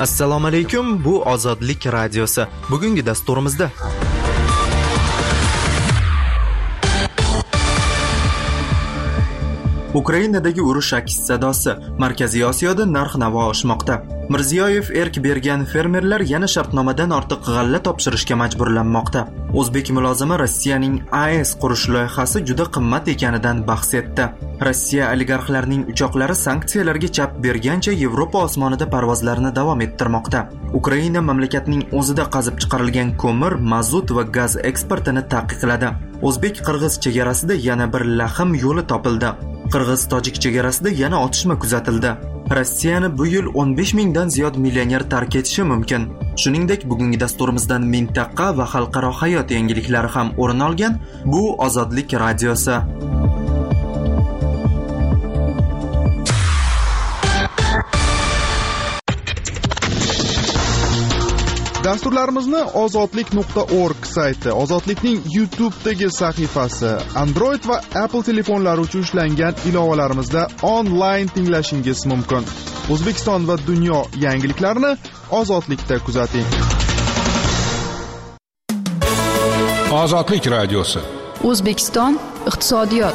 Assalomu alaykum, bu Ozodlik radiosi. Bugungi dasturimizda Ukrainadagi urush aks sadosi, Markaziy Osiyoda narx-navo oshmoqda. Mirziyoyev erk bergan fermerlar yana shartnomadan ortiq g'alla topshirishga majburlanmoqda. O'zbek mulozimi Rossiyaning AES qurish loyihasi juda qimmat ekanidan bahs etdi. Rossiya oligarxlarining uchoqlari sanksiyalarga chap bergancha Yevropa osmonida parvozlarini davom ettirmoqda. Ukraina mamlakatning o'zida qazib chiqarilgan ko'mir, mazut va gaz eksportini taqiqladi. O'zbek-qirg'iz chegarasida yana bir lahm yo'li topildi. Qirg'iz-tojik chegarasida yana otishma kuzatildi. Rossiyani bu yil 15 mingdan ziyod millioner tark etishi mumkin. Shuningdek, bugungi dasturimizdan mintaqa va xalqaro hayot yangiliklari ham o'rin olgan. Bu Ozodlik radiosi. Dasturlarimizni ozodlik.org sayti, Ozodlikning YouTube'dagi sahifasi, Android va Apple telefonlari uchun ishlangan ilovalarimizda onlayn tinglashingiz mumkin. O'zbekiston va dunyo yangiliklarini Ozodlikda kuzating. Ozodlik radiosi. O'zbekiston iqtisodiyot.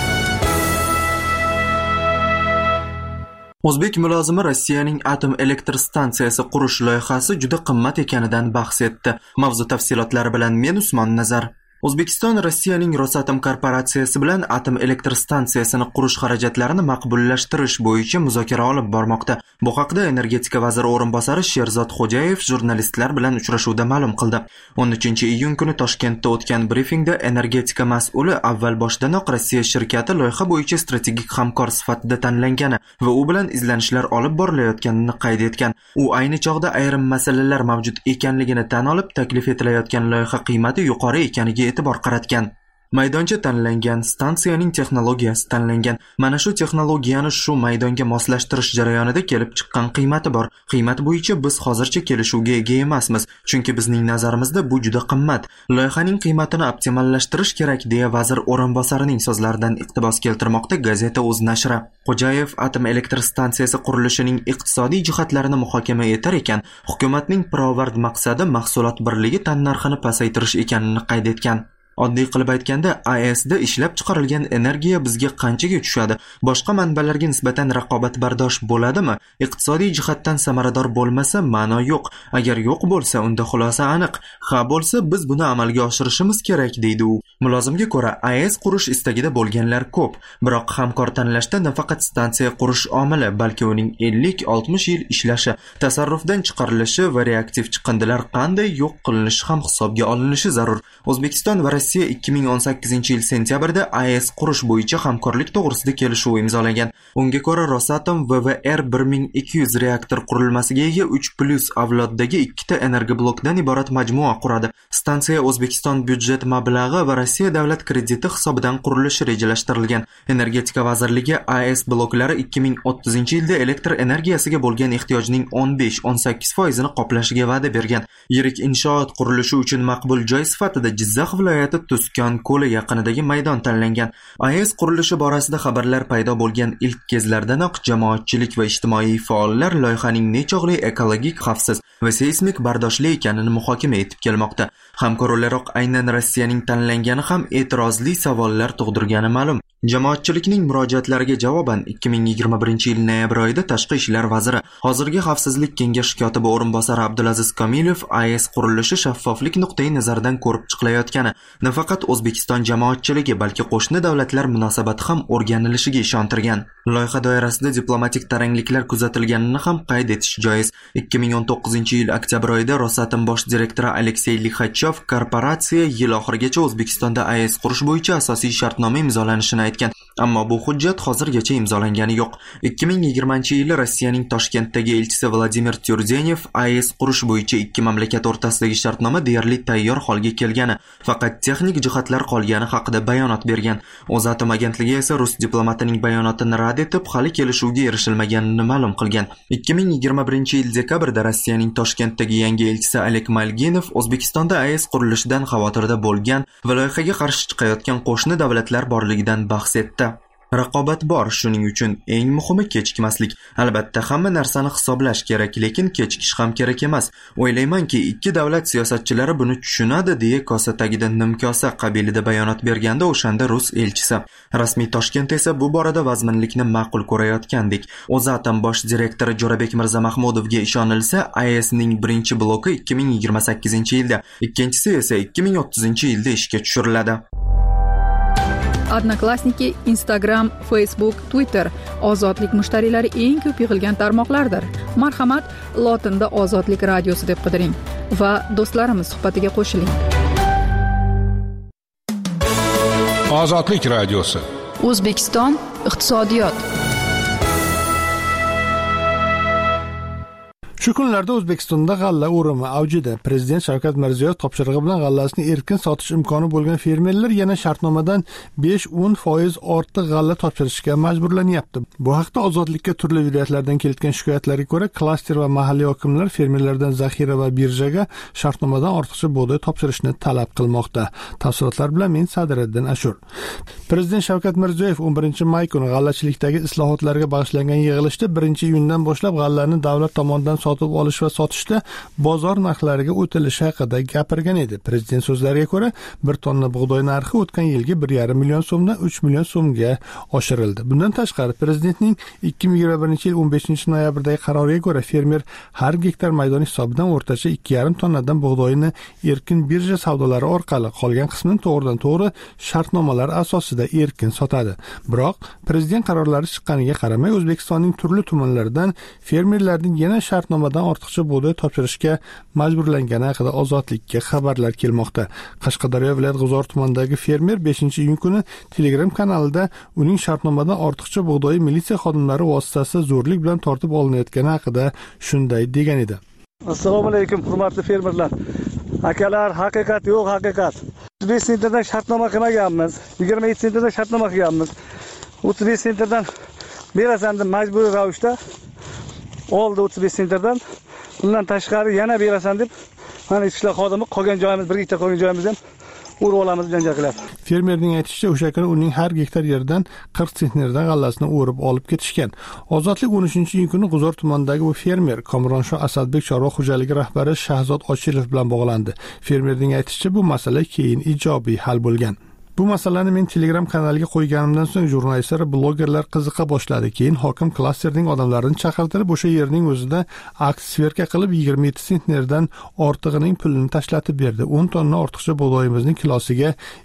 O'zbek mulozimi Rossiyaning atom elektr stansiyasi qurish loyihasi juda qimmat ekanidan bahs etdi. Mavzu tafsilotlari bilan men Usmon Nazar. O'zbekiston Rossiyaning Rosatom korporatsiyasi bilan atom elektr stansiyasini qurish xarajatlarini maqbullashtirish bo'yicha muzokara olib bormoqda. Bu haqda energetika vaziri o'rinbosari Sherzod Xo'jayev jurnalistlar bilan uchrashuvda ma'lum qildi. 13-iyun kuni Toshkentda o'tgan brifingda energetika mas'uli avval boshdanoq Rossiya shirkati loyiha bo'yicha strategik hamkor sifatida tanlangani va u bilan izlanishlar olib borilayotganini qayd etgan. U ayni chog'da ayrim masalalar mavjud ekanligini tan olib, taklif etilayotgan loyiha qiymati yuqori ekaniga e'tibor qaratgan. Maydoncha tanlangan, stansiyaning texnologiyasi tanlangan. Mana shu texnologiyani shu maydonga moslashtirish jarayonida kelib chiqqan qiymati bor. Qiymat bo'yicha biz hozircha kelishuvga ega emasmiz, chunki bizning nazarimizda bu juda qimmat. Loyihaning qiymatini optimallashtirish kerak, deya vazir o'rinbosarining so'zlaridan iqtibos keltirmoqda gazeta o'z nashri. Xo'jayev atom elektr stansiyasi qurilishining iqtisodiy jihatlarini muhokama etar ekan, hukumatning pirovard maqsadi mahsulot birligi tannarxini pasaytirish ekanini qayd etgan. Oddiy qilib aytganda, AESda ishlab chiqarilgan energiya bizga qanchaga tushadi? Boshqa manbalarga nisbatan raqobatbardosh bo'ladimi? Iqtisodiy jihatdan samarador bo'lmasa, ma'no yo'q. Agar yo'q bo'lsa, unda xulosa aniq. Ha bo'lsa, biz buni amalga oshirishimiz kerak, deydi u. Mulozimga ko'ra, AES qurish istagida bo'lganlar ko'p. Biroq hamkor tanlashda nafaqat stansiya qurish omili, balki uning 50-60 yil ishlashi, tasarrufdan chiqarilishi va reaktiv chiqindilar qanday yo'q qilinishi ham hisobga olinishi zarur. O'zbekiston va Rossiya 2018-yil sentyabrda AES qurish bo'yicha hamkorlik to'g'risida kelishuv imzolagan. Unga ko'ra Rosatom VVR 1200 reaktor qurilmasiga ega 3+ avloddagi ikkita energoblokdan iborat majmua quradi. Stansiya O'zbekiston byudjet mablag'i va Rossiya davlat krediti hisobidan qurilishi rejalashtirilgan. Energetika vazirligi AES bloklari 2030-yilda elektr energiyasiga bo'lgan ehtiyojning 15-18% qoplashiga va'da bergan. Yirik inshoot qurilishi uchun maqbul joy sifatida Jizzax viloyati Tuskon ko'li yaqinidagi maydon tanlangan. AES qurilishi borasida xabarlar paydo bo'lgan ilk kezlardanoq jamoatchilik va ijtimoiy faollar loyihaning nechog'li ekologik, xavfsiz va seysmik bardoshli ekanini muhokama etib kelmoqda. Hamkor o'laroq aynan Rossiyaning tanlangani ham e'tirozli savollar tug'dirgani ma'lum. Jamoatchilikning murojaatlariga javoban 2021-yil noyabr oyida Tashqi ishlar vaziri, hozirgi Xavfsizlik kengashi kotibi o'rinbosari Abdulaziz Komilov AES qurilishi shaffoflik nuqtai nazaridan ko'rib chiqilayotgani, nafaqat O'zbekiston jamoatchiligi, balki qo'shni davlatlar munosabati ham o'rganilishiga ishontirgan. Loyiha doirasida diplomatik tarangliklar kuzatilganini ham qayd etish joiz. 2019-yil oktyabr oyida Rosatom bosh direktori Aleksey Lixachov korporatsiya yil oxirigacha O'zbekistonda AES qurish bo'yicha asosiy shartnoma imzolanishini aytgan. Ammo bu hujjat hozirgacha imzolangani yo'q. 2020-yili Rossiyaning Toshkentdagi elchisi Vladimir Tyurdenev AES qurish bo'yicha ikki mamlakat o'rtasidagi shartnoma deyarli tayyor holga kelgani, faqat texnik jihatlar qolgani haqida bayonot bergan. O'zatom agentligi esa rus diplomatining bayonotini rad etib, hali kelishuvga erishilmaganini ma'lum qilgan. 2021-yil dekabrda Rossiyaning Toshkentdagi yangi elchisi Alek Malginov O'zbekistonda AES qurilishidan xavotirda bo'lgan va loyihaga qarshi chiqayotgan qo'shni davlatlar borligidan bahs etdi. Raqobat bor, shuning uchun eng muhimi kechikmaslik. Albatta hamma narsani hisoblash kerak, lekin kechikish ham kerak emas. O'ylaymanki, ikki davlat siyosatchilari buni tushunadi, deya kosa tagida nimkosa qabilida bayonot berganda o'shanda rus elchisi. Rasmiy Toshkent esa bu borada vazminlikni ma'qul ko'rayotgandek. O'zatom bosh direktori Jo'rabek Mirzamahmudovga ishonilsa, AESning birinchi bloki 2028-yilda, ikkinchisi esa 2030-yilda ishga tushiriladi. Odnoklassniki, Instagram, Facebook, Twitter ozodlik mushtariylari eng ko'p yig'ilgan tarmoqlardir. Marhamat, lotinda Ozodlik radiosi deb qidiring va do'stlarimiz suhbatiga qo'shiling. Ozodlik radiosi. O'zbekiston iqtisodiyot. Shu kunlarda O'zbekistonda g'alla o'rimi avjida. Prezident Shavkat Mirziyoyev topshirig'i bilan g'allasini erkin sotish imkoni bo'lgan fermerlar yana shartnomadan 5-10% ortiq g'alla topshirishga majburlanyapti. Bu haqda Ozodlikka turli viloyatlardan kelgan shikoyatlarga ko'ra, klaster va mahalliy hokimlar fermerlardan zaxira va birjaga shartnomadan ortiqcha bug'doy topshirishni talab qilmoqda. Tafsilotlar bilan men Sadiriddin Ashur. Prezident Shavkat Mirziyoyev 11-may kuni g'allachilikdagi islohotlarga bag'ishlangan yig'ilishda 1-iyundan boshlab g'allani davlat tomonidan sotib olish va sotishda bozor narxlariga o'tilishi haqida gapirgan edi. Prezident so'zlariga ko'ra, 1 tonna bug'doy narxi o'tgan yilgi 1,5 million so'mdan 3 million so'mga oshirildi. Bundan tashqari, prezidentning 2021-yil 15-noyabrdagi qaroriga ko'ra, fermer har gektar maydon hisobidan o'rtacha 2,5 tonnadan bug'doyni erkin birja savdolari orqali, qolgan qismini to'g'ridan-to'g'ri shartnomalar asosida erkin sotadi. Biroq, prezident qarorlari chiqqaniga qaramay, O'zbekistonning turli tumanlaridan fermerlarning yana shartnomadan ortiqcha bug'doy topshirishga majburlangani haqida Ozodlikka xabarlar kelmoqda. Qashqadaryo viloyat G'uzor tumanidagi fermer 5-iyun kuni Telegram kanalida uning shartnomadan ortiqcha bug'doyi militsiya xodimlari vositasida zo'rlik bilan tortib olinayotgani haqida shunday degan edi. Assalomu alaykum, hurmatli fermerlar. Akalar, haqiqat yo'q, haqiqat. 35 sentrdan shartnoma qilmaganmiz. 27 sentrdan shartnoma qilganmiz. 35 sentrdan berasan deb majburiy ravishda oldi 35 sentrdan. Bundan tashqari yana berasan deb mana ishlar xodimi qolgan joyimiz, 1 gektar qolgan joyimiz ham urib olamiz janjal qilyapti. Fermerning aytishicha, o'sha kuni uning har gektar yerdan 40 sentnerdan g'allasini o'rib olib ketishgan. Ozodlik 13-iyun kuni G'uzor tumanidagi bu fermer Komronsho Asadbek chorva xo'jaligi rahbari Shahzod Ochilov bilan bog'landi. Fermerning aytishicha, bu masala keyin ijobiy hal bo'lgan. Bu masalani men Telegram kanaliga qo'yganimdan so'ng jurnalistlar, blogerlar qiziqa boshladi. Keyin hokim klasterning odamlarini chaqirtirib, o'sha yerning o'zida aks sverka qilib 27 sentnerdan ortig'ining pulini tashlatib berdi. 10 tonna ortiqcha bug'doyimizning kilosiga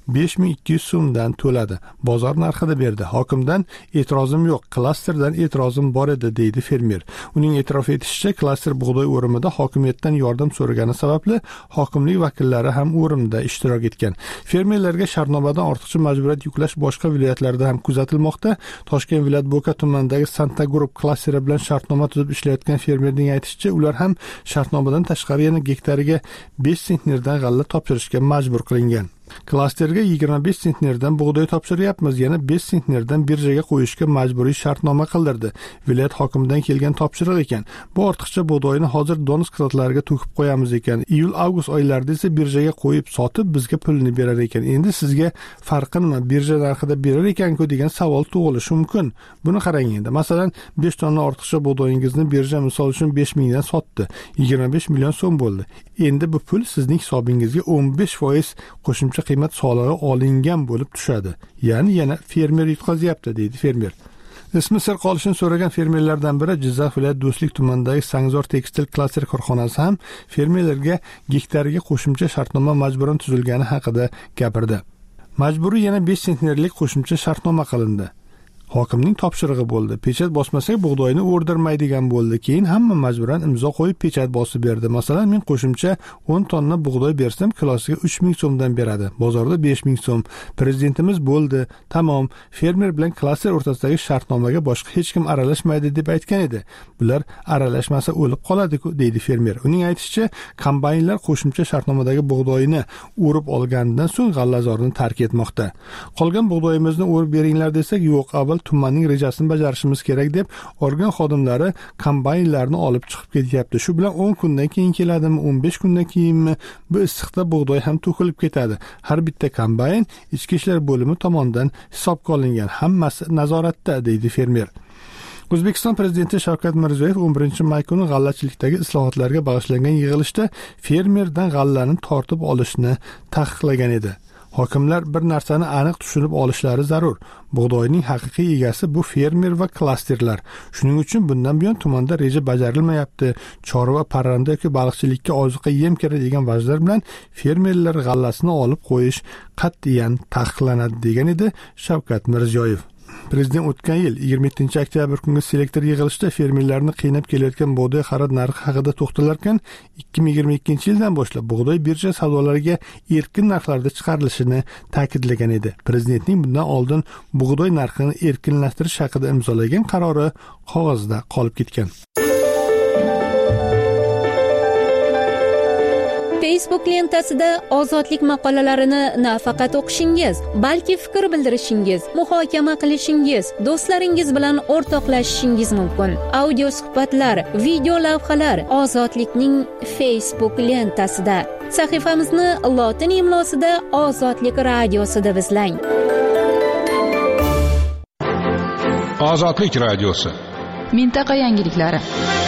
5200 so'mdan to'ladi. Bozor narxida berdi. Hokimdan e'tirozim yo'q, klasterdan e'tirozim bor edi, deydi fermer. Uning e'tirof etishicha, klaster bug'doy o'rimida hokimiyatdan yordam so'ragani sababli hokimlik vakillari ham o'rimda ishtirok etgan. Fermerlarga shartnomadan ortiqcha majburiyat yuklash boshqa viloyatlarda ham kuzatilmoqda. Toshkent viloyat Bo'ka tumanidagi Santa Group klasteri bilan shartnoma tuzib ishlayotgan fermerning aytishicha, ular ham shartnomadan tashqari yana gektariga 5 sentnerdan g'alla topshirishga majbur qilingan. Klasterga 25 sentnerdan bug'doy topshiryapmiz, yana 5 sentnerdan birjaga qo'yishga majburiy shartnoma qildirdi. Viloyat hokimidan kelgan topshiriq ekan. Bu ortiqcha bug'doyni hozir donus skladlariga to'kib qo'yamiz ekan. Iyul-avgust oylarida esa birjaga qo'yib sotib bizga pulini berar ekan. Endi sizga farqi nima? Birja narxida berar ekan-ku degan savol tug'ilishi mumkin. Buni qarang endi. Masalan, 5 tonna ortiqcha bug'doyingizni birja misol uchun 5 mingdan sotdi. 25 million so'm bo'ldi. Endi bu pul sizning hisobingizga 15% qo'shimcha qiymat solig'i olingan bo'lib tushadi. Ya'ni yana fermer yutqazyapti, deydi fermer. Ismi sir qolishini so'ragan fermerlardan biri Jizzax viloyat Do'stlik tumanidagi Sangzor tekstil klaster korxonasi ham fermerlarga gektariga qo'shimcha shartnoma majburan tuzilgani haqida gapirdi. Majburiy yana 5 sentnerlik qo'shimcha shartnoma qilindi. Hokimning topshirig'i bo'ldi. Pechat bosmasak bug'doyni o'rdirmaydigan bo'ldi. Keyin hamma majburan imzo qo'yib pechat bosib berdi. Masalan, men qo'shimcha 10 tonna bug'doy bersam, kilosiga 3000 so'mdan beradi. Bozorda 5000 so'm. Prezidentimiz bo'ldi. Tamom. Fermer bilan klaster o'rtasidagi shartnomaga boshqa hech kim aralashmaydi deb aytgan edi. Bular aralashmasa o'lib qoladi-ku, deydi fermer. Uning aytishicha, kombaynlar qo'shimcha shartnomadagi bug'doyni o'rib olgandan so'ng g'allazorni tark etmoqda. Qolgan bug'doyimizni o'rib beringlar desak, yo'q, avval avval tumanning rejasini bajarishimiz kerak deb organ xodimlari kombaynlarni olib chiqib ketyapti. Shu bilan 10 kundan keyin keladimi, 15 kundan keyinmi bu issiqda bug'doy ham to'kilib ketadi. Har bitta kombayn ichki ishlar bo'limi tomonidan hisobga olingan, hammasi nazoratda, deydi fermer. O'zbekiston prezidenti Shavkat Mirziyoyev 11-may kuni g'allachilikdagi islohotlarga bag'ishlangan yig'ilishda fermerdan g'allani tortib olishni taqiqlagan edi. Hokimlar bir narsani aniq tushunib olishlari zarur. Bug'doyning haqiqiy egasi bu fermer va klasterlar. Shuning uchun bundan buyon tumanda reja bajarilmayapti. Chorva, parranda yoki baliqchilikka ozuqa yem kerak degan vajlar bilan fermerlar g'allasini olib qo'yish qat'iyan taqiqlanadi, degan edi Shavkat Mirziyoyev. Prezident o'tgan yil 27-oktyabr kungi selektor yig'ilishida fermerlarni qiynab kelayotgan bug'doy xarid narxi haqida to'xtalarkan, 2022-yildan boshlab bug'doy birja savdolariga erkin narxlarda chiqarilishini ta'kidlagan edi. Prezidentning bundan oldin bug'doy narxini erkinlashtirish haqida imzolagan qarori qog'ozda qolib ketgan. Facebook lentasida ozodlik maqolalarini nafaqat o'qishingiz, balki fikr bildirishingiz, muhokama qilishingiz, do'stlaringiz bilan o'rtoqlashishingiz mumkin. Audio suhbatlar, video lavhalar ozodlikning Facebook lentasida. Sahifamizni lotin imlosida Ozodlik radiosi deb izlang. Ozodlik radiosi. Mintaqa yangiliklari.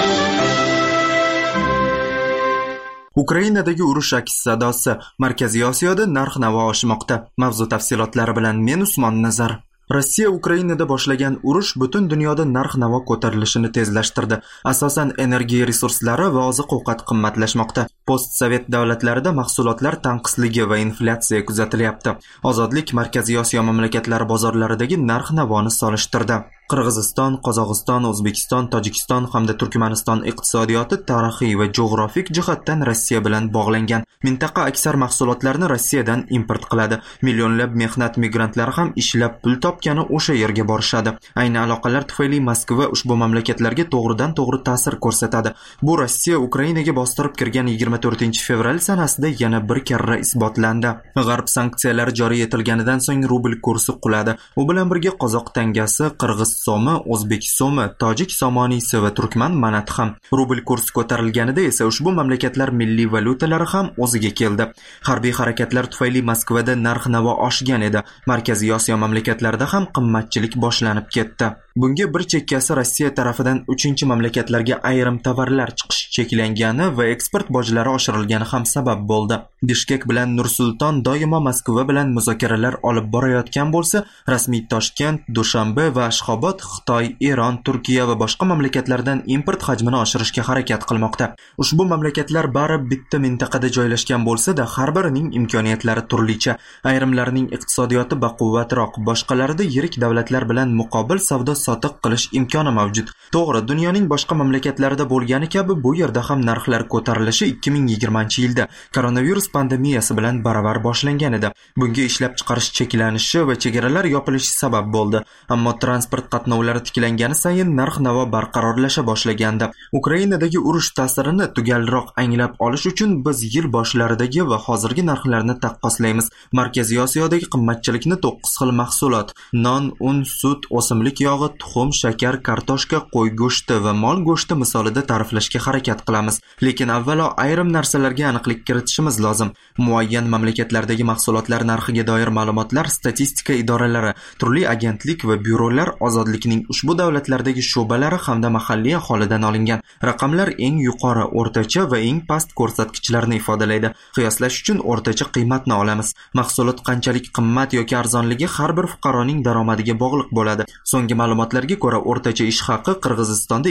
Ukrainadagi urush aks sadosi. Markaziy Osiyoda narx-navo oshmoqda. Mavzu tafsilotlari bilan men Usmon Nazar. Rossiya Ukrainada boshlagan urush butun dunyoda narx-navo ko'tarilishini tezlashtirdi. Asosan energiya resurslari va oziq-ovqat qimmatlashmoqda. Post-sovet davlatlarida mahsulotlar tanqisligi va inflyatsiya kuzatilyapti. Ozodlik Markaziy Osiyo mamlakatlari bozorlaridagi narx-navoni solishtirdi. Qirg'iziston, Qozog'iston, O'zbekiston, Tojikiston hamda Turkmaniston iqtisodiyoti tarixiy va geografik jihatdan Rossiya bilan bog'langan. Mintaqa aksar mahsulotlarni Rossiyadan import qiladi. Millionlab mehnat migrantlari ham ishlab pul topgani o'sha yerga borishadi. Ayni aloqalar tufayli Moskva ushbu mamlakatlarga to'g'ridan-to'g'ri ta'sir ko'rsatadi. Bu Rossiya Ukrainaga bostirib kirgan 24-fevral sanasida yana bir karra isbotlandi. G'arb sanksiyalari joriy etilganidan so'ng rubl kursi quladi. U bilan birga qozoq tangasi, qirg'iz so'mi, o'zbek so'mi, tojik somoniysi va turkman manati ham. Rubl kursi ko'tarilganida esa ushbu mamlakatlar milliy valyutalari ham o'ziga keldi. Harbiy harakatlar tufayli Moskvada narx-navo oshgan edi. Markaziy Osiyo mamlakatlarida ham qimmatchilik boshlanib ketdi. Bunga bir chekkasi Rossiya tarafidan 3-mamlakatlarga ayrim tovarlar chiqish cheklangani va eksport bojlari oshirilgani ham sabab bo'ldi. Bishkek bilan Nur-Sulton doimo Moskva bilan muzokaralar olib borayotgan bo'lsa, rasmiy Toshkent, Dushanbe va Ashxobod Xitoy, Eron, Turkiya va boshqa mamlakatlardan import hajmini oshirishga harakat qilmoqda. Ushbu mamlakatlar bari bitta mintaqada joylashgan bo'lsa-da, har birining imkoniyatlari turlicha. Ayrimlarining iqtisodiyoti baquvvatroq, boshqalarida yirik davlatlar bilan muqobil savdo sotiq qilish imkoni mavjud. To'g'ri, dunyoning boshqa mamlakatlarida bo'lgani kabi bu yerda ham narxlar ko'tarilishi 2020-yilda koronavirus pandemiyasi bilan baravar boshlangan edi. Bunga ishlab chiqarish cheklanishi va chegaralar yopilishi sabab bo'ldi. Ammo transport qatnovlari tiklangani sayin narx-navo barqarorlasha boshlagandi. Ukrainadagi urush ta'sirini tugalroq anglab olish uchun biz yil boshlaridagi va hozirgi narxlarni taqqoslaymiz. Markaziy Osiyodagi qimmatchilikni 9 xil mahsulot: non, un, sut, o'simlik yog'i, tuxum, shakar, kartoshka, qo'y go'shti va mol go'shti misolida ta'riflashga harakat qilamiz. Lekin avvalo ayrim narsalarga aniqlik kiritishimiz lozim. Muayyan mamlakatlardagi mahsulotlar narxiga doir ma'lumotlar statistika idoralari, turli agentlik va byurolar ozodlikning ushbu davlatlardagi shu'balari hamda mahalliy aholidan olingan. Raqamlar eng yuqori, o'rtacha va eng past ko'rsatkichlarni ifodalaydi. Qiyoslash uchun o'rtacha qiymatni olamiz. Mahsulot qanchalik qimmat yoki arzonligi har bir fuqaroning daromadiga bog'liq bo'ladi. So'nggi ma'lumotlarga ko'ra o'rtacha ish haqi Qirg'izistonda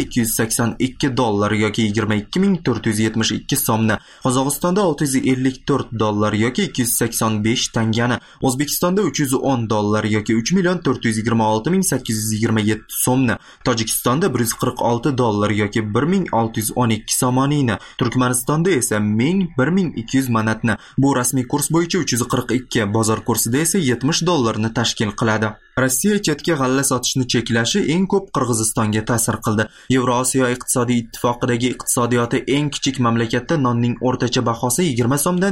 $282 yoki 22.472 so'mni, Qozog'istonda $654 yoki 285 tangani, O'zbekistonda $310 yoki 3.426.827 so'mni, Tojikistonda $146 yoki 1.612 somoniyni, Turkmanistonda esa 1.200 manatni. Bu rasmiy kurs bo'yicha 342, bozor kursida esa $70 ni tashkil qiladi. Rossiya chetga g'alla sotishni cheklashi eng ko'p Qirg'izistonga ta'sir qildi. Yevrosiyo iqtisodiy ittifoqidagi iqtisodiyoti eng kichik mamlakatda nonning o'rtacha bahosi 20 so'mdan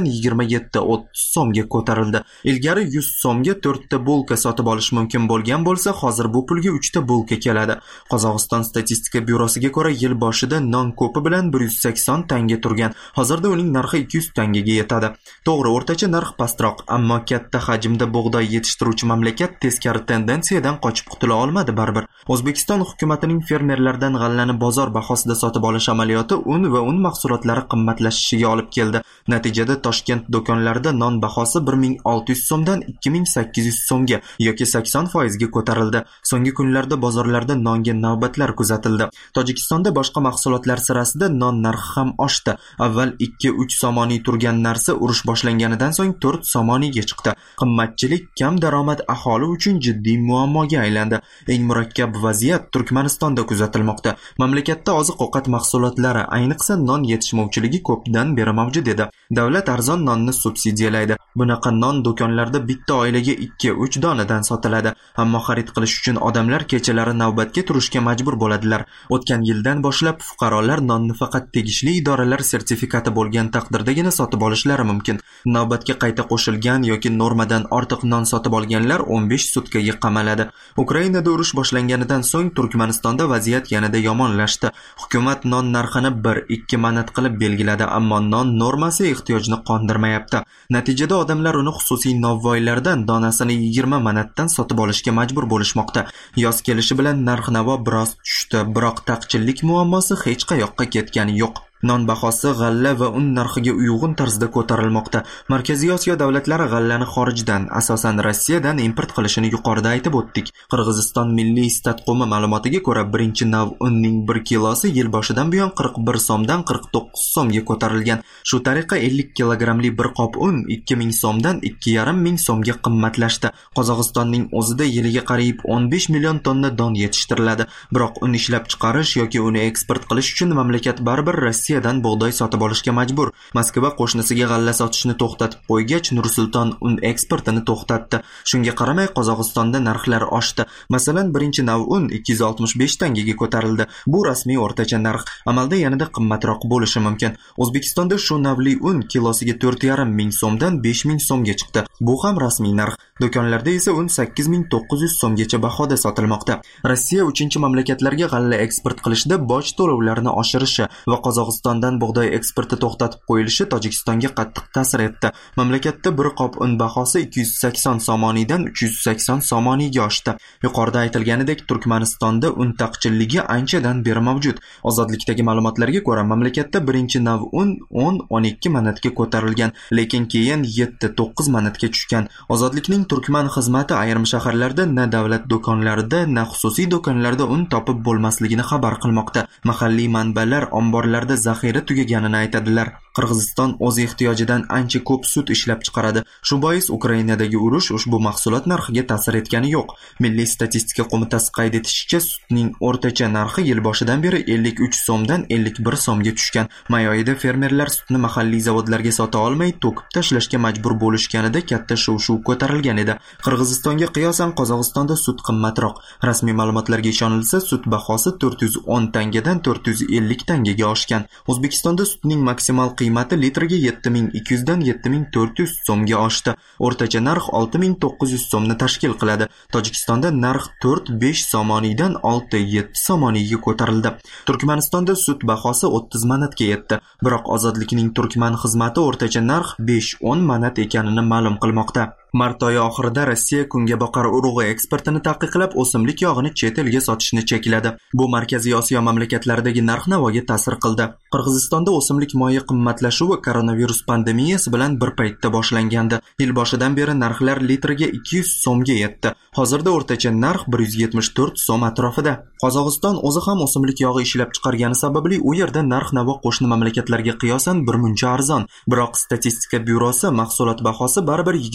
27-30 so'mga ko'tarildi. Ilgari 100 so'mga 4 ta bulka sotib olish mumkin bo'lgan bo'lsa, hozir bu pulga 3 ta bulka keladi. Qozog'iston statistika byurosiga ko'ra, yil boshida non ko'pi bilan 180 tanga turgan. Hozirda uning narxi 200 tangaga yetadi. To'g'ri, o'rtacha narx pastroq, ammo katta hajmda bug'doy yetishtiruvchi mamlakat teskari tendensiyadan qochib qutula olmadi baribir. O'zbekiston hukumatining fermerlardan g'allani bozor bahosida sotib olish amaliyoti un va un mahsulotlari qimmatlashishiga olib keldi. Natijada Toshkent do'konlarida non bahosi 1600 so'mdan 2800 so'mga yoki 80% ga ko'tarildi. So'nggi kunlarda bozorlarda nonga navbatlar kuzatildi. Tojikistonda boshqa mahsulotlar sirasida non narxi ham oshdi. Avval 2-3 somoniy turgan narsa urush boshlanganidan so'ng 4 somoniga chiqdi. Qimmatchilik, kam daromad aholi uchun jiddiy muammoga aylandi. Eng murakkab vaziyat Turkmanistonda kuzatilmoqda. Mamlakatda oziq-ovqat mahsulotlari, ayniqsa non yetishmovchiligi ko'pdan beri mavjud edi. Davlat arzon nonni subsidiyalaydi. Bunaqa non do'konlarda bitta oilaga 2-3 donadan sotiladi. Ammo xarid qilish uchun odamlar kechalari navbatga turishga majbur bo'ladilar. O'tgan yildan boshlab fuqarolar nonni faqat tegishli idoralar sertifikati bo'lgan taqdirdagina sotib olishlari mumkin. Navbatga qayta qo'shilgan yoki normadan ortiq non sotib olganlar 15 sutkaga qamaladi. Ukrainada urush boshlanganidan so'ng Turkmanistonda vaziyat yanada yomonlashdi. Hukumat non narxini 1-2 manat qilib belgiladi, ammo non normasi ehtiyojni qondirmayapti. Natijada odamlar uni xususiy novvoylardan donasini 20 manatdan sotib olishga majbur bo'lishmoqda. Yoz kelishi bilan narx-navo biroz tushdi, biroq taqchillik muammosi hech qayoqqa ketgani yo'q. Non bahosi g'alla va un narxiga uyg'un tarzda ko'tarilmoqda. Markaziy Osiyo davlatlari g'allani xorijdan, asosan Rossiyadan import qilishini yuqorida aytib o'tdik. Qirg'iziston Milliy statqo'mi ma'lumotiga ko'ra, birinchi nav unning 1 kilosi yil boshidan buyon 41 so'mdan 49 so'mga ko'tarilgan. Shu tariqa 50 kilogramli bir qop un 2000 so'mdan 2500 so'mga qimmatlashdi. Qozog'istonning o'zida yiliga qariyb 15 million tonna don yetishtiriladi. Biroq un ishlab chiqarish yoki uni eksport qilish uchun mamlakat baribir Rossiyadan bug'doy sotib olishga majbur. Moskva qo'shnisiga g'alla sotishni to'xtatib qo'ygach, Nur-Sulton un eksportini to'xtatdi. Shunga qaramay Qozog'istonda narxlar oshdi. Masalan, birinchi nav un 265 tangaga ko'tarildi. Bu rasmiy o'rtacha narx. Amalda yanada qimmatroq bo'lishi mumkin. O'zbekistonda shu navli un kilosiga 4500 so'mdan 5000 so'mga chiqdi. Bu ham rasmiy narx. Do'konlarda esa un 8900 so'mgacha bahoda sotilmoqda. Rossiya 3-mamlakatlarga g'alla eksport qilishda boj to'lovlarini oshirishi va Qozog'istondan bug'doy eksporti to'xtatib qo'yilishi Tojikistonga qattiq ta'sir etdi. Mamlakatda bir qop un bahosi 280 somoniydan 380 somoniyga oshdi. Yuqorida aytilganidek, Turkmanistonda un taqchilligi anchadan beri mavjud. Ozodlikdagi ma'lumotlarga ko'ra, mamlakatda birinchi nav un 10-12 manatga ko'tarilgan, lekin keyin 7-9 manatga tushgan. Ozodlikning Turkman xizmati ayrim shaharlarda na davlat do'konlarida, na xususiy do'konlarda un topib bo'lmasligini xabar qilmoqda. Mahalliy manbalar omborlarda zaxira tugaganini aytadilar. Qirg'iziston o'z ehtiyojidan ancha ko'p sut ishlab chiqaradi. Shu bois Ukrainadagi urush ushbu mahsulot narxiga ta'sir etgani yo'q. Milliy statistika qo'mitasi qayd etishicha, sutning o'rtacha narxi yil boshidan beri 53 so'mdan 51 so'mga tushgan. May oyida fermerlar sutni mahalliy zavodlarga sota olmay to'kib tashlashga majbur bo'lishganida katta shuv-shuv ko'tarilgan edi. Qirg'izistonga qiyosan Qozog'istonda sut qimmatroq. Rasmiy ma'lumotlarga ishonilsa, sut bahosi 410 tangadan 450 tangaga oshgan. O'zbekistonda sutning maksimal qiymati litriga 7200 dan 7400 so'mga oshdi. O'rtacha narx 6900 so'mni tashkil qiladi. Tojikistonda narx 4-5 somoniydan 6-7 somoniyga ko'tarildi. Turkmanistonda sut bahosi 30 manatga yetdi. Biroq Ozodlikning Turkman xizmati o'rtacha narx 5-10 manat ekanini ma'lum qilmoqda. Mart oyi oxirida Rossiya kungaboqar urug'i eksportini taqiqlab, o'simlik yog'ini chet elga sotishni chekladi. Bu Markaziy Osiyo mamlakatlaridagi narx-navoga ta'sir qildi. Qirg'izistonda o'simlik moyi qimmatlashuvi koronavirus pandemiyasi bilan bir paytda boshlangandi. Yil boshidan beri narxlar litriga 200 so'mga yetdi. Hozirda o'rtacha narx 174 so'm atrofida. Qozog'iston o'zi ham o'simlik yog'i ishlab chiqargani sababli u yerda narx-navo qo'shni mamlakatlarga qiyosan birmuncha arzon. Biroq statistika byurosi mahsulot bahosi baribir 23%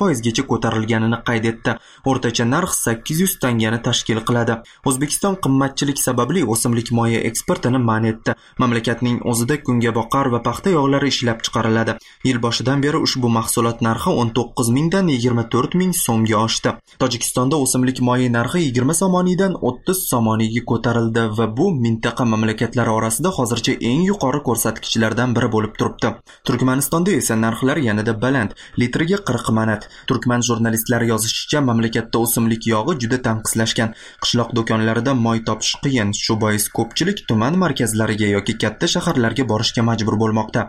4% ko'tarilganini qayd etdi. O'rtacha narx 800 tangani tashkil qiladi. O'zbekiston qimmatchilik sababli o'simlik moyi eksportini man etdi. Mamlakatning o'zida kungaboqar va paxta yog'lari ishlab chiqariladi. Yil boshidan beri ushbu mahsulot narxi 19 mingdan 24 ming so'mga oshdi. Tojikistonda o'simlik moyi narxi 20 somoniydan 30 somoniga ko'tarildi va bu mintaqa mamlakatlari orasida hozircha eng yuqori ko'rsatkichlardan biri bo'lib turibdi. Turkmanistonda esa narxlar yanada baland, litriga 40 manat. Turkman jurnalistlari yozishicha, mamlakatda o'simlik yog'i juda tanqislashgan. Qishloq do'konlarida moy topish qiyin. Shu bois ko'pchilik tuman markazlariga yoki katta shaharlarga borishga majbur bo'lmoqda.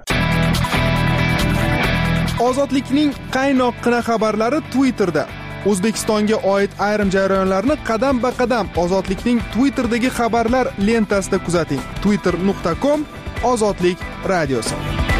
Ozodlikning qaynoqqina xabarlari Twitterda. O'zbekistonga oid ayrim jarayonlarni qadam-ba-qadam Ozodlikning Twitterdagi xabarlar lentasida kuzating. twitter.com Ozodlik radiosi.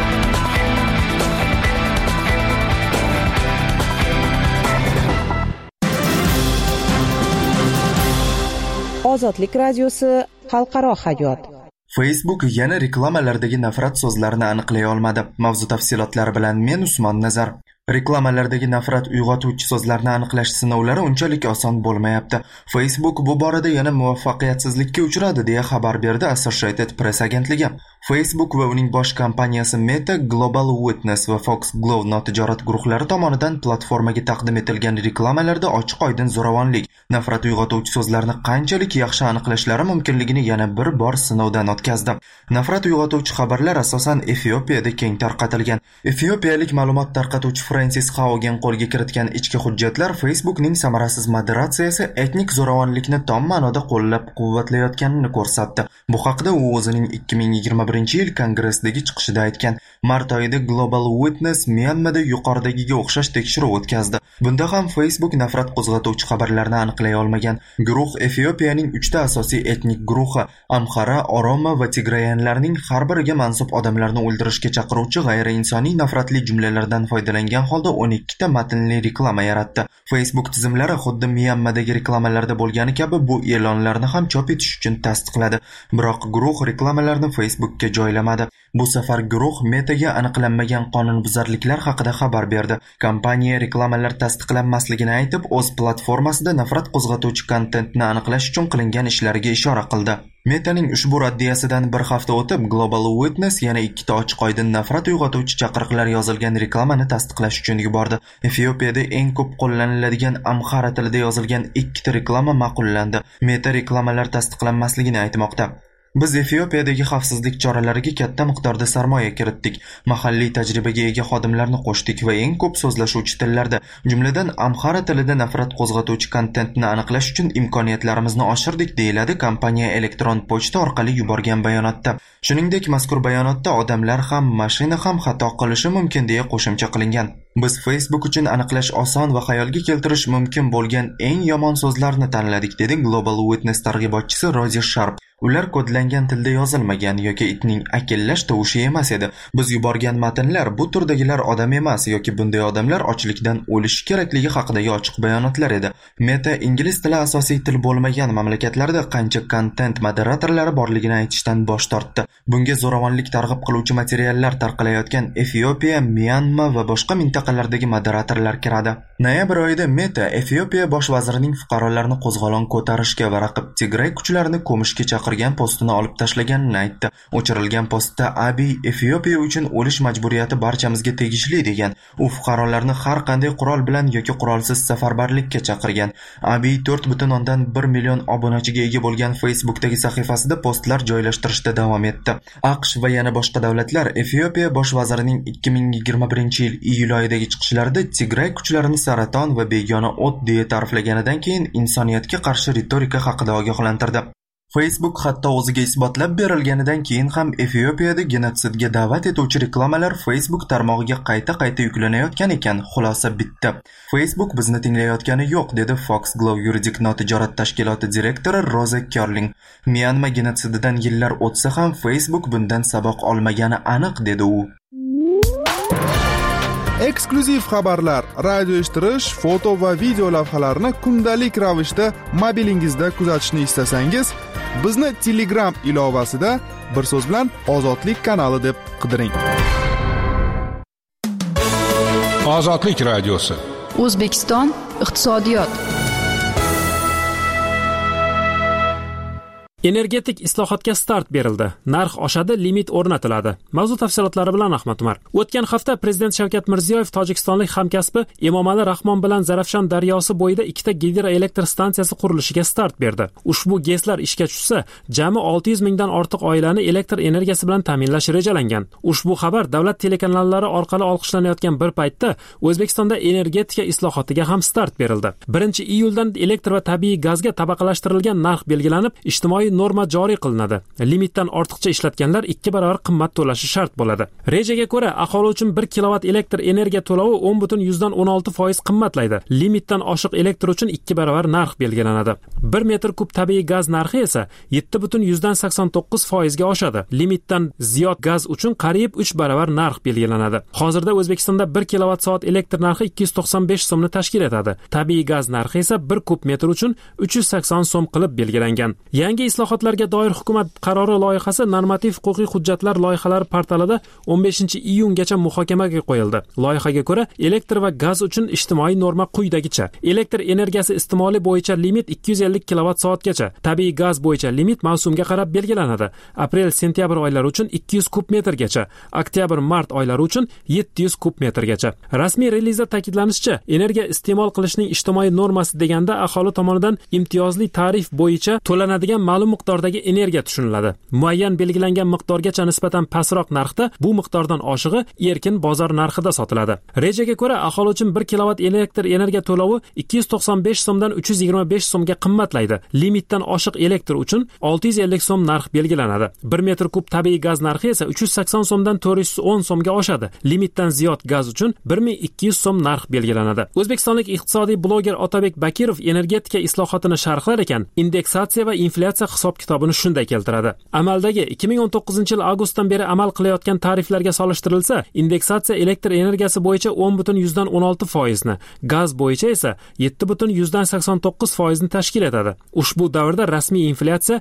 Ozodlik radiosi xalqaro hayot. Facebook yana reklamalardagi nafrat so'zlarini aniqlay olmadi. Mavzu tafsilotlari bilan men Usmon Nazar. Reklamalardagi nafrat uyg'otuvchi so'zlarni aniqlash sinovlari unchalik oson bo'lmayapti. Facebook bu borada yana muvaffaqiyatsizlikka uchradi deya xabar berdi Associated Press agentligi. Facebook va uning bosh kompaniyasi Meta, Global Witness va Fox Glove notijorat guruhlari tomonidan platformaga taqdim etilgan reklamalarda ochiq-oydin zo'ravonlik, nafrat uyg'otuvchi so'zlarni qanchalik yaxshi aniqlashlari mumkinligini yana bir bor sinovdan o'tkazdi. Nafrat uyg'otuvchi xabarlar asosan Efiopiyada keng tarqatilgan. Efiopiyalik ma'lumot tarqatuvchi Francis Haugen qo'lga kiritgan ichki hujjatlar Facebookning samarasiz moderatsiyasi etnik zo'ravonlikni tom ma'noda qo'llab-quvvatlayotganini ko'rsatdi. Bu haqda u o'zining 2021-yil kongressdagi chiqishida aytgan. Mart oyida Global Witness Myanmada yuqoridagiga o'xshash tekshiruv o'tkazdi. Bunda ham Facebook nafrat qo'zg'atuvchi xabarlarni aniqlay olmagan. Guruh Efiopiyaning 3 ta asosiy etnik guruhi Amhara, Oroma va Tigrayanlarning har biriga mansub odamlarni o'ldirishga chaqiruvchi g'ayriinsoniy nafratli jumlalardan foydalangan holda 12 ta matnli reklama yaratdi. Facebook tizimlari xuddi Myanmadagi reklamalarda bo'lgani kabi bu e'lonlarni ham chop etish uchun tasdiqladi. Biroq guruh reklamalarni Facebookka joylamadi. Bu safar guruh Metaga aniqlanmagan qonunbuzarliklar haqida xabar berdi. Kompaniya reklamalar tasdiqlanmasligini aytib, o'z platformasida nafrat qo'zg'atuvchi kontentni aniqlash uchun qilingan ishlariga ishora qildi. Metaning ushbu raddiyasidan bir hafta o'tib, Global Witness yana 2 ta ochiq-oydin nafrat uyg'otuvchi chaqiriqlar yozilgan reklamani tasdiqlash uchun yubordi. Efiopiyada eng ko'p qo'llaniladigan Amhara tilida yozilgan 2 ta reklama ma'qullandi. Meta reklamalar tasdiqlanmasligini aytmoqda. Biz Efiopiyadagi xavfsizlik choralariga katta miqdorda sarmoya kiritdik. Mahalliy tajribaga ega xodimlarni qo'shdik va eng ko'p so'zlashuvchi tillarda, jumladan Amhara tilida nafrat qo'zg'atuvchi kontentni aniqlash uchun imkoniyatlarimizni oshirdik, deyiladi kompaniya elektron pochta orqali yuborgan bayonotda. Shuningdek, mazkur bayonotda odamlar ham, mashina ham xato qilishi mumkin deya qo'shimcha qilingan. Biz Facebook uchun aniqlash oson va xayolga keltirish mumkin bo'lgan eng yomon so'zlarni tanladik, dedi Global Witness targ'ibotchisi Rozi Sharp. Ular kodlangan tilda yozilmagan yoki itning akillash tovushi emas edi. Biz yuborgan matnlar bu turdagilar odam emas yoki bunday odamlar ochlikdan o'lishi kerakligi haqidagi ochiq bayonotlar edi. Meta ingliz tili asosiy til bo'lmagan mamlakatlarda qancha kontent moderatorlari borligini aytishdan bosh tortdi. Bunga zo'ravonlik targ'ib qiluvchi materiallar tarqalayotgan Efiopiya, Myanma va boshqa mintaqalardagi moderatorlar kiradi. Noyabr oyida Meta Efiopiya bosh vazirining fuqarolarni qo'zg'olon ko'tarishga va raqib Tigray kuchlarini ko'mishga chaqirgan postini olib tashlaganini aytdi. O'chirilgan postda Abiy Efiopiya uchun o'lish majburiyati barchamizga tegishli degan. U fuqarolarni har qanday qurol bilan yoki qurolsiz safarbarlikka chaqirgan. Abiy 4,1 million obunachiga ega bo'lgan Facebookdagi sahifasida postlar joylashtirishda davom etdi. AQSh va yana boshqa davlatlar Efiopiya bosh vazirining 2021-yil iyul oyidagi chiqishlarida Tigray kuchlarini saraton va begona o't deya ta'riflaganidan keyin insoniyatga qarshi retorika haqida ogohlantirdi. Facebook hatto o'ziga isbotlab berilganidan keyin ham Efiopiyada genotsidga da'vat etuvchi reklamalar Facebook tarmog'iga qayta-qayta yuklanayotgan ekan. Xulosa bitta. Facebook bizni tinglayotgani yo'q, dedi Fox Glove yuridik notijorat tashkiloti direktori Roza Kerling. Myanma genotsididan yillar o'tsa ham Facebook bundan saboq olmagani aniq, dedi u. Eksklyuziv xabarlar, radio eshittirish, foto va video lavhalarni kundalik ravishda mobilingizda kuzatishni istasangiz, bizni Telegram ilovasida bir so'z bilan Ozodlik kanali deb qidiring. Ozodlik radiosi O'zbekiston iqtisodiyot. Energetik islohotga start berildi. Narx oshadi, limit o'rnatiladi. Mavzu tafsilotlari bilan Ahmad Umar. O'tgan hafta Prezident Shavkat Mirziyoyev tojikistonlik hamkasbi Emomali Rahmon bilan Zarafshon daryosi bo'yida ikkita gidroelektr stansiyasi qurilishiga start berdi. Ushbu GESlar ishga tushsa, jami 600 mingdan ortiq oilani elektr energiyasi bilan ta'minlash rejalangan. Ushbu xabar davlat telekanallari orqali olqishlanayotgan bir paytda O'zbekistonda energetika islohotiga ham start berildi. 1-iyuldan elektr va tabiiy gazga tabaqalashtirilgan narx belgilanib, ijtimoiy norma joriy qilinadi. Limitdan ortiqcha ishlatganlar 2 barobar qimmat to'lashi shart bo'ladi. Rejaga ko'ra, aholi uchun 1 kilovat elektr energiya to'lovi 10.16% qimmatlaydi. Limitdan oshiq elektr uchun 2 barobar narx belgilanadi. 1 metr kub tabiiy gaz narxi esa 7.89% ga oshadi. Limitdan ziyod gaz uchun qariyb 3 barobar narx belgilanadi. Hozirda O'zbekistonda 1 kilovat soat elektr narxi 295 so'mni tashkil etadi. Tabiiy gaz narxi esa 1 kub metr uchun 380 so'm qilib belgilangan. Yangi islohotlarga doir hukumat qarori loyihasi normativ-huquqiy hujjatlar loyihalari portalida 15-iyungacha muhokamaga qo'yildi. Loyihaga ko'ra, elektr va gaz uchun ijtimoiy norma quyidagicha: elektr energiyasi iste'moli bo'yicha limit 250 kilovat soatgacha, tabiiy gaz bo'yicha limit mavsumga qarab belgilanadi. Aprel-sentyabr oylari uchun 200 kub metrgacha, oktyabr-mart oylari uchun 700 kub metrgacha. Rasmiy relizda ta'kidlanishicha, energiya iste'mol qilishning ijtimoiy normasi deganda aholi tomonidan imtiyozli tarif bo'yicha to'lanadigan ma'lum miqdordagi energiya tushuniladi. Muayyan belgilangan miqdorgacha nisbatan pastroq narxda bu miqdordan oshig'i erkin bozor narxida sotiladi. Rejaga ko'ra, aholi uchun 1 kilovat elektr energiya to'lovi 295 so'mdan 325 so'mga qimmatlaydi. Limitdan oshiq elektr uchun 650 so'm narx belgilanadi. 1 metr kub tabiiy gaz narxi esa 380 so'mdan 410 so'mga oshadi. Limitdan ziyod gaz uchun 1200 so'm narx belgilanadi. O'zbekistonlik iqtisodiy bloger Otabek Bakirov energetika islohotini sharhlar ekan, indeksatsiya va inflyatsiya hisob-kitobini shunday keltiradi. Amaldagi 2019-yil avgustdan beri amal qilayotgan tariflarga solishtirilsa, indeksatsiya elektr energiyasi bo'yicha 10.16% ni, gaz bo'yicha esa 7.89% ni tashkil etadi. Ushbu davrda rasmiy inflyatsiya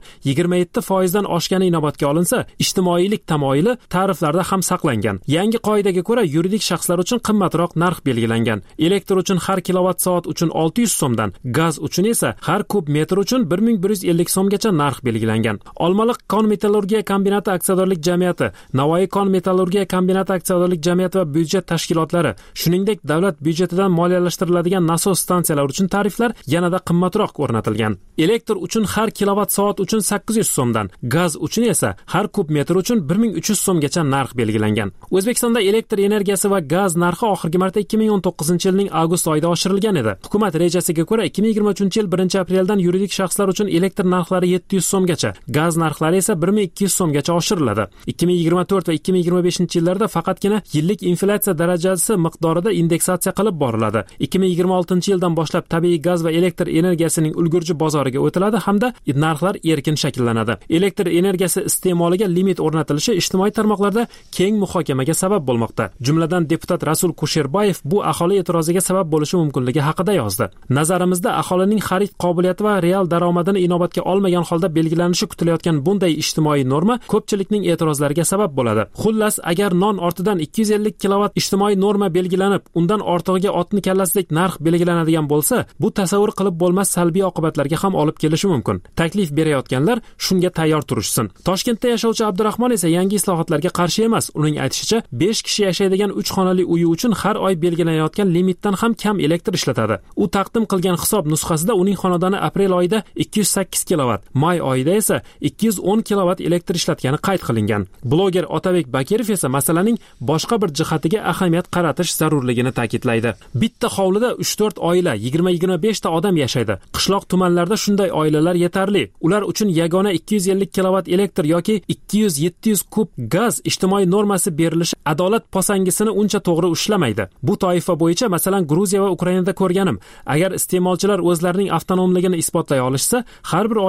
27% dan oshgani inobatga olinsa, ijtimoiylik tamoyili tariflarda ham saqlangan. Yangi qoidaga ko'ra, yuridik shaxslar uchun qimmatroq narx belgilangan. Elektr uchun har kilovat soat uchun 600 so'mdan, gaz uchun esa har kub metr uchun 1150 so'mgacha narx belgilangan. Olmaliq kon-metallurgiya kombinati aksiyadorlik jamiyati, Navoiy kon-metallurgiya kombinati aksiyadorlik jamiyati va byudjet tashkilotlari, shuningdek davlat byudjetidan moliyalashtiriladigan nasos stansiyalar uchun tariflar yanada qimmatroq o'rnatilgan. Elektr uchun har kilovat soat uchun 800 so'mdan, gaz uchun esa har kub metr uchun 1300 so'mgacha narx belgilangan. O'zbekistonda elektr energiyasi va gaz narxi oxirgi marta 2019-yilning avgust oyida oshirilgan edi. Hukumat rejasiga ko'ra 2023-yil 1-apreldan yuridik shaxslar uchun elektr narxlari 700 so'mgacha, gaz narxlari esa 1200 so'mgacha oshiriladi. 2024 va 2025-yillarda faqatgina yillik inflyatsiya darajasi miqdorida indeksatsiya qilib boriladi. 2026-yildan boshlab tabiiy gaz va elektr energiyasining ulgurji bozoriga o'tiladi hamda narxlar erkin shakllanadi. Elektr energiyasi iste'moliga limit o'rnatilishi ijtimoiy tarmoqlarda keng muhokamaga sabab bo'lmoqda. Jumladan deputat Rasul Kusherbayev bu aholi e'tiroziga sabab bo'lishi mumkinligi haqida yozdi. Nazarimizda aholining xarid qobiliyati va real daromadini inobatga olmagan holda belgilanishi kutilayotgan bunday ijtimoiy norma ko'pchilikning e'tirozlariga sabab bo'ladi. Xullas, agar non ortidan 250 kilovat ijtimoiy norma belgilanib, undan ortig'iga otni kallasidek narx belgilanadigan bo'lsa, bu tasavvur qilib bo'lmas salbiy oqibatlarga ham olib kelishi mumkin. Taklif berayotganlar shunga tayyor turishsin. Toshkentda yashovchi Abdurahmon esa yangi islohotlarga qarshi emas. Uning aytishicha, 5 kishi yashaydigan 3 xonali uyi uchun har oy belgilanayotgan limitdan ham kam elektr ishlatadi. U taqdim qilgan hisob nusxasida uning xonadoni aprel oyida 208 kilovat, may oyida esa 210 kilovat elektr ishlatgani qayd qilingan. Bloger Otabek Bakirov esa masalaning boshqa bir jihatiga ahamiyat qaratish zarurligini ta'kidlaydi. Bitta hovlida 3-4 oila, 20-25 ta odam yashaydi. Qishloq tumanlarda shunday oilalar yetarli. Ular uchun yagona 250 kilovat elektr yoki 200-700 kub gaz ijtimoiy normasi berilishi adolat posangisini uncha to'g'ri ushlamaydi. Bu toifa bo'yicha masalan Gruziya va Ukrainada ko'rganim. Agar iste'molchilar o'zlarining avtonomligini isbotlay olishsa, har bir oila uchun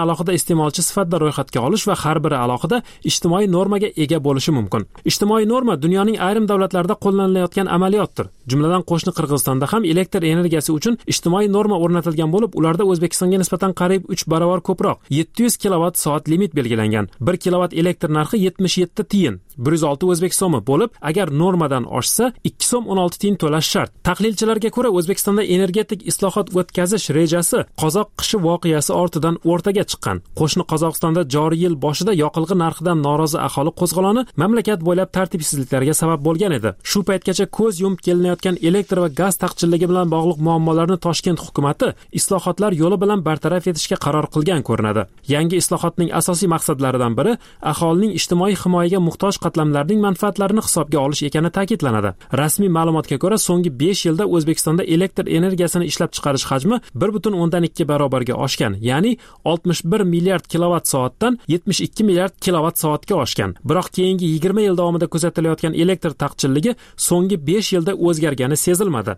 alohida iste'molchi sifatida ro'yxatga olish va har biri alohida ijtimoiy normaga ega bo'lishi mumkin. Ijtimoiy norma dunyoning ayrim davlatlarida qo'llanilayotgan amaliyotdir. Jumladan qo'shni Qirg'izistonda ham elektr energiyasi uchun ijtimoiy norma o'rnatilgan bo'lib, ularda O'zbekistonga nisbatan qariyb 3 barobar ko'proq 700 kilovat-soat limit belgilangan. 1 kilovat elektr narxi 77 tiyin, 106 o'zbek so'mi bo'lib, agar normadan oshsa 2 so'm 16 tiyin to'lash shart. Tahlilchilarga ko'ra, O'zbekistonda energetik islohot o'tkazish rejasi qozoq qishi voqeasi ortidan o'rtaga chiqqan. Qo'shni Qozog'istonda joriy yil boshida yoqilg'i narxidan norozi aholi qo'zg'oloni mamlakat bo'ylab tartibsizliklarga sabab bo'lgan edi. Shu paytgacha ko'z yumib kelinayotgan elektr va gaz taqchilligi bilan bog'liq muammolarni Toshkent hukumatı islohotlar yo'li bilan bartaraf etishga qaror qilgan ko'rinadi. Yangi islohotning asosiy maqsadlaridan biri aholining ijtimoiy himoyaga muhtoj qatlamlarning manfaatlarini hisobga olish ekani ta'kidlanadi. Rasmiy ma'lumotga ko'ra, so'nggi 5 yilda O'zbekistonda elektr energiyasini ishlab chiqarish hajmi 1.2 barobarga oshgan, ya'ni 61 milliard kilovat-soatdan 72 milliard kilovat-soatga oshgan. Biroq keyingi 20 yil davomida kuzatilayotgan elektr taqchilligi so'nggi 5 yilda o'zgargani sezilmadi.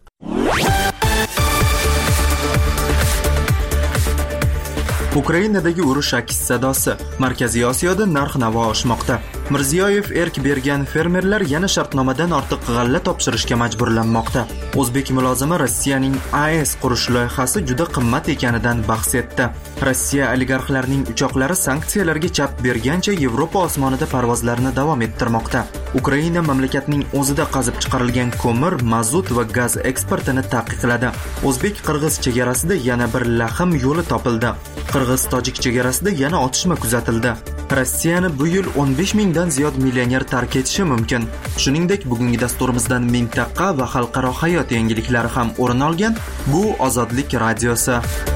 Ukrainadagi urush aks sadosi. Markaziy Osiyoda narx-navo oshmoqda. Mirziyoyev erk bergan fermerlar yana shartnomadan ortiq g'alla topshirishga majburlanmoqda. O'zbek mulozimi Rossiyaning AES qurish loyihasi juda qimmat ekanidan bahs etdi. Rossiya oligarxlarining uchoqlari sanksiyalarga chap bergancha Yevropa osmonida parvozlarini davom ettirmoqda. Ukraina mamlakatning o'zida qazib chiqarilgan ko'mir, mazut va gaz eksportini taqiqladi. O'zbek-qirg'iz chegarasida yana bir lahm yo'li topildi. Qirg'iz-tojik chegarasida yana otishma kuzatildi. Rossiyani bu yil 15 mingdan ziyod millioner tark etishi mumkin. Shuningdek, bugungi dasturimizdan mintaqa va xalqaro hayot yangiliklari ham o'rin olgan. Bu Ozodlik radiosi.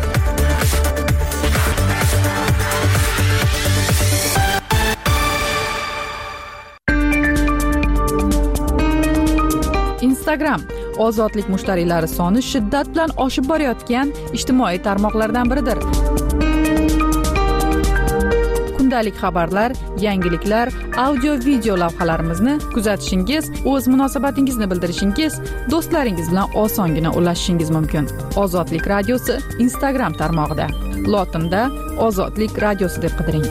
Instagram ozodlik mushtariylari soni shiddat bilan oshib borayotgan ijtimoiy tarmoqlardan biridir. Kundalik xabarlar, yangiliklar, audio-video lavhalarimizni kuzatishingiz, o'z munosabatingizni bildirishingiz, do'stlaringiz bilan osongina ulashishingiz mumkin. Ozodlik radiosi Instagram tarmog'ida. Lotinda Ozodlik radiosi deb qidiring.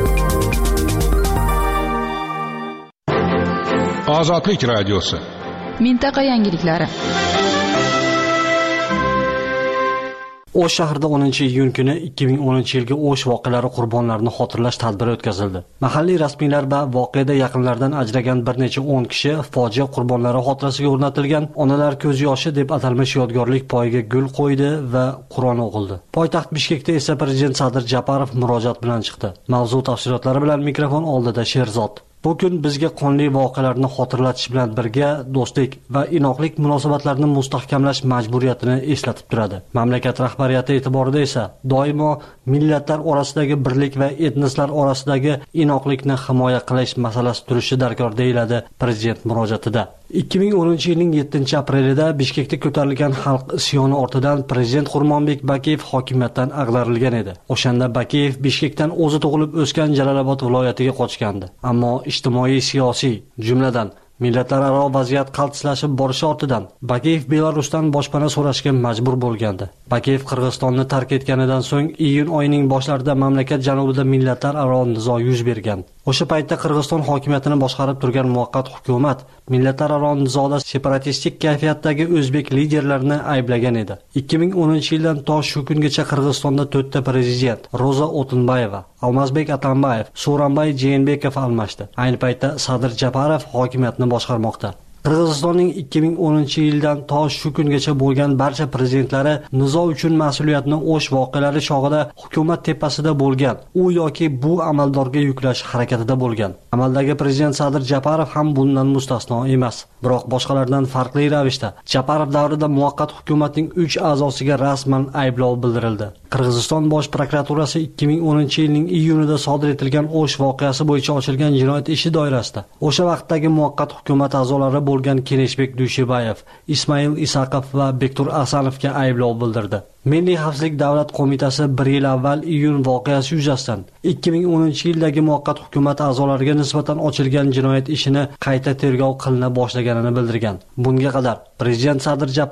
Ozodlik radiosi. Mintaqa yangiliklari. O'sh shahrida 10-iyun kuni 2010-yilgi O'sh voqealari qurbonlarini xotirlash tadbiri o'tkazildi. Mahalliy rasmiylar va voqeada yaqinlaridan ajragan bir necha 10 kishi fojia qurbonlari xotirasiga o'rnatilgan Onalar ko'z yoshi deb atalmish yodgorlik poyiga gul qo'ydi va Qur'on o'qildi. Poytaxt Bishkekda esa prezident Sadir Japarov murojaat bilan chiqdi. Mavzu tafsilotlari bilan mikrofon oldida Sherzod. Bu kun bizga qonli voqealarni xotirlatish bilan birga do'stlik va inoqlik munosabatlarini mustahkamlash majburiyatini eslatib turadi. Mamlakat rahbariyati e'tiborida esa doimo millatlar orasidagi birlik va etnislar orasidagi inoqlikni himoya qilish masalasi turishi darkor deyiladi prezident murojaatida. 2010-yilning 7-aprelida Bishkekda ko'tarilgan xalq isyoni ortidan prezident Xurmonbek Bakiyev hokimiyatdan ag'darilgan edi. O'shanda Bakiyev Bishkekdan o'zi tug'ilib o'sgan Jalolobod viloyatiga qochgandi. Ammo ijtimoiy siyosiy, jumladan millatlararo vaziyat qaltislashib borishi ortidan Bakiyev Belarusdan boshpana so'rashga majbur bo'lgandi. Bakiyev Qirg'izistonni tark etganidan so'ng iyun oyining boshlarida mamlakat janubida millatlararo nizo yuz bergan. O'sha paytda Qirg'iziston hokimiyatini boshqarib turgan muvaqqat hukumat millatlararo nizoda separatistik kayfiyatdagi o'zbek liderlarini ayblagan edi. 2010-yildan to shu kungacha Qirg'izistonda 4 ta prezident Roza Otunbayeva, Almazbek Atambayev, Sooronbay Jeenbekov almashdi. Ayni paytda Sadir Japarov hokimiyatni boshqarmoqda. Qirg'izistonning 2010-yildan to shu kungacha bo'lgan barcha prezidentlari nizo uchun mas'uliyatni O'sh voqealari chog'ida hukumat tepasida bo'lgan, u yoki bu amaldorga yuklash harakatida bo'lgan. Amaldagi prezident Sadir Japarov ham bundan mustasno emas. Biroq boshqalardan farqli ravishda Japarov davrida muvaqqat hukumatning 3 a'zosiga rasman ayblov bildirildi. Qirg'iziston bosh prokuraturasi 2010-yilning iyunida sodir etilgan O'sh voqeasi bo'yicha ochilgan jinoyat ishi doirasida o'sha vaqtdagi muvaqqat hukumat a'zolari bo'lgan Keneshbek Dushibayev, Ismail Isaqov va Bektur Asanovga ayblov bildirdi. Milliy xavfsizlik davlat qo'mitasi 1 yil avval iyun voqeasi yuzasidan 2010-yildagi muvaqqat hukumat a'zolariga nisbatan ochilgan jinoyat ishini qayta tergov qilina boshlaganini bildirgan. Bunga qadar prezident Sadir Japarov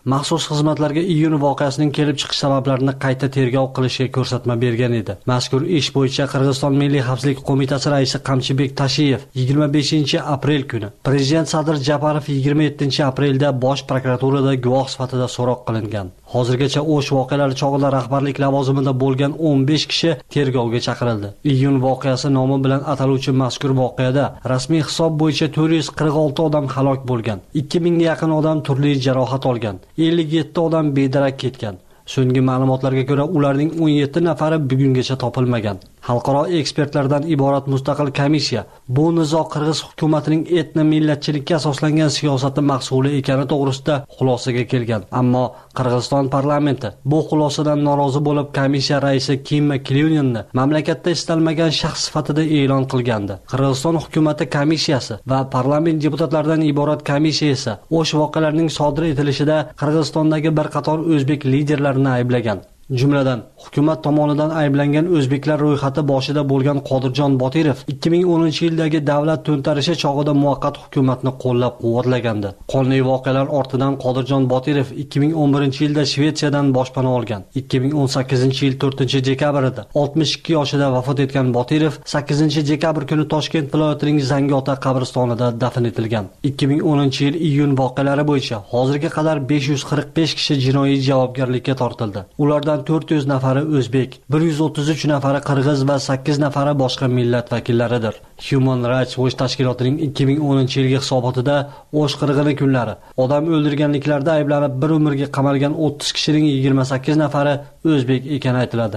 Maxsus xizmatlarga iyun voqeasining kelib chiqish sabablarini qayta tergov qilishga ko'rsatma bergan edi. Mazkur ish bo'yicha Qirg'iziston Milliy xavfsizlik qo'mitasi raisi Qamchibek Tashiyev 25-aprel kuni, Prezident Sadir Japarov 27-aprelda Bosh prokuraturada guvoh sifatida so'roq qilingan. Hozirgacha o'sh voqealari chog'ida rahbarlik lavozimida bo'lgan 15 kishi tergovga chaqirildi. Iyun voqeasi nomi bilan ataluvchi mazkur voqeada rasmiy hisob bo'yicha 446 odam halok bo'lgan, 2000 ga yaqin odam turli jarohat olgan, 57 odam bedarak ketgan. So'nggi ma'lumotlarga ko'ra, ularning 17 nafari bugungacha topilmagan. Xalqaro ekspertlardan iborat mustaqil komissiya bu nizo Qirg'iz hukumatining etno millatchilikka asoslangan siyosati mahsuli ekani to'g'risida xulosaga kelgan. Ammo Qirg'iziston parlamenti bu xulosadan norozi bo'lib, komissiya raisi Kim Kilyuninni mamlakatda istalmagan shaxs sifatida e'lon qilgandi. Qirg'iziston hukumati komissiyasi va parlament deputatlaridan iborat komissiya esa o'sh voqealarning sodir etilishida Qirg'izistondagi bir qator o'zbek liderlarini ayblagan. Jumladan, hukumat tomonidan ayblangan o'zbeklar ro'yxati boshida bo'lgan Qodirjon Botirov 2010-yildagi davlat to'ntarishi chog'ida muvaqqat hukumatni qo'llab-quvvatlagandi. Qonli voqealar ortidan Qodirjon Botirov 2011-yilda Shvetsiyadan boshpana olgan. 2018-yil 4-dekabrida 62 yoshida vafot etgan Botirov 8-dekabr kuni Toshkent viloyatining Zangiota qabristonida dafn etilgan. 2010-yil iyun voqealari bo'yicha hozirga qadar 545 kishi jinoiy javobgarlikka tortildi. Ulardan 400 nafari o'zbek, 133 nafari qirg'iz va 8 nafari boshqa millat vakillaridir. Human Rights Watch tashkilotining 2010-yilgi hisobotida o'sh qirg'ini kunlari odam o'ldirganliklarda ayblanib bir umrga qamalgan 30 kishining 28 nafari o'zbek ekani aytiladi.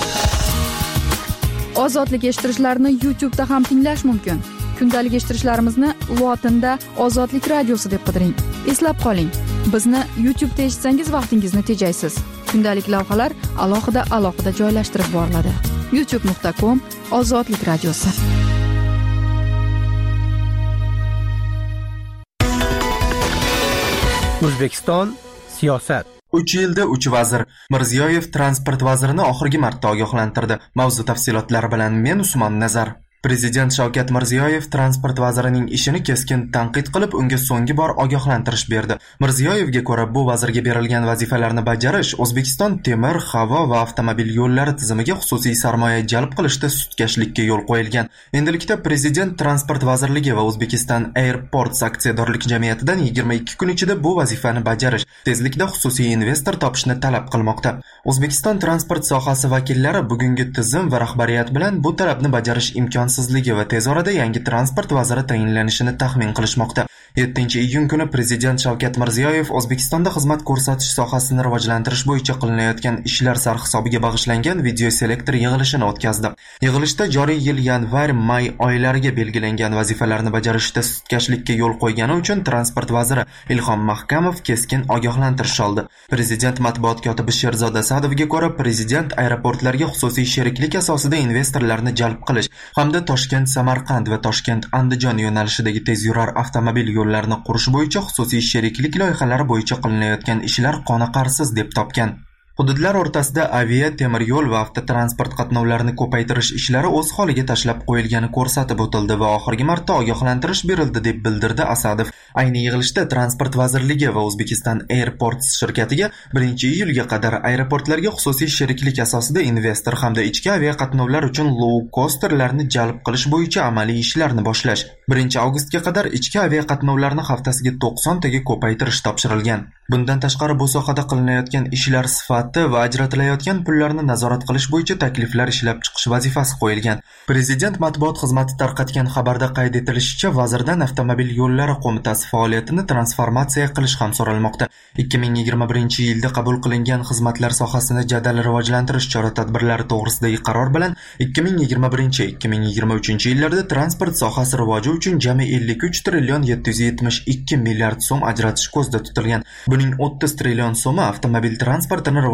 Ozodlik eshittirishlarni YouTube'da ham tinglash mumkin. Kundalik eshittirishlarimizni lotinda Ozodlik radiosi deb qidiring. Eslab qoling, bizni YouTube'da eshitsangiz vaqtingizni tejaysiz. Kundalik lavhalar alohida joylashtirib boriladi. youtube.com/ozodlik radiosi. O'zbekiston siyosat. 3 yilda 3 vazir. Mirziyoyev transport vazirini oxirgi marta ogohlantirdi. Mavzu tafsilotlari bilan men Usmon Nazar. Prezident Shavkat Mirziyoyev transport vazirining ishini keskin tanqid qilib, unga so'nggi bor ogohlantirish berdi. Mirziyoyevga ko'ra, bu vazirga berilgan vazifalarni bajarish O'zbekiston temir, havo va avtomobil yo'llari tizimiga xususiy sarmoya jalb qilishda sutkashlikka yo'l qo'yilgan. Endilikda Prezident transport vazirligi va Uzbekistan Airports aksiyadorlik jamiyatidan 22 kun ichida bu vazifani bajarish, tezlikda xususiy investor topishni talab qilmoqda. O'zbekiston transport sohasi vakillari bugungi tizim va rahbariyat bilan bu talabni bajarish imkonsizligi va tez orada yangi transport vaziri tayinlanishini taxmin qilishmoqda. 7-iyun kuni Prezident Shavkat Mirziyoyev O'zbekistonda xizmat ko'rsatish sohasini rivojlantirish bo'yicha qilinayotgan ishlar sarhisobiga bag'ishlangan video selektor yig'ilishini o'tkazdi. Yig'ilishda joriy yil yanvar-may oylariga belgilangan vazifalarni bajarishda sutkashlikka yo'l qo'ygani uchun transport vaziri Ilhom Mahkamov keskin ogohlantirish oldi. Prezident matbuot kotibi Sherzod Asadovga ko'ra, Prezident aeroportlarga xususiy sheriklik asosida investorlarni jalb qilish hamda Toshkent-Samarqand va Toshkent-Andijon yo'nalishidagi tezyurar avtomobil yo'llarini qurish bo'yicha xususiy sheriklik loyihalari bo'yicha qilinayotgan ishlar qoniqarsiz deb topgan. Hududlar o'rtasida avia, temir yo'l va avtotransport qatnovlarini ko'paytirish ishlari o'z holiga tashlab qo'yilgani ko'rsatib o'tildi va oxirgi marta ogohlantirish berildi deb bildirdi Asadov. Ayni yig'ilishda Transport vazirligi va Uzbekistan Airports shirkatiga 1-iyulga qadar aeroportlarga xususiy sheriklik asosida investor hamda ichki avia qatnovlar uchun low-costerlarni jalb qilish bo'yicha amaliy ishlarni boshlash, 1-avgustga qadar ichki avia qatnovlarni haftasiga 90 taga ko'paytirish topshirilgan. Bundan tashqari bu sohada qilinayotgan ishlar sifati va ajratilayotgan pullarni nazorat qilish bo'yicha takliflar ishlab chiqish vazifasi qo'yilgan. Prezident matbuot xizmati tarqatgan xabarda qayd etilishicha, vazirdan avtomobil yo'llari qo'mitasi faoliyatini transformatsiya qilish ham so'ralmoqda. 2021-yilda qabul qilingan xizmatlar sohasini jadal rivojlantirish chora-tadbirlari to'g'risidagi qaror bilan 2021-2023 yillarda transport sohasi rivoji uchun jami 53 trillion 772 milliard so'm ajratish ko'zda tutilgan. Buning 30 trillion so'mi avtomobil transportini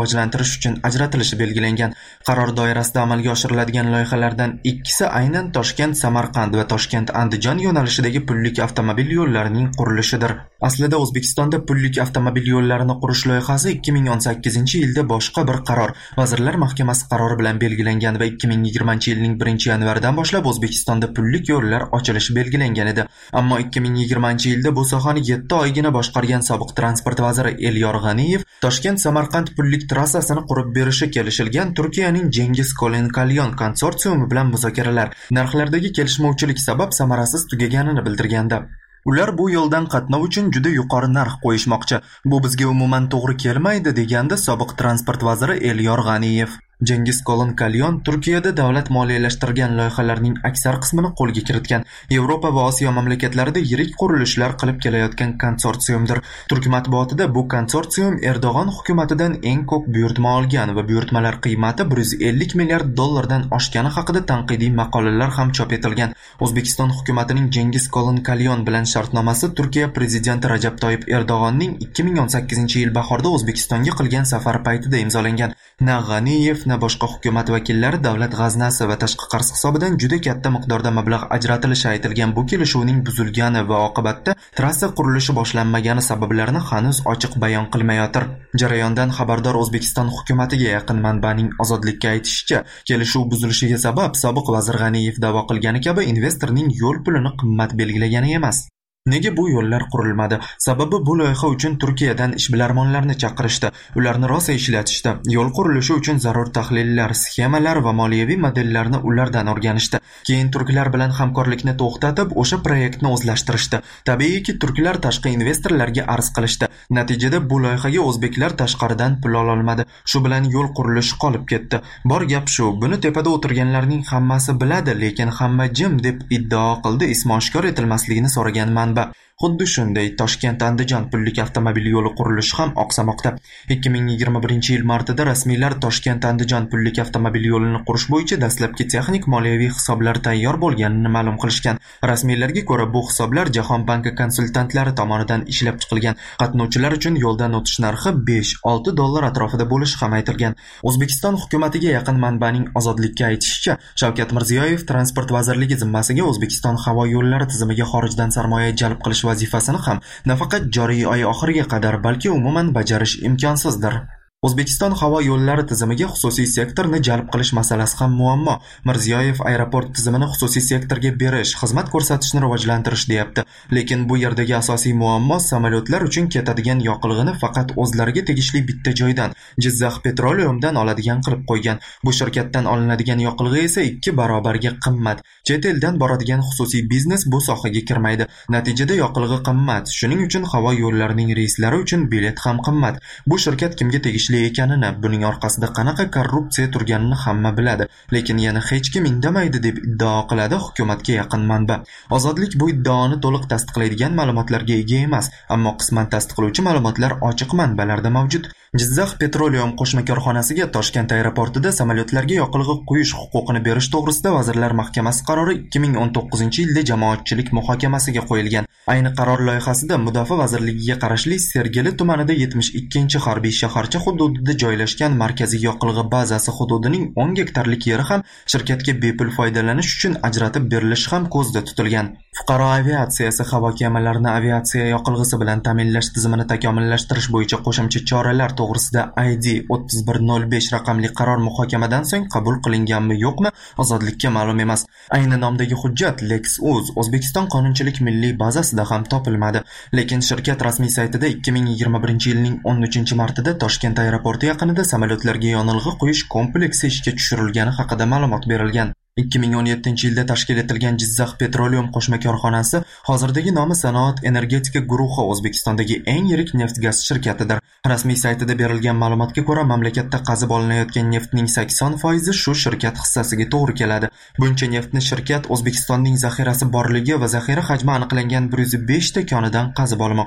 rivojlantirish uchun ajratilishi belgilangan. Qaror doirasida amalga oshiriladigan loyihalardan ikkisi aynan Toshkent-Samarqand va Toshkent-Andijon yo'nalishidagi pullik avtomobil yo'llarining qurilishidir. Aslida O'zbekistonda pullik avtomobil yo'llarini qurish loyihasi 2018-yilda boshqa bir qaror, Vazirlar Mahkamasi qarori bilan belgilangan va 2020-yilning 1-yanvaridan boshlab O'zbekistonda pullik yo'llar ochilishi belgilangan edi. Ammo 2020-yilda bu sohani 7 oygina boshqargan sobiq transport vaziri Elyor G'aniyev Toshkent-Samarqand pullik trassasini qurib berishi kelishilgan Turkiyaning Cengiz Kolen Kalyon konsorsiumi bilan muzokaralar narxlardagi kelishmovchilik sabab samarasiz tugaganini bildirgandi. Ular bu yo'ldan qatnov uchun juda yuqori narx qo'yishmoqchi. Bu bizga umuman to'g'ri kelmaydi, degandi sobiq transport vaziri Elyor G'aniyev. Cengiz Kolen Kalyon Turkiyada davlat moliyalashtirgan loyihalarning aksar qismini qo'lga kiritgan, Yevropa va Osiyo mamlakatlarida yirik qurilishlar qilib kelayotgan konsorsiumdir. Turk matbuotida bu konsorsium Erdo'g'on hukumatidan eng ko'p buyurtma olgan va buyurtmalar qiymati 150 milliard dollardan oshgani haqida tanqidiy maqolalar ham chop etilgan. O'zbekiston hukumatining Cengiz Kolen Kalyon bilan shartnomasi Turkiya prezidenti Rajab Toyyib Erdo'g'onning 2018-yil bahorda O'zbekistonga qilgan safari paytida imzolangan. Na G'aniyev boshqa hukumat vakillari davlat g'aznasi va tashqi qarz hisobidan juda katta miqdorda mablag' ajratilishi aytilgan bu kelishuvning buzilgani va oqibatda trassa qurilishi boshlanmagani sabablarini hanuz ochiq bayon qilmayotir. Jarayondan xabardor O'zbekiston hukumatiga yaqin manbaning Ozodlikka aytishicha, kelishuv buzilishiga sabab sobiq vazir G'aniyev da'vo qilgani kabi investorning yo'l pulini qimmat belgilagani emas. Nega bu yo'llar qurilmadi? Sababi bu loyiha uchun Turkiyadan ishbilarmonlarni chaqirishdi, ularni rosa ishlatishdi. Yo'l qurilishi uchun zarur tahlillar, sxemalar va moliyaviy modellarni ulardan o'rganishdi. Keyin turklar bilan hamkorlikni to'xtatib, o'sha proyektni o'zlashtirishdi. Tabiiyki, turklar tashqi investorlarga arz qilishdi. Natijada bu loyihaga o'zbeklar tashqaridan pul ola olmadi. Shu bilan yo'l qurilishi qolib ketdi. Bor gap shu, buni tepada o'tirganlarning hammasi biladi, lekin hamma jim deb iddao qildi, ismi oshkor etilmasligini so'ragan manba. Xuddi shunday Toshkent-Andijon pullik avtomobil yo'li qurilishi ham oqsamoqda. 2021-yil martida rasmiylar Toshkent-Andijon pullik avtomobil yo'lini qurish bo'yicha dastlabki texnik moliyaviy hisoblar tayyor bo'lganini ma'lum qilishgan. Rasmiylarga ko'ra, bu hisoblar Jahon banki konsultantlari tomonidan ishlab chiqilgan. Qatnovchilar uchun yo'ldan o'tish narxi 5-6 dollar atrofida bo'lishi ham aytilgan. O'zbekiston hukumatiga yaqin manbaning Ozodlikka aytishicha, Shavkat Mirziyoyev transport vazirligi zimmasiga O'zbekiston havo yo'llari tizimiga xorijdan sarmoya jalb qilish vazifasini ham nafaqat joriy oy oxiriga qadar, balki umuman bajarish imkonsizdir. O'zbekiston havo yo'llari tizimiga xususiy sektorni jalb qilish masalasi ham muammo. Mirziyoyev aeroport tizimini xususiy sektorga berish, xizmat ko'rsatishni rivojlantirish deyapti. Lekin bu yerdagi asosiy muammo samolyotlar uchun ketadigan yoqilg'ini faqat o'zlariga tegishli bitta joydan, Jizzax Petroleumdan oladigan qilib qo'ygan. Bu shirkatdan olinadigan yoqilg'i esa 2 barobarga qimmat. Chet eldan boradigan xususiy biznes bu sohaga kirmaydi. Natijada yoqilg'i qimmat. Shuning uchun havo yo'llarining reyslari uchun bilet ham qimmat. Bu shirkat kimga tegishli ekanini, buning orqasida qanaqa korrupsiya turganini hamma biladi, lekin yana hech kim indamaydi deb iddao qiladi hukumatga yaqin manba. Ozodlik bu iddaoni to'liq tasdiqlaydigan ma'lumotlarga ega emas, ammo qisman tasdiqlovchi ma'lumotlar ochiq manbalarda mavjud. Jizzax Petroleum qo'shma korxonasiga Toshkent aeroportida samolyotlarga yoqilg'i quyish huquqini berish to'g'risida Vazirlar Mahkamasi qarori 2019-yilda jamoatchilik muhokamasiga qo'yilgan. Ayni qaror loyihasida Mudofaa vazirligiga qarashli Sergeli tumanida 72-harbiy shaharcha hududida joylashgan markaziy yoqilg'i bazasi hududining 10 gektarlik yeri ham shirkatga bepul foydalanish uchun ajratib berilishi ham ko'zda tutilgan. Fuqaro aviatsiyasi havo kemalarini aviatsiya yoqilg'isi bilan ta'minlash tizimini takomillashtirish bo'yicha qo'shimcha choralar to'g'risida ID 3105 raqamli qaror muhokamadan so'ng qabul qilinganmi yo'qmi, Ozodlikka ma'lum emas. Ayni nomdagi hujjat Lexus O'zbekiston qonunchilik milliy bazasida ham topilmadi, lekin shirkat rasmiy saytida 2021-yilning 13-martida Toshkent aeroporti yaqinida samolyotlarga yonilg'i quyish kompleksi ishga tushirilgani haqida ma'lumot berilgan. 2017-yilda tashkil etilgan Jizzax Petroleum qo'shma korxonasi hozirdagi nomi Sanoat energetika guruhi O'zbekistondagi eng yirik neft-gaz shirkatidir. Rasmiy saytida berilgan ma'lumotga ko'ra, mamlakatda qazib olinayotgan neftning 80% shu shirkat hissasiga to'g'ri keladi. Buncha neftni shirkat O'zbekistonning zaxirasi borligi va zaxira hajmi aniqlangan 105 ta konidan qazib olmoqda.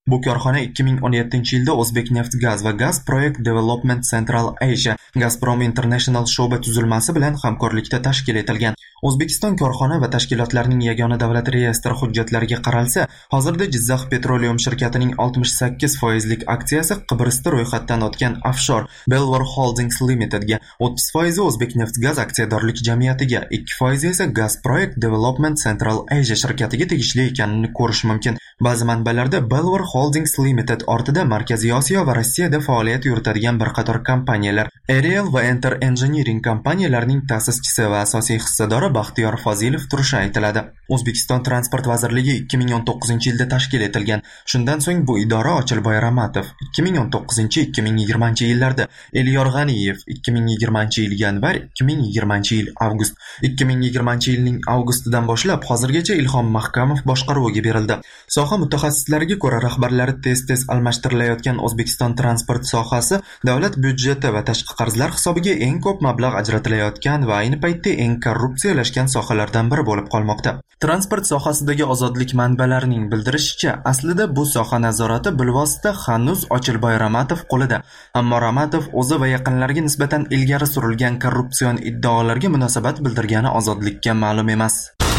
Bu korxona 2017-yilda O'zbekneftgaz va Gazproyekt Development Central Asia Gazprom International sho'ba tuzilmasi bilan hamkorlikda tashkil etilgan. O'zbekiston korxona va tashkilotlarining yagona davlat reyestri hujjatlariga qaralsa, hozirda Jizzax Petroleum shirkatining 68% aksiyasi Qibrusda ro'yxatdan o'tgan offshore Belvoir Holdings Limitedga, 30% O'zbekneftgaz aksiyadorlik jamiyatiga, 2% esa Gazproyekt Development Central Asia shirkatiga tegishli ekanini ko'rish mumkin. Ba'zi manbalarda Belvoir Holdings Limited ortida Markaziy Osiyo va Rossiyada faoliyat yuritadigan bir qator kompaniyalar, Aerial va Enter Engineering kompaniyalarining ta'sischisi va asosiy hissadori Baxtiyor Fozilov turishi aytiladi. O'zbekiston Transport vazirligi 2019-yilda tashkil etilgan. Shundan so'ng bu idora Ochilboy Ramatov 2019-2020 yillarda, Elyor G'aniyev 2020-yil yanvar, 2020-yil avgust, 2020-yilning avgustidan boshlab hozirgacha Ilhom Mahkamov boshqaruviga berildi. Soha mutaxassislariga ko'ra, rahbarlari tez-tez almashtirilayotgan O'zbekiston transport sohasi davlat byudjeti va tashqi qarzlar hisobiga eng ko'p mablag' ajratilayotgan va ayni paytda eng korrupsiyalashgan sohalardan biri bo'lib qolmoqda. Transport sohasidagi ozodlik manbalarining bildirishicha, aslida bu soha nazorati bilvosita hanuz Ochilboy Ramatov qo'lida. Ammo Ramatov o'zi va yaqinlariga nisbatan ilgari surilgan korrupsion iddaolarga munosabat bildirgani ozodlikka ma'lum emas.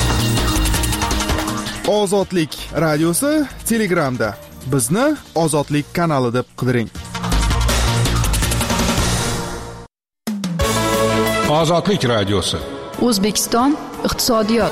Ozodlik radiosi Telegramda. Bizni Ozodlik kanali deb qidiring. Ozodlik radiosi. O'zbekiston iqtisodiyot.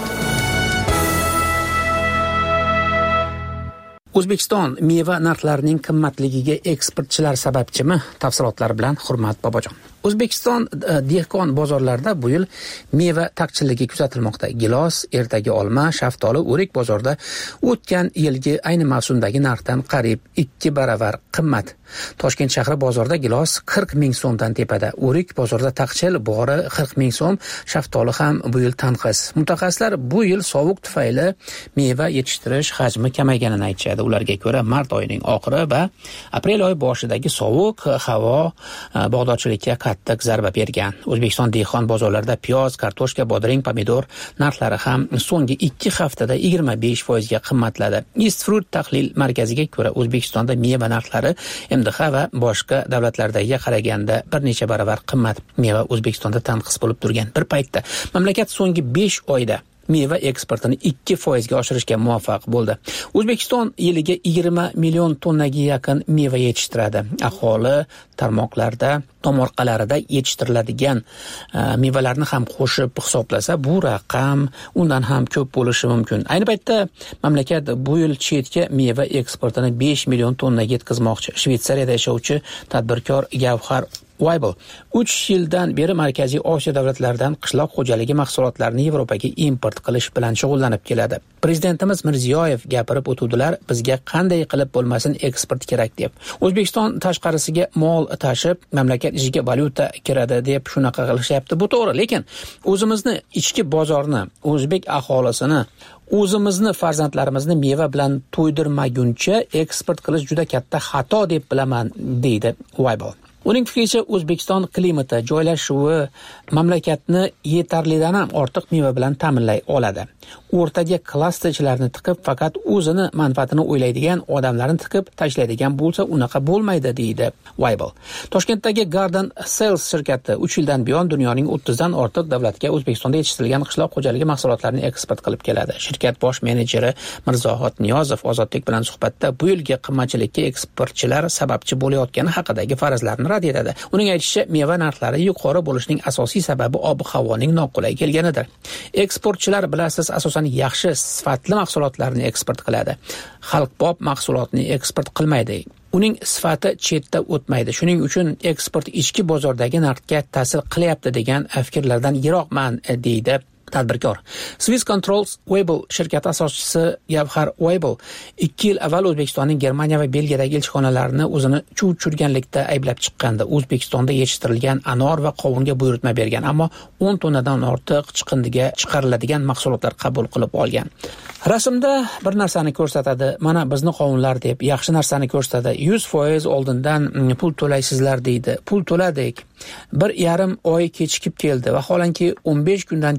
O'zbekiston meva narxlarining qimmatligiga eksportchilar sababchimi? Tafsilotlar bilan Hurmat Bobojon. O'zbekiston dehqon bozorlarida bu yil meva taqchilligi kuzatilmoqda. Gilos, ertagi olma, shaftoli, o'rik bozorda o'tgan yilgi ayni mavsumdagi narxdan qariyb 2 baravar qimmat. Toshkent shahri bozorida gilos 40 ming so'mdan tepada, o'rik bozorida taqchil bori 40 ming so'm, shaftoli ham bu yil tanqis. Mutaxassislar bu yil sovuq tufayli meva yetishtirish hajmi kamayganini aytishadi. Ularga ko'ra, mart oyining oxiri va aprel oyi boshidagi sovuq havo bog'dorchilikka qattiq zarba bergan. O'zbekiston dehqon bozorlarida piyoz, kartoshka, bodring, pomidor narxlari ham so'nggi 2 haftada 25% ga qimmatladi. East Fruit tahlil markaziga ko'ra, O'zbekistonda meva narxlari MDH va boshqa davlatlardagiga qaraganda bir necha baravar qimmat. Meva O'zbekistonda tanqis bo'lib turgan bir paytda mamlakat so'nggi 5 oyda meva eksportini 2% ga oshirishga muvaffaq bo'ldi. O'zbekiston yiliga 20 million tonnaga yaqin meva yetishtiradi. Aholi tarmoqlarda, tomorqalarida yetishtiriladigan mevalarni ham qo'shib hisoblasa, bu raqam undan ham ko'p bo'lishi mumkin. Ayni paytda mamlakat bu yil chetga meva eksportini 5 million tonnaga yetkazmoqchi. Shvetsariyada yashovchi tadbirkor Gavhar Weibel 3 yildan beri Markaziy Osiyo davlatlaridan qishloq xo'jaligi mahsulotlarini Yevropaga import qilish bilan shug'ullanib keladi. Prezidentimiz Mirziyoyev gapirib o'tuvdilar, bizga qanday qilib bo'lmasin eksport kerak deb. O'zbekiston tashqarisiga mol tashib, mamlakat ichiga valyuta kiradi deb shunaqa qilishyapti. Bu to'g'ri, lekin o'zimizni ichki bozorni, o'zbek aholisini, o'zimizni farzandlarimizni meva bilan to'ydirmaguncha eksport qilish juda katta xato deb bilaman, deydi Weibel. Uning fikricha, O'zbekiston klimati, joylashuvi mamlakatni yetarlidan ham ortiq meva bilan ta'minlay oladi. O'rtaga klasterchilarni tiqib, faqat o'zini manfaatini o'ylaydigan odamlarni tiqib tashlaydigan bo'lsa, unaqa bo'lmaydi, deydi Weibel. Toshkentdagi Garden Sales shirkati 3 yildan buyon dunyoning 30 dan ortiq davlatga O'zbekistonda yetishtirilgan qishloq xo'jaligi mahsulotlarini eksport qilib keladi. Shirkat bosh menejeri Mirzohid Niyozov Ozodlik bilan suhbatda bu yilgi qimmatchilikka eksportchilar sababchi bo'layotgani haqidagi farazlarni rad etadi. Uning aytishicha, meva narxlari yuqori bo'lishining asosiy sababi ob-havoning noqulay kelganidir. Eksportchilar bilasiz, asosan yaxshi sifatli mahsulotlarni eksport qiladi. Xalqbob mahsulotni eksport qilmaydi. Uning sifati chetda o'tmaydi. Shuning uchun eksport ichki bozordagi narxga ta'sir qilyapti degan fikrlardan yiroqman, deydi tadbirkor. Swiss Controls Weibel shirkati asoschisi Gavhar Weibel 2 yil avval O'zbekistonning Germaniya va Belgiyadagi elchixonalarini o'zini chuv tushirganlikda ayblab chiqqandi. O'zbekistonda yetishtirilgan anor va qovunga buyurtma bergan, ammo 10 tonnadan ortiq chiqindiga chiqariladigan mahsulotlar qabul qilib olgan. Rasmda bir narsani ko'rsatadi, mana bizni qovunlar deb, yaxshi narsani ko'rsatadi. 100% oldindan pul to'laysizlar deydi. Pul to'ladik. 1,5 oy kechikib keldi. Vaholanki 15 kundan keyin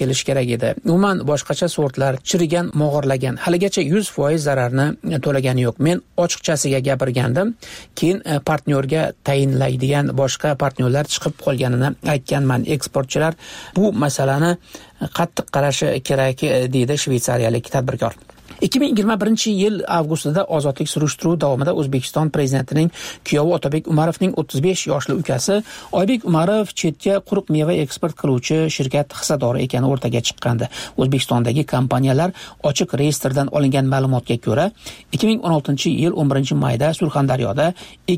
kelishi kerak edi. Umuman boshqacha sortlar chirigan, mog'orlagan, haligacha 100% zararni to'lagani yo'q. Men ochiqchasiga gapirgandim. Keyin partnyorga tayinlaydigan boshqa partnyorlar chiqib qolganini aytganman. Eksportchilar bu masalani qattiq qarashi kerak deydi shveysariyalik tadbirkor. 2021-yil avgustida ozodlik surishtiruvi davomida O'zbekiston prezidentining kuyovi Otabek Umarovning 35 yoshli ukasi Oybek Umarov chetga quruq meva eksport qiluvchi shirkat hissadori ekani o'rtaga chiqqandi. O'zbekistondagi kompaniyalar ochiq reyestrdan olingan ma'lumotga ko'ra, 2016-yil 11-mayda Surxondaryoda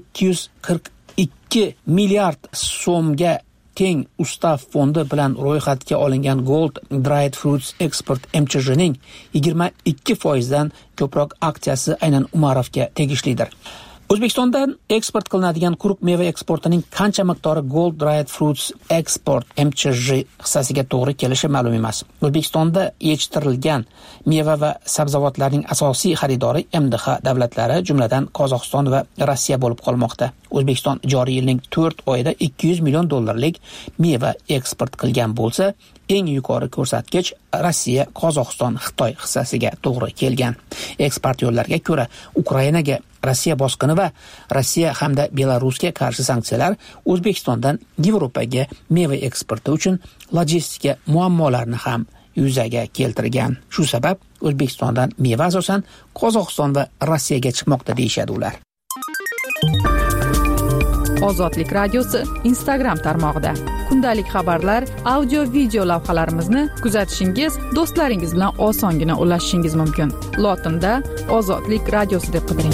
242 milliard so'mga teng ustav fondi bilan ro'yxatga olingan Gold Dried Fruits Export MCJning 22% ko'proq aksiyasi aynan Umarovga tegishlidir. O'zbekistondan eksport qilinadigan quruq meva eksportining qancha miqdori Gold Dried Fruits Export MCJ hissasiga to'g'ri kelishi ma'lum emas. O'zbekistonda yetishtirilgan meva va sabzavotlarning asosiy xaridori MDH davlatlari, jumladan Qozog'iston va Rossiya bo'lib qolmoqda. O'zbekiston joriy yilning 4 oyida $200 million meva eksport qilgan bo'lsa, eng yuqori ko'rsatkich Rossiya, Qozog'iston, Xitoy hissasiga to'g'ri kelgan. Eksportyorlarga ko'ra, Ukrainaga Rossiya bosqini va Rossiya hamda Belarusga qarshi sanksiyalar O'zbekistondan Yevropaga meva eksporti uchun logistika muammolarni ham yuzaga keltirgan. Shu sabab O'zbekistondan meva asosan Qozog'iston va Rossiyaga chiqmoqda deyshadi ular. Ozodlik radiosi Instagram tarmog'ida kundalik xabarlar, audio, video lavhalarimizni kuzatishingiz, do'stlaringiz bilan osongina ulashishingiz mumkin. Lotinda Ozodlik radiosi deb qidiring.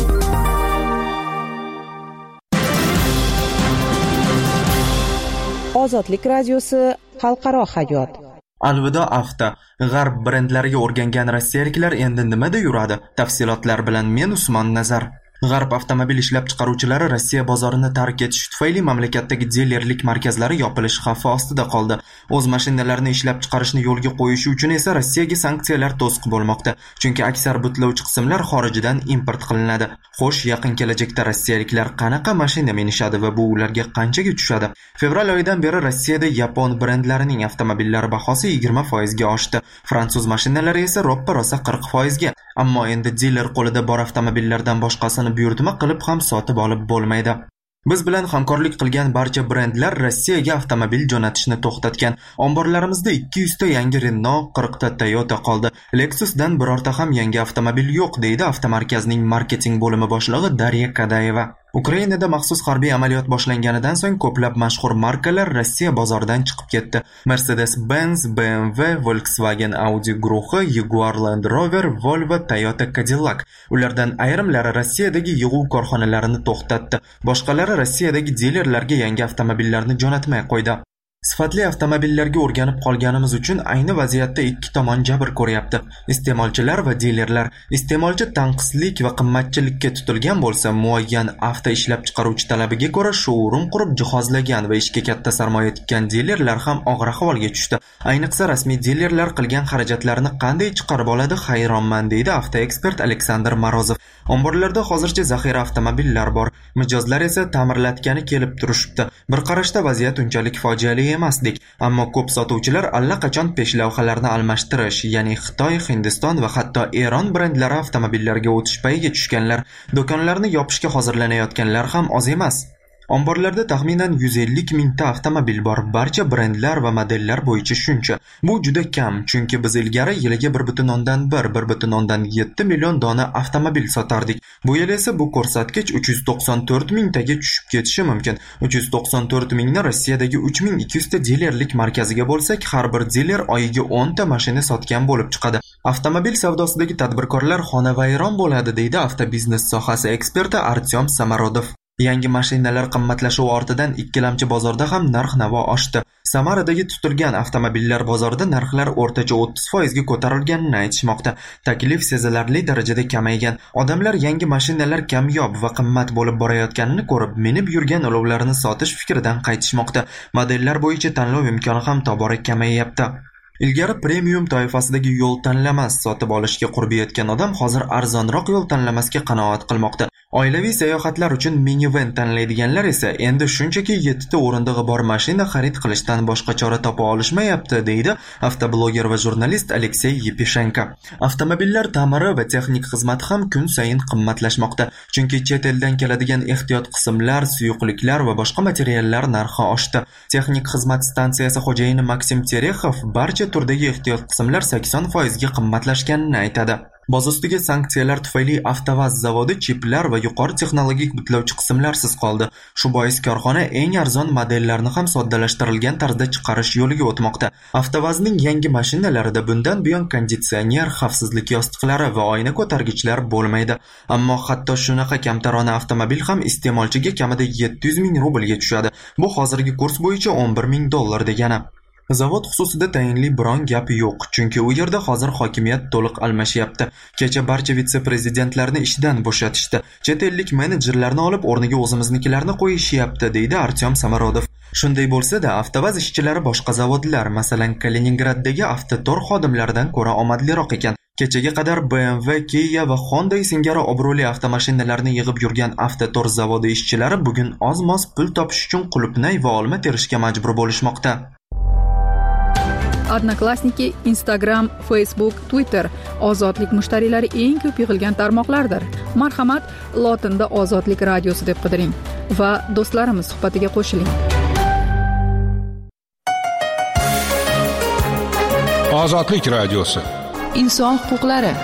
Ozodlik radiosi xalqaro hayot. Alvido Avto. G'arb brendlariga o'rgangan rossiyaliklar endi nimada yuradi? Tafsilotlar bilan men Usmon Nazar. G'arb avtomobil ishlab chiqaruvchilari Rossiya bozorini tark etish tufayli mamlakatdagi dilerlik markazlari yopilish xavfi ostida qoldi. O'z mashinalarini ishlab chiqarishni yo'lga qo'yishi uchun esa Rossiyaga sanksiyalar to'siq bo'lmoqda. Chunki aksar butlovchi qismlar xorijdan import qilinadi. Xo'sh, yaqin kelajakda rossiyaliklar qanaqa mashina minishadi va bu ularga qanchaga tushadi? Fevral oyidan beri Rossiyada yapon brendlarining avtomobillari bahosi 20% ga oshdi. Fransuz mashinalari esa roppa-rosa 40% ga. Ammo endi diler qo'lida bor avtomobillardan boshqasini buyurtma qilib ham sotib olib bo'lmaydi. Biz bilan hamkorlik qilgan barcha brendlar Rossiyaga avtomobil jo'natishni to'xtatgan. Omborlarimizda 200 ta yangi Renault, 40 ta Toyota qoldi. Lexusdan birorta ham yangi avtomobil yo'q, deydi avtomarkazning marketing bo'limi boshlig'i Darya Kadayeva. Ukrainada maxsus harbiy amaliyot boshlanganidan so'ng ko'plab mashhur markalar Rossiya bozoridan chiqib ketdi. Mercedes-Benz, BMW, Volkswagen Audi guruhi, Jaguar Land Rover, Volvo, Toyota Cadillac. Ulardan ayrimlari Rossiyadagi yig'uv korxonalarini to'xtatdi. Boshqalari Rossiyadagi dilerlarga yangi avtomobillarni jo'natmay qo'ydi. Sifatli avtomobillarga o'rganib qolganimiz uchun ayni vaziyatda ikki tomon jabr ko'ryapti. Iste'molchilar va dilerlar. Iste'molchi tanqislik va qimmatchilikka tutilgan bo'lsa, muayyan avto ishlab chiqaruvchi talabiga ko'ra shourum qurib jihozlagan va ishga katta sarmoya tikkan dilerlar ham og'ir ahvolga tushdi. Ayniqsa rasmiy dilerlar qilgan xarajatlarni qanday chiqarib oladi, hayronman, deydi avtoekspert Aleksandr Morozov. Omborlarda hozircha zaxira avtomobillar bor. Mijozlar esa ta'mirlatgani kelib turishibdi. Bir qarashda vaziyat unchalik fojiali emasdik, ammo ko'p sotuvchilar allaqachon peshlavhalarni almashtirish, ya'ni Xitoy, Hindiston va hatto Eron brendlari avtomobillarga o'tish payiga tushganlar. Do'konlarni yopishga hozirlanayotganlar ham oz emas. Omborlarda taxminan 150 mingta avtomobil bor. Barcha brendlar va modellar bo'yicha shuncha. Bu juda kam, chunki biz ilgari yiliga 1,7 million dona avtomobil sotardik. Bu yil esa bu ko'rsatkich 394 mingtaga tushib ketishi mumkin. 394 mingni Rossiyadagi 3200 ta dilerlik markaziga bo'lsak, har bir diler oyiga 10 ta mashina sotgan bo'lib chiqadi. Avtomobil savdosidagi tadbirkorlar xonavayron bo'ladi, deydi avtobiznes sohasi eksperti Artyom Samarodov. Yangi mashinalar qimmatlashuvi ortidan ikkilamchi bozorda ham narx-navo oshdi. Samaradagi tutilgan avtomobillar bozorida narxlar o'rtacha 30% ga ko'tarilganini aytishmoqda. Taklif sezilarli darajada kamaygan. Odamlar yangi mashinalar kamyob va qimmat bo'lib borayotganini ko'rib, minib yurgan olovlarini sotish fikridan qaytishmoqda. Modellar bo'yicha tanlov imkoni ham tobora kamayyapti. Ilgari premium toifasidagi yo'l tanlamas sotib olishga qurbi yetgan odam hozir arzonroq yo'l tanlamasga qanoat qilmoqda. Oilaviy sayohatlar uchun minivan tanlaydiganlar esa endi shunchaki 7 ta o'rindig'i bor mashina xarid qilishdan boshqa chora topa olishmayapti, deydi avtobloger va jurnalist Aleksey Yepishenko. Avtomobillar ta'miri va texnik xizmati ham kun sayin qimmatlashmoqda, chunki chet eldan keladigan ehtiyot qismlar, suyuqliklar va boshqa materiallar narxi oshdi. Texnik xizmat stansiyasi xo'jayini Maksim Terexov barcha turdagi ehtiyot qismlar 80% ga qimmatlashganini aytadi. Boz ustiga sanksiyalar tufayli Avtovaz zavodi chiplar va yuqori texnologik butlovchi qismlarsiz qoldi. Shu bois korxona eng arzon modellarni ham soddalashtirilgan tarzda chiqarish yo'liga o'tmoqda. Avtovazning yangi mashinalarida bundan buyon konditsioner, xavfsizlik yostiqlari va oyna ko'targichlar bo'lmaydi. Ammo hatto shunaqa kamtarona avtomobil ham iste'molchiga kamida 700 ming rublga tushadi. Bu hozirgi kurs bo'yicha $11 ming degani. Zavod xususida tayinli biron gap yo'q, chunki u yerda hozir hokimiyat to'liq almashyapti. Kecha barcha vitse-prezidentlarni ishdan bo'shatishdi. Chet ellik menejerlarni olib o'rniga o'zimiznikilarni qo'yishyapti, deydi Artyom Samarodov. Shunday bo'lsa-da, Avtovaz ishchilari boshqa zavodlar, masalan, Kaliningraddagi Avtotor xodimlaridan ko'ra omadliroq ekan. Kechaga qadar BMW, Kia va Honda singari obro'li avtomashinalarni yig'ib yurgan Avtotor zavodi ishchilari bugun oz-moz pul topish uchun qulupnay va olma terishga majbur bo'lishmoqda. Odnoklassniki, Instagram, Facebook, Twitter ozodlik mushtariylari eng ko'p yig'ilgan tarmoqlardir. Marhamat, lotinda Ozodlik radiosi deb qidiring va do'stlarimiz suhbatiga qo'shiling. Ozodlik radiosi. Inson huquqlari.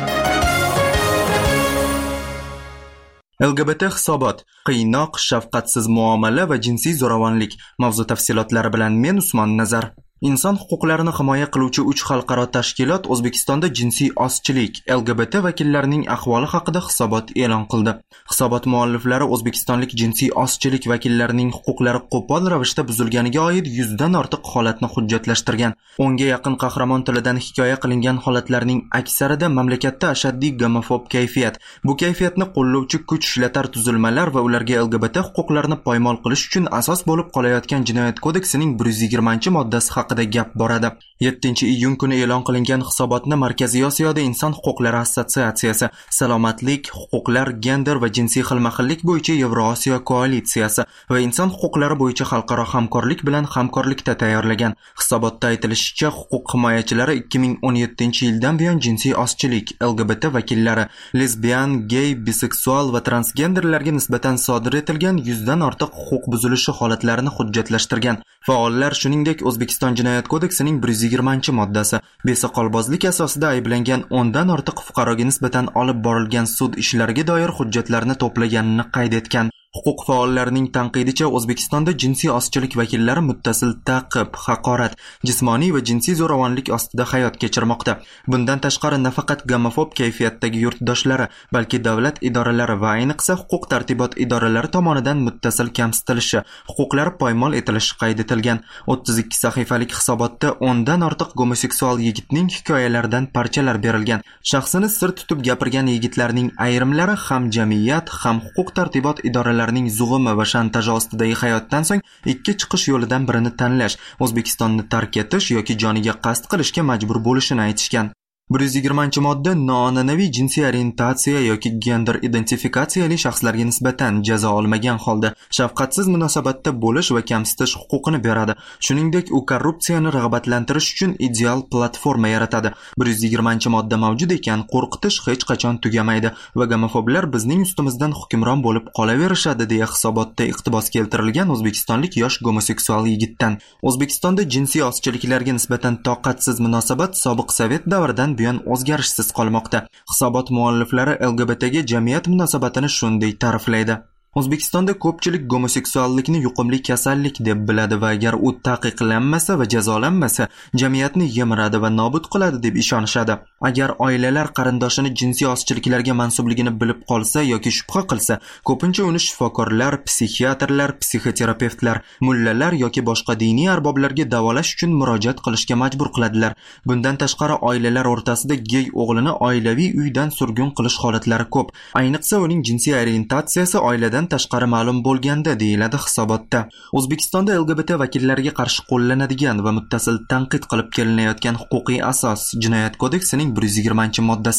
LGBT hisobot, qiynoq, shafqatsiz muomala va jinsiy zo'ravonlik mavzu tafsilotlari bilan men Usmon Nazar. Inson huquqlarini himoya qiluvchi 3 xalqaro tashkilot O'zbekistonda jinsiy ozchilik, LGBT vakillarining ahvoli haqida hisobot e'lon qildi. Hisobot mualliflari O'zbekistonlik jinsiy ozchilik vakillarining huquqlari qo'pol ravishda buzilganiga oid 100 dan ortiq holatni hujjatlashtirgan. 10 ga yaqin qahramon tilidan hikoya qilingan holatlarning aksarida mamlakatda ashaddiy gomofob kayfiyat, bu kayfiyatni qo'llovchi kuch ishlatar tuzilmalar va ularga LGBT huquqlarini poymol qilish uchun asos bo'lib qolayotgan Jinoyat kodeksining 120-moddasi haqida gap boradi. 7-iyun kuni e'lon qilingan hisobotni Markaziy Osiyoda Inson huquqlari assotsiatsiyasi, Salomatlik, huquqlar, gender va jinsiy xilma-xillik bo'yicha Yevrosiyo koalitsiyasi va inson huquqlari bo'yicha xalqaro hamkorlik bilan hamkorlikda tayyorlagan. Hisobotda aytilishicha, huquq himoyachilari 2017-yildan buyon jinsiy ozchilik, LGBT vakillari, lesbian, gey, biseksual va transgenderlarga nisbatan sodir etilgan 100 dan ortiq huquq buzilishi holatlarini hujjatlashtirgan. Faollar shuningdek O'zbekiston Jinoyat kodeksining 120-moddasi, besoqolbozlik asosida ayblangan 10 dan ortiq fuqaroga nisbatan olib borilgan sud ishlariga doir hujjatlarni to'plaganini qayd etgan. Huquq faollarining tanqidicha O'zbekistonda jinsiy ozchilik vakillari muttasil ta'qib, haqorat, jismoniy va jinsiy zo'ravonlik ostida hayot kechirmoqda. Bundan tashqari nafaqat gomofob kayfiyatdagi yurtdoshlari, balki davlat idoralari va ayniqsa huquq tartibot idoralari tomonidan muttasil kamsitilishi, huquqlari poymol etilishi qayd etilgan. 32 sahifalik hisobotda 10 dan ortiq gomoseksual yigitning hikoyalaridan parchalar berilgan. Shaxsini sir tutib gapirgan yigitlarning ayrimlari ham jamiyat, ham huquq tartibot idoralari zug'umi va shantaji ostidagi hayotdan so'ng ikki chiqish yo'lidan birini tanlash, O'zbekistonni tark etish yoki joniga qasd qilishga majbur bo'lishini aytishgan. 120-modda noan'anaviy jinsiy orientatsiya yoki gender identifikatsiyali shaxslarga nisbatan jazo olmagan holda shafqatsiz munosabatda bo'lish va kamsitish huquqini beradi. Shuningdek, u korrupsiyani rag'batlantirish uchun ideal platforma yaratadi. 120-modda mavjud ekan, qo'rqitish hech qachon tugamaydi va gomofoblar bizning ustimizdan hukmron bo'lib qolaverishadi, deya hisobotda iqtibos keltirilgan o'zbekistonlik yosh gomoseksual yigitdan. O'zbekistonda jinsiy ozchiliklarga nisbatan toqatsiz munosabat sobiq Sovet davridan buyon o'zgarishsiz qolmoqda. Hisobot mualliflari LGBTga jamiyat munosabatini shunday ta'riflaydi. O'zbekistonda ko'pchilik gomoseksuallikni yuqumli kasallik deb biladi va agar u taqiqlanmasa va jazolanmasa, jamiyatni yemiradi va nobud qiladi deb ishonishadi. Agar oilalar qarindoshini jinsiy ozchiliklarga mansubligini bilib qolsa yoki shubha qilsa, ko'pincha uni shifokorlar, psixiatrlar, psixoterapevtlar, mullalar yoki boshqa diniy arboblarga davolash uchun murojaat qilishga majbur qiladilar. Bundan tashqari, oilalar o'rtasida gey o'g'lini oilaviy uydan surgun qilish holatlari ko'p. Ayniqsa uning jinsiy orientatsiyasi oiladan tashqari ma'lum bo'lganda, deyiladi hisobotda. O'zbekistonda LGBT vakillariga qarshi qo'llanadigan va muttasil tanqid qilib kelinayotgan huquqiy asos Jinoyat kodeksining 120-moddasidir.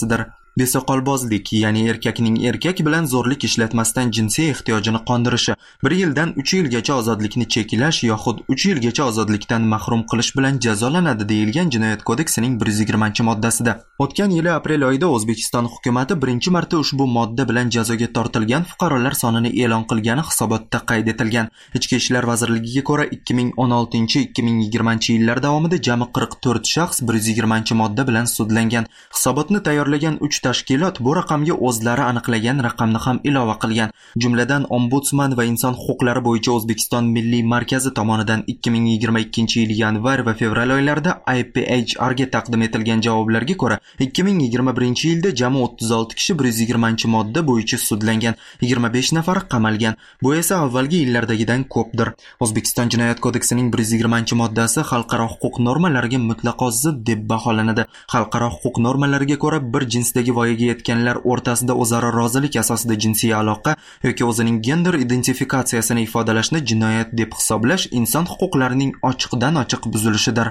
Besoqolbozlik, ya'ni erkakning erkak bilan zo'rlik ishlatmasdan jinsiy ehtiyojini qondirishi, 1 yildan 3 yilgacha ozodlikni cheklash yoxud 3 yilgacha ozodlikdan mahrum qilish bilan jazolanadi deyilgan Jinoyat kodeksining 120-moddasida. O'tgan yili aprel oyida O'zbekiston hukumatı birinchi marta ushbu modda bilan jazoga tortilgan fuqarolar sonini e'lon qilgani hisobotda qayd etilgan. Ichki ishlar vazirligiga ko'ra 2016-2020 yillar davomida jami 44 shaxs 120-modda bilan sudlangan. Hisobotni tayyorlagan 3 tashkilot bu raqamga o'zlari aniqlagan raqamni ham ilova qilgan. Jumladan Ombudsman va inson huquqlari bo'yicha O'zbekiston Milliy markazi tomonidan 2022-yil yanvar va fevral oylarida IPHRga taqdim etilgan javoblarga ko'ra 2021-yilda jami 36 kishi 120-modda bo'yicha sudlangan, 25 nafari qamalgan. Bu esa avvalgi yillardagidan ko'pdir. O'zbekiston Jinoyat kodeksining 120-moddasi xalqaro huquq normalariga mutlaqo zid deb baholanadi. Xalqaro huquq normalariga ko'ra bir jinsdagi voyaga yetganlar o'rtasida o'zaro rozilik asosida jinsiy aloqa yoki o'zining gender identifikatsiyasini ifodalashni jinoyat deb hisoblash inson huquqlarining ochiqdan ochiq buzilishidir.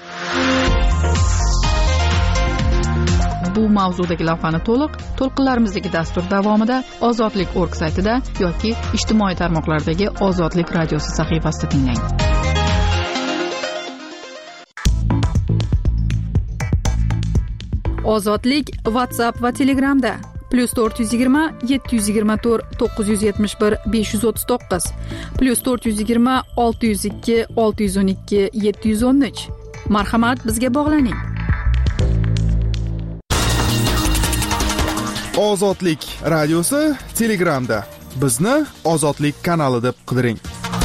Bu mavzudagi lavhani to'lqinlarimizdagi dastur davomida Ozodlik.org saytida yoki ijtimoiy tarmoqlardagi Ozodlik radiosi sahifasida tinglang. Ozodlik WhatsApp va Telegramda +420 724 971 539 +420 602 612 713. Marhamat, bizga bog'laning. Ozodlik radiosi Telegramda. Bizni Ozodlik kanali deb qidiring.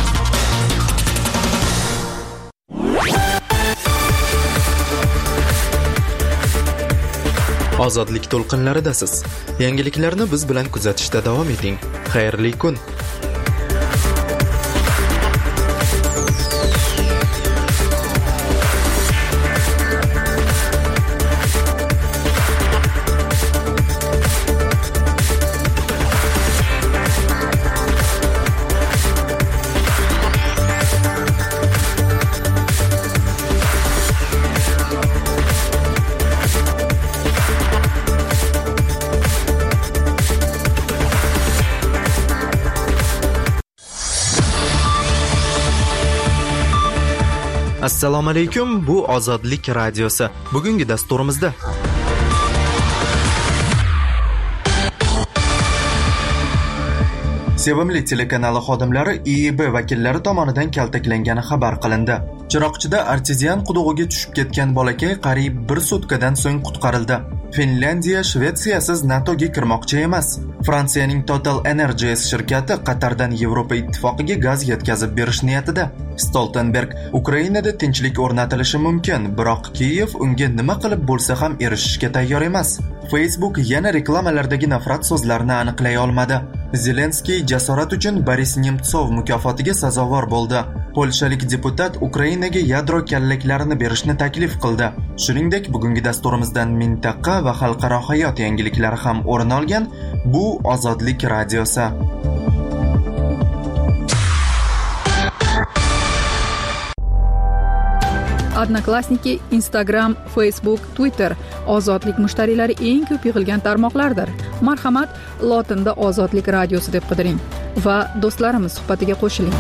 Ozodlik to'lqinlaridasiz. Yangiliklarni biz bilan kuzatishda davom eting. Xayrli kun. Assalomu alaykum, bu Ozodlik radiosi. Bugungi dasturimizda Sevimli telekanali xodimlari IIB vakillari tomonidan kaltaklangani xabar qilindi. Chiroqchida artezian qudug'iga tushib ketgan bolakay qariyb 1 sutkadan so'ng qutqarildi. Finlandiya Shvetsiyasiz NATOga kirmoqchi emas. Fransiyaning Total Energies shirkati Qatardan Yevropa ittifoqiga gaz yetkazib berish niyatida. Stoltenberg Ukrainada tinchlik o'rnatilishi mumkin, biroq Kiyev unga nima qilib bo'lsa ham erishishga tayyor emas. Facebook yana reklamalardagi nafrat so'zlarini aniqlay olmadi. Zelenskiy jasorat uchun Boris Nemtsov mukofotiga sazovor bo'ldi. Polshalik deputat Ukrainaga yadro kallaklarini berishni taklif qildi. Shuningdek, bugungi dasturimizdan mintaqa va xalqaro hayot yangiliklari ham o'rin olgan. Bu Ozodlik radiosi. Odnoklassniki, Instagram, Facebook, Twitter Ozodlik mushtariylari eng ko'p yig'ilgan tarmoqlardir. Marhamat, lotinda Ozodlik radiosi deb qidiring va do'stlarimiz suhbatiga qo'shiling.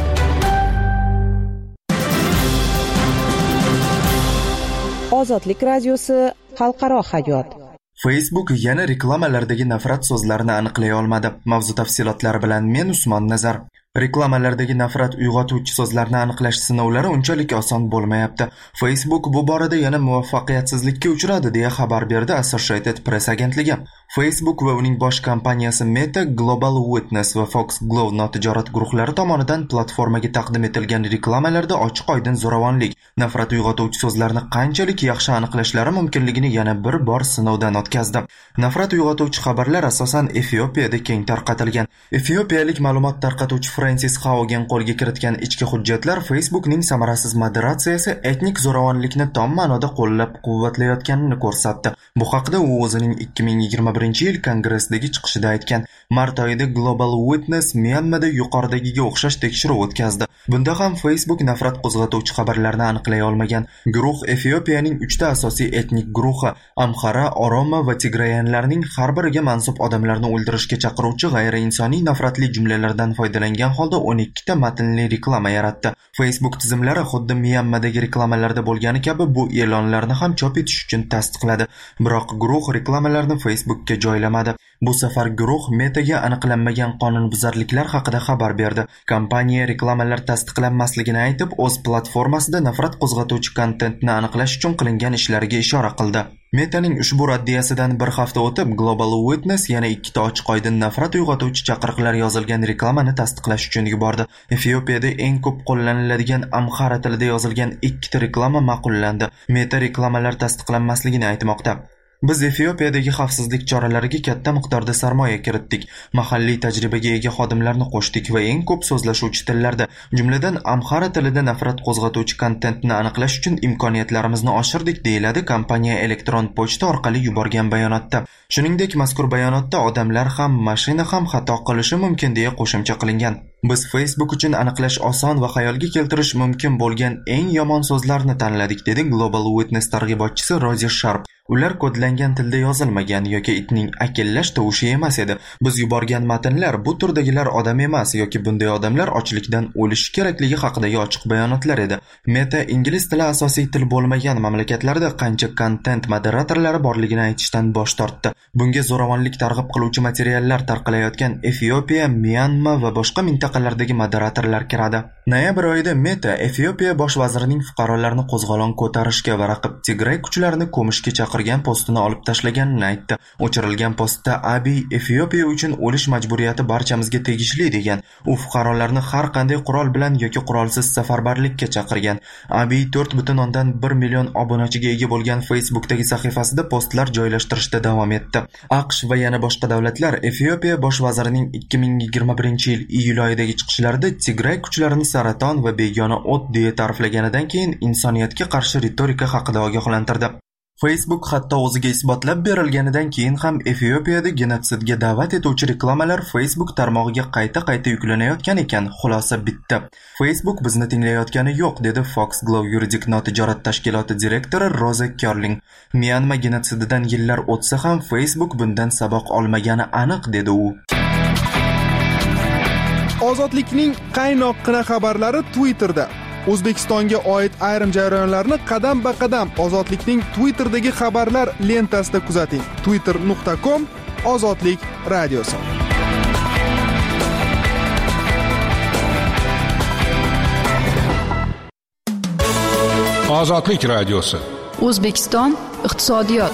Ozodlik radiosi xalqaro hayot. Facebook yana reklamalardagi nafrat so'zlarini aniqlay olmadi. Mavzu tafsilotlari bilan men Usmon Nazar. Reklamalardagi nafrat uyg'otuvchi so'zlarni aniqlash sinovlari unchalik oson bo'lmayapti. Facebook bu borada yana muvaffaqiyatsizlikka uchradi deya xabar berdi Associated Press agentligi. Facebook va uning bosh kompaniyasi Meta, Global Witness va Fox Glove notijorat guruhlari tomonidan platformaga taqdim etilgan reklamalarda ochiq-oydin zo'ravonlik, nafrat uyg'otuvchi so'zlarni qanchalik yaxshi aniqlashlari mumkinligini yana bir bor sinovdan o'tkazdi. Nafrat uyg'otuvchi xabarlar asosan Efiopiyada keng tarqatilgan. Efiopiyalik ma'lumot tarqatuvchi Francis Haugen qo'lga kiritgan ichki hujjatlar Facebookning samarasiz moderatsiyasi etnik zo'ravonlikni tom ma'noda qo'llab-quvvatlayotganini ko'rsatdi. Bu haqda u o'zining 2021 2021-yil kongressdagi chiqishida aytgan. Mart oyida Global Witness Myanmada yuqoridagiga o'xshash tekshiruv o'tkazdi. Bunda ham Facebook nafrat qo'zg'atuvchi xabarlarni aniqlay olmagan. Guruh Efiopiyaning 3 ta asosiy etnik guruhi Amhara, Oroma va Tigrayanlarning har biriga mansub odamlarni o'ldirishga chaqiruvchi g'ayriinsoniy nafratli jumlalardan foydalangan holda 12 ta matnli reklama yaratdi. Facebook tizimlari xuddi Myanmadagi reklamalarda bo'lgani kabi bu e'lonlarni ham chop etish uchun tasdiqladi. Biroq guruh reklamalarni Facebookka joylamadi. Bu safar guruh Metaga aniqlanmagan qonunbuzarliklar haqida xabar berdi. Kompaniya reklamalar tasdiqlanmasligini aytib, o'z platformasida nafrat qo'zg'atuvchi kontentni aniqlash uchun qilingan ishlariga ishora qildi. Metaning ushbu raddiyasidan bir hafta o'tib, Global Witness yana 2 ta ochiq oydin nafrat uyg'otuvchi chaqiriqlar yozilgan reklamani tasdiqlash uchun yubordi. Efiopiyada eng ko'p qo'llaniladigan Amhara tilida yozilgan 2 ta reklama ma'qullandi. Meta reklamalar tasdiqlanmasligini aytmoqda. Biz Efiopiyadagi xavfsizlik choralariga katta miqdorda sarmoya kiritdik. Mahalliy tajribaga ega xodimlarni qo'shdik va eng ko'p so'zlashuvchi tillarda, jumladan Amhara tilida nafrat qo'zg'atuvchi kontentni aniqlash uchun imkoniyatlarimizni oshirdik, deyiladi kompaniya elektron pochta orqali yuborgan bayonotda. Shuningdek, mazkur bayonotda odamlar ham, mashina ham xato qilishi mumkin deya qo'shimcha qilingan. Biz Facebook uchun aniqlash oson va xayolga keltirish mumkin bo'lgan eng yomon so'zlarni tanladik, dedi Global Witness targ'ibotchisi Rozi Sharp. Ular kodlangan tilda yozilmagan yoki itning akillash tovushi emas edi. Biz yuborgan matnlar bu turdagilar odam emas yoki bunday odamlar ochlikdan o'lishi kerakligi haqidagi ochiq bayonotlar edi. Meta ingliz tili asosiy til bo'lmagan mamlakatlarda qancha kontent moderatorlari borligini aytishdan bosh tortdi. Bunga zo'ravonlik targ'ib qiluvchi materiallar tarqalayotgan Efiopiya, Myanma va boshqa mintaqalardagi moderatorlar kiradi. Noyabr oyida Meta Efiopiya bosh vazirining fuqarolarni qo'zg'olon ko'tarishga va raqib Tigray kuchlarini ko'mishga chaqirgan postini olib tashlaganini aytdi. O'chirilgan postda Abiy Efiopiya uchun o'lish majburiyati barchamizga tegishli degan. U fuqarolarni har qanday qurol bilan yoki qurolsiz safarbarlikka chaqirgan. Abiy 4.1 million obunachiga ega bo'lgan Facebookdagi sahifasida postlar joylashtirishda davom etdi. AQSh va yana boshqa davlatlar Efiopiya bosh vazirining 2021-yil iyul oyidagi chiqishlarida Tigray kuchlarini saraton va begona o't deya ta'riflaganidan keyin insoniyatga qarshi retorika haqida ogohlantirdi. Facebook hatto o'ziga isbotlab berilganidan keyin ham Efiopiyada genotsidga da'vat etuvchi reklamalar Facebook tarmog'iga qayta yuklanayotgan ekan. Xulosa bitta. Facebook bizni tinglayotgani yo'q, dedi Fox Glove yuridik notijorat tashkiloti direktori Roza Kerling. Myanma genotsididan yillar o'tsa ham Facebook bundan saboq olmagani aniq, dedi u. Ozodlikning qaynoqqina xabarlari Twitterda. O'zbekistonga oid ayrim jarayonlarni qadam-ba-qadam Ozodlikning Twitterdagi xabarlar lentasida kuzating. twitter.com Ozodlik radiosi. Ozodlik radiosi. O'zbekiston iqtisodiyot.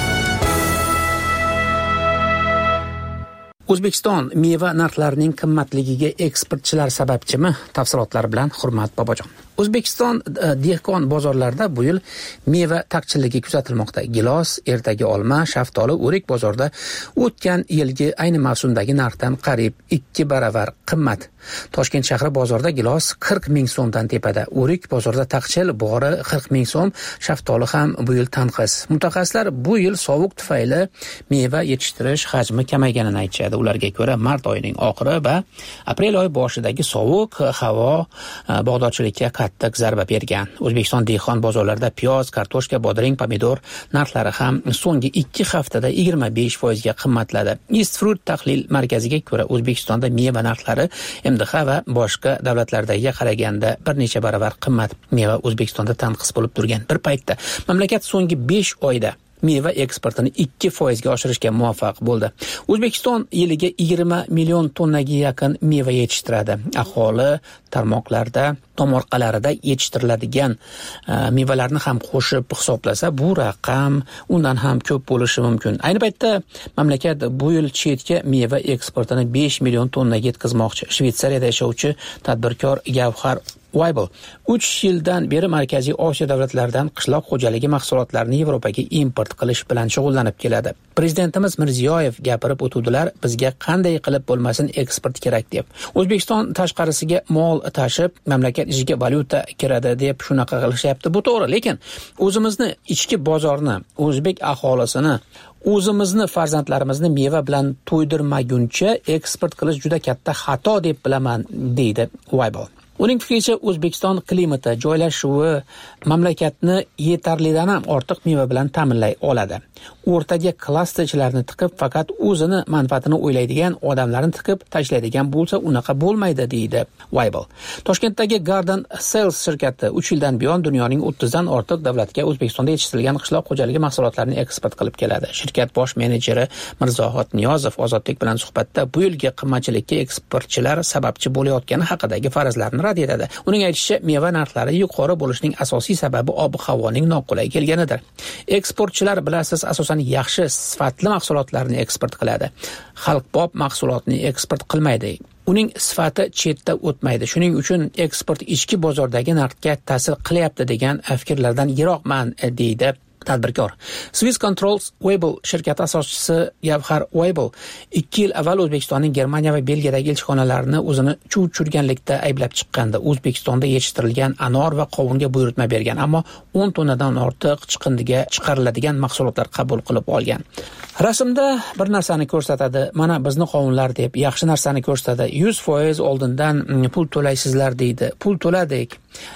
O'zbekiston meva narxlarining qimmatligiga eksportchilar sababchimi? Tafsilotlar bilan Hurmat Bobojon. O'zbekiston dehqon bozorlarida bu yil meva taqchilligi kuzatilmoqda. Gilos, ertagi olma, shaftoli, o'rik bozorida o'tgan yilgi ayni mavsumdagi narxdan qariyb 2 baravar qimmat. Toshkent shahri bozorida gilos 40 ming so'mdan tepada, o'rik bozorida taqchil bori 40 ming so'm, shaftoli ham bu yil tanqis. Mutaxassislar bu yil sovuq tufayli meva yetishtirish hajmi kamayganini aytishadi. Ularga ko'ra mart oyining oxiri va aprel oyi boshidagi sovuq havo bog'dorchilikka qattiq zarba bergan. O'zbekiston dehqon bozorlarida piyoz, kartoshka, bodring, pomidor narxlari ham so'nggi 2 haftada 25% ga qimmatladi. East Fruit tahlil markaziga ko'ra O'zbekistonda meva narxlari MDH va boshqa davlatlardagiga qaraganda bir necha baravar qimmat. Meva O'zbekistonda tanqis bo'lib turgan bir paytda mamlakat so'nggi 5 oyda meva eksportini 2% ga oshirishga muvaffaq bo'ldi. O'zbekiston yiliga 20 million tonnaga yaqin meva yetishtiradi. Aholi tarmoqlarda, tomorqalarida yetishtiriladigan mevalarni ham qo'shib hisoblasa, bu raqam undan ham ko'p bo'lishi mumkin. Ayni paytda mamlakat bu yil chetga meva eksportini 5 million tonnaga yetkazmoqchi. Shvetsariyada yashovchi tadbirkor Gavhar Weibel 3 yildan beri Markaziy Osiyo davlatlaridan qishloq xo'jaligi mahsulotlarini Yevropaga import qilish bilan shug'ullanib keladi. Prezidentimiz Mirziyoyev gapirib o'tuvdilar, bizga qanday qilib bo'lmasin eksport kerak deb. O'zbekiston tashqarisiga mol tashib, mamlakat ichiga valyuta kiradi deb shunaqa qilishyapti. Bu to'g'ri, lekin o'zimizni ichki bozorni, o'zbek aholisini o'zimizni farzandlarimizni meva bilan to'ydirmaguncha eksport qilish juda katta xato deb bilaman, deydi Weibel. Uning fikricha, O'zbekiston klimati, joylashuvi mamlakatni yetarlidan ham ortiq meva bilan ta'minlay oladi. O'rtaga klasterchilarni tiqib, faqat o'zini manfaatini o'ylaydigan odamlarni tiqib tashlaydigan bo'lsa, unaqa bo'lmaydi, deydi Weibel. Toshkentdagi Garden Sales shirkati 3 yildan buyon dunyoning 30 dan ortiq davlatga O'zbekistonda yetishtirilgan qishloq xo'jaligi mahsulotlarini eksport qilib keladi. Shirkat bosh menejeri Mirzohid Niyozov Ozodlik bilan suhbatda bu yilgi qimmatchilikka eksportchilar sababchi bo'layotgani haqidagi farazlarni rad etadi. Uning aytishicha, meva narxlari yuqori bo'lishining asosiy sababi ob-havoning noqulay kelganidir. Eksportchilar, bilasiz, asosan yaxshi sifatli mahsulotlarni eksport qiladi. Xalqbob mahsulotni eksport qilmaydi. Uning sifati chetda o'tmaydi. Shuning uchun eksport ichki bozordagi narxga ta'sir qilyapti degan fikrlardan yiroqman, deydi tadbirkor. Swiss Controls Weibel shirkati asoschisi Gavhar Weibel 2 yil avval O'zbekistonning Germaniya va Belgiyadagi elchixonalarini o'zini chuv tushirganlikda ayblab chiqqandi. O'zbekistonda yetishtirilgan anor va qovunga buyurtma bergan, ammo 10 tonnadan ortiq chiqindiga chiqariladigan mahsulotlar qabul qilib olgan. Rasmda bir narsani ko'rsatadi, mana bizni qovunlar deb, yaxshi narsani ko'rsatadi. 100% oldindan pul to'laysizlar deydi. Pul to'ladik.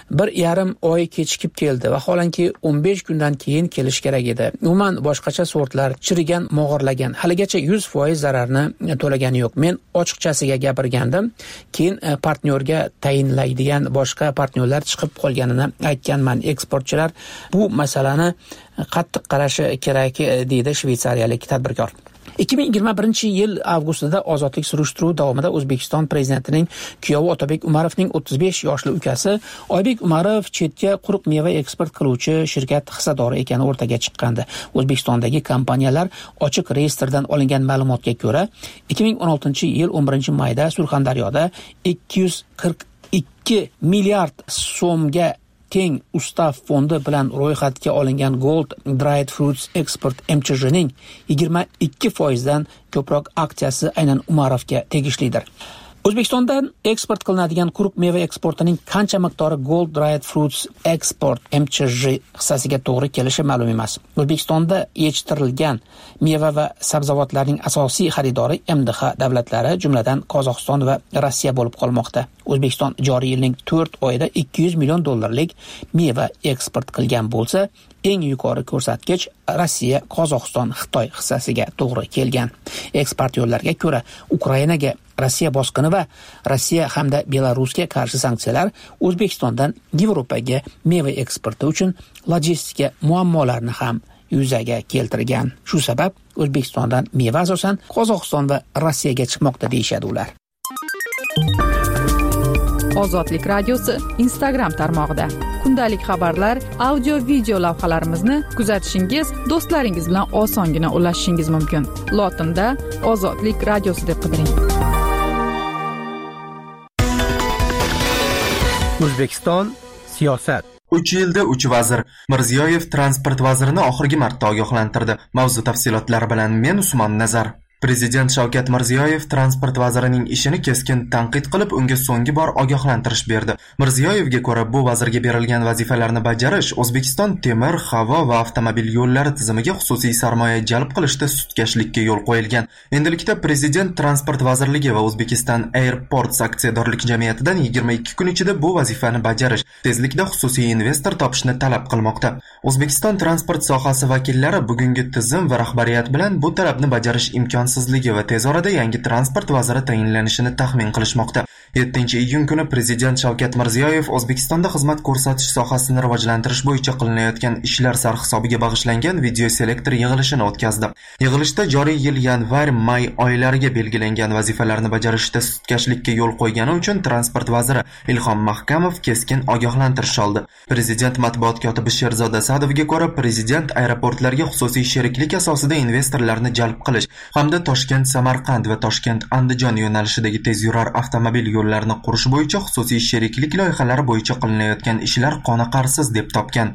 1,5 oy kechikib keldi va holanki 15 kundan keyin kelish kerak edi. Umuman boshqacha sortlar chirigan, mog'orlagan. Haligacha 100% zararni to'lagani yo'q. Men ochiqchasiga gapirgandim. Keyin partnyorga tayinlaydigan boshqa partnyorlar chiqib qolganini aytganman. Eksportchilar bu masalani qattiq qarashi kerak, deydi shvetsariyalik tadbirkor. 2021-yil avgustida ozodlik surishtiruvi davomida O'zbekiston prezidentining kuyovi Otabek Umarovning 35 yoshli ukasi Oybek Umarov chetga quruq meva eksport qiluvchi shirkat hissadori ekani o'rtaga chiqqandi. O'zbekistondagi kompaniyalar ochiq reyestrdan olingan ma'lumotga ko'ra, 2016-yil 11-mayda Surxondaryoda 242 milliard so'mga teng ustav fondi bilan ro'yxatga olingan Gold Dried Fruits Export MCJning 22% dan ko'proq aksiyasi aynan Umarovga tegishlidir. O'zbekistondan eksport qilinadigan quruq meva eksportining qancha miqdori Gold Dried Fruits Export MCJ hissasiga to'g'ri kelishi ma'lum emas. O'zbekistonda yetishtirilgan meva va sabzavotlarning asosiy xaridori MDH davlatlari, jumladan Qozog'iston va Rossiya bo'lib qolmoqda. O'zbekiston joriy yilning 4 oyida $200 million meva eksport qilgan bo'lsa, eng yuqori ko'rsatkich Rossiya, Qozog'iston, Xitoy hissasiga to'g'ri kelgan. Eksportyorlarga ko'ra, Ukrainaga Rossiya bosqini va Rossiya hamda Belarusga qarshi sanksiyalar O'zbekistondan Yevropaga meva eksporti uchun logistika muammolarni ham yuzaga keltirgan. Shu sabab O'zbekistondan meva asosan Qozog'iston va Rossiyaga chiqmoqda, deyshadi ular. Ozodlik radiosi Instagram tarmog'ida kundalik xabarlar, audio video lavhalarimizni kuzatishingiz, do'stlaringiz bilan osongina ulashishingiz mumkin. Lotinda Ozodlik radiosi deb qidiring. O'zbekiston siyosat. 3 yilda 3 vazir. Mirziyoyev transport vazirini oxirgi marta ogohlantirdi. Mavzu tafsilotlari bilan men Usmon Nazar. Prezident Shavkat Mirziyoyev transport vazirining ishini keskin tanqid qilib, unga so'nggi bor ogohlantirish berdi. Mirziyoyevga ko'ra, bu vazirga berilgan vazifalarni bajarish O'zbekiston temir, havo va avtomobil yo'llari tizimiga xususiy sarmoya jalb qilishda sutkashlikka yo'l qo'yilgan. Endilikda Prezident Transport vazirligi va O'zbekiston Airports aksiyadorlik jamiyatidan 22 kun ichida bu vazifani bajarish, tezlikda xususiy investor topishni talab qilmoqda. O'zbekiston transport sohasi vakillari bugungi tizim va rahbariyat bilan bu talabni bajarish imkonsizligi va tez orada yangi transport vaziri tayinlanishini taxmin qilishmoqda. 7-iyun kuni Prezident Shavkat Mirziyoyev O'zbekistonda xizmat ko'rsatish sohasini rivojlantirish bo'yicha qilinayotgan ishlar sarhisobiga bag'ishlangan video selektor yig'ilishini o'tkazdi. Yig'ilishda joriy yil yanvar-may oylariga belgilangan vazifalarni bajarishda sutkashlikka yo'l qo'ygani uchun transport vaziri Ilhom Mahkamov keskin ogohlantirish oldi. Prezident matbuot kotibi Sherzod Asadovga ko'ra, Prezident aeroportlarga xususiy sheriklik asosida investorlarni jalb qilish hamda Toshkent-Samarqand va Toshkent-Andijon yo'nalishidagi tezyurar avtomobil yo'llarini qurish bo'yicha xususiy sheriklik loyihalari bo'yicha qilinayotgan ishlar qoniqarsiz deb topgan.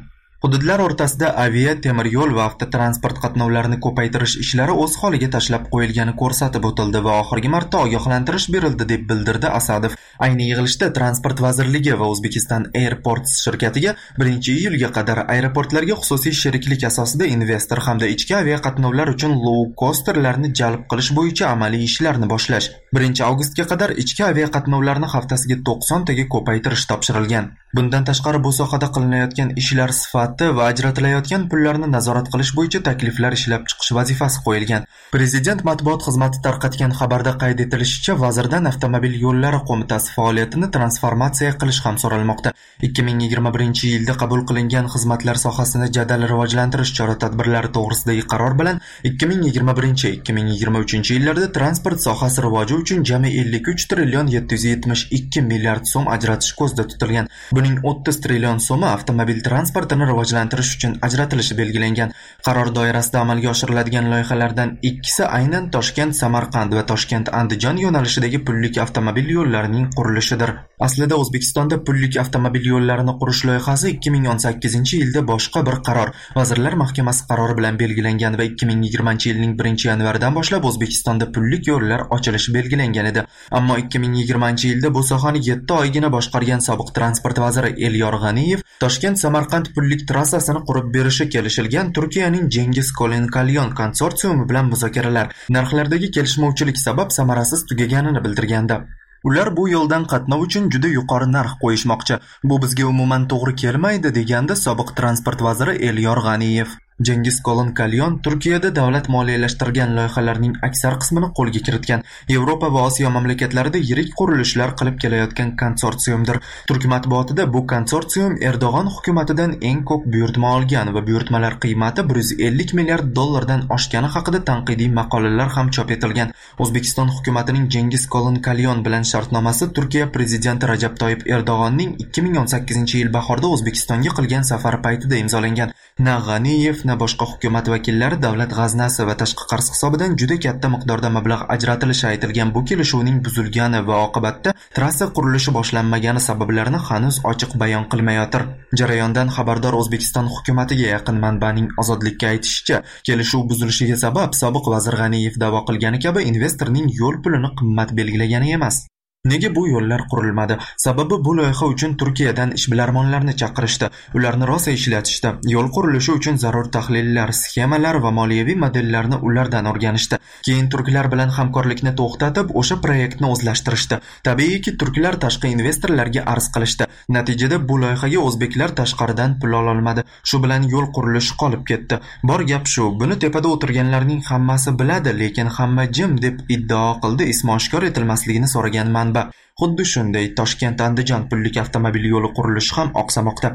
Hududlar o'rtasida avia, temir yo'l va avtotransport qatnovlarini ko'paytirish ishlari o'z holiga tashlab qo'yilgani ko'rsatib o'tildi va oxirgi marta ogohlantirish berildi deb bildirdi Asadov. Ayni yig'ilishda Transport vazirligi va Uzbekistan Airports shirkatiga 1-iyulga qadar aeroportlarga xususiy sheriklik asosida investor hamda ichki avia qatnovlar uchun low-costerlarni jalb qilish bo'yicha amaliy ishlarni boshlash. 1-avgustga qadar ichki avia qatnovlarni haftasiga 90 taga ko'paytirish topshirilgan. Bundan tashqari bu sohada qilinayotgan ishlar sifati va ajratilayotgan pullarni nazorat qilish bo'yicha takliflar ishlab chiqish vazifasi qo'yilgan. Prezident matbuot xizmati tarqatgan xabarda qayd etilishicha, vazirdan avtomobil yo'llari qo'mitasi faoliyatini transformatsiya qilish ham so'ralmoqda. 2021-yilda qabul qilingan xizmatlar sohasini jadal rivojlantirish chora-tadbirlari to'g'risidagi qaror bilan 2021-2023 yillarda transport sohasi rivoji uchun jami 53 trillion 772 milliard so'm ajratish ko'zda tutilgan. Buning 30 trillion so'mi avtomobil transportini rivojlantirish uchun ajratilishi belgilangan. Qaror doirasida amalga oshiriladigan loyihalardan ikkisi aynan Toshkent, Samarqand va Toshkent-Andijon yo'nalishidagi pullik avtomobil yo'llarining qurilishidir. Aslida O'zbekistonda pullik avtomobil yo'llarini qurish loyihasi 2018-yilda boshqa bir qaror, Vazirlar Mahkamasi qarori bilan belgilangan va 2020-yilning 1-yanvaridan boshlab O'zbekistonda pullik yo'llar ochilishi belgilangan edi. Ammo 2020-yilda bu sohani 7 oygina boshqargan sobiq transport vaziri Elyor G'aniyev Toshkent-Samarqand pullik trassasini qurib berishi kelishilgan Turkiyaning Cengiz Kolen Kalyon konsorsiumi bilan muzokaralar narxlardagi kelishmovchilik sabab samarasiz tugaganini bildirgandi. Ular bu yo'ldan qatnov uchun juda yuqori narx qo'yishmoqchi. Bu bizga umuman to'g'ri kelmaydi, degandi sobiq transport vaziri Elyor G'aniyev. Cengiz Kolen Kalyon Turkiyada davlat moliyalashtirgan loyihalarning aksar qismini qo'lga kiritgan. Yevropa va Osiyo mamlakatlarida yirik qurilishlar qilib kelayotgan konsorsiumdir. Turk matbuotida bu konsorsium Erdo'g'on hukumatidan eng ko'p buyurtma olgan va buyurtmalar qiymati 150 milliard dollardan oshgani haqida tanqidiy maqolalar ham chop etilgan. O'zbekiston hukumatining Cengiz Kolen Kalyon bilan shartnomasi Turkiya prezidenti Rajab Toyyib Erdo'g'onning 2018-yil bahorda O'zbekistonga qilgan safari paytida imzolangan. Na G'aniyev na boshqa hukumat vakillari davlat g'aznasi va tashqi qarz hisobidan juda katta miqdorda mablag' ajratilishi aytilgan bu kelishuvning buzilgani va oqibatda trassa qurilishi boshlanmagani sabablarini hanuz ochiq bayon qilmayotir. Jarayondan xabardor O'zbekiston hukumatiga yaqin manbaning Ozodlikka aytishicha, kelishuv buzilishiga sabab sobiq vazir G'aniyev da'vo qilgani kabi investorning yo'l pulini qimmat belgilagani emas. Nega bu yo'llar qurilmadi? Sababi bu loyiha uchun Turkiyadan ishbilarmonlarni chaqirishdi. Ularni rosa ishlatishdi. Yo'l qurilishi uchun zarur tahlillar, sxemalar va moliyaviy modellarni ulardan o'rganishdi. Keyin turklar bilan hamkorlikni to'xtatib, o'sha proyektni o'zlashtirishdi. Tabiiyki, turklar tashqi investorlarga arz qilishdi. Natijada bu loyihaga o'zbeklar tashqaridan pul ola olmadi. Shu bilan yo'l qurilishi qolib ketdi. Bor gap shu. Buni tepada o'tirganlarning hammasi biladi, lekin hamma jim deb iddao qildi. Ismi oshkor etilmasligini so'ragan manba. Xuddi shunday Toshkent-Andijon pullik avtomobil yo'li qurilishi ham oqsamoqda.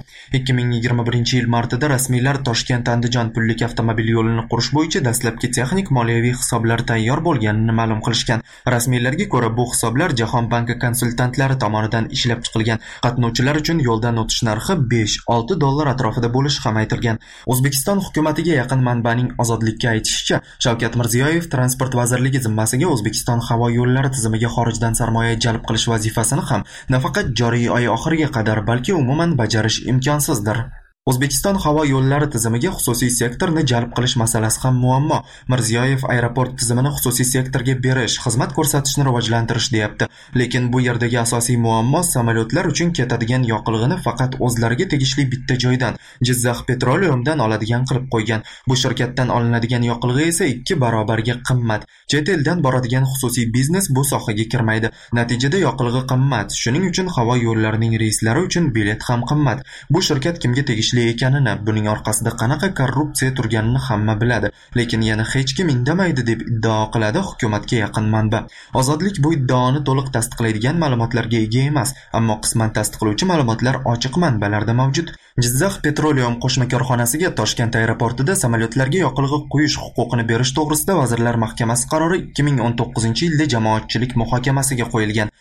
2021-yil martida rasmiylar Toshkent-Andijon pullik avtomobil yo'lini qurish bo'yicha dastlabki texnik moliyaviy hisoblar tayyor bo'lganini ma'lum qilishgan. Rasmiylarga ko'ra, bu hisoblar Jahon banki konsultantlari tomonidan ishlab chiqilgan. Qatnovchilar uchun yo'ldan o'tish narxi 5-6 dollar atrofida bo'lishi ham aytilgan. O'zbekiston hukumatiga yaqin manbaning Ozodlikka aytishicha, Shavkat Mirziyoyev transport vazirligi zimmasiga O'zbekiston havo yo'llari tizimiga xorijdan sarmoya jalb qilish vazifasini ham nafaqat joriy oy oxiriga qadar, balki umuman bajarish imkonsizdir. O'zbekiston havo yo'llari tizimiga xususiy sektorni jalb qilish masalasi ham muammo. Mirziyoyev aeroport tizimini xususiy sektorga berish, xizmat ko'rsatishni rivojlantirish deyapti. Lekin bu yerdagi asosiy muammo samolyotlar uchun ketadigan yoqilg'ini faqat o'zlariga tegishli bitta joydan, Jizzax Petroleumdan oladigan qilib qo'ygan. Bu shirkatdan olinadigan yoqilg'i esa 2 barobarga qimmat. Chet eldan boradigan xususiy biznes bu sohaga kirmaydi. Natijada yoqilg'i qimmat. Shuning uchun havo yo'llarining reyslari uchun bilet ham qimmat. Bu shirkat kimga tegishli ekanini, buning orqasida qanaqa korrupsiya turganini hamma biladi, lekin yana hech kim indamaydi deb iddao qiladi hukumatga yaqin manba. Ozodlik bu iddaoni to'liq tasdiqlaydigan ma'lumotlarga ega emas, ammo qisman tasdiqlovchi ma'lumotlar ochiq manbalarda mavjud. Jizzax Petroleum qo'shma korxonasiga Toshkent aeroportida samolyotlarga yoqilg'i quyish huquqini berish to'g'risida Vazirlar Mahkamasi qarori 2019-yilda jamoatchilik muhokamasiga qo'yilgan.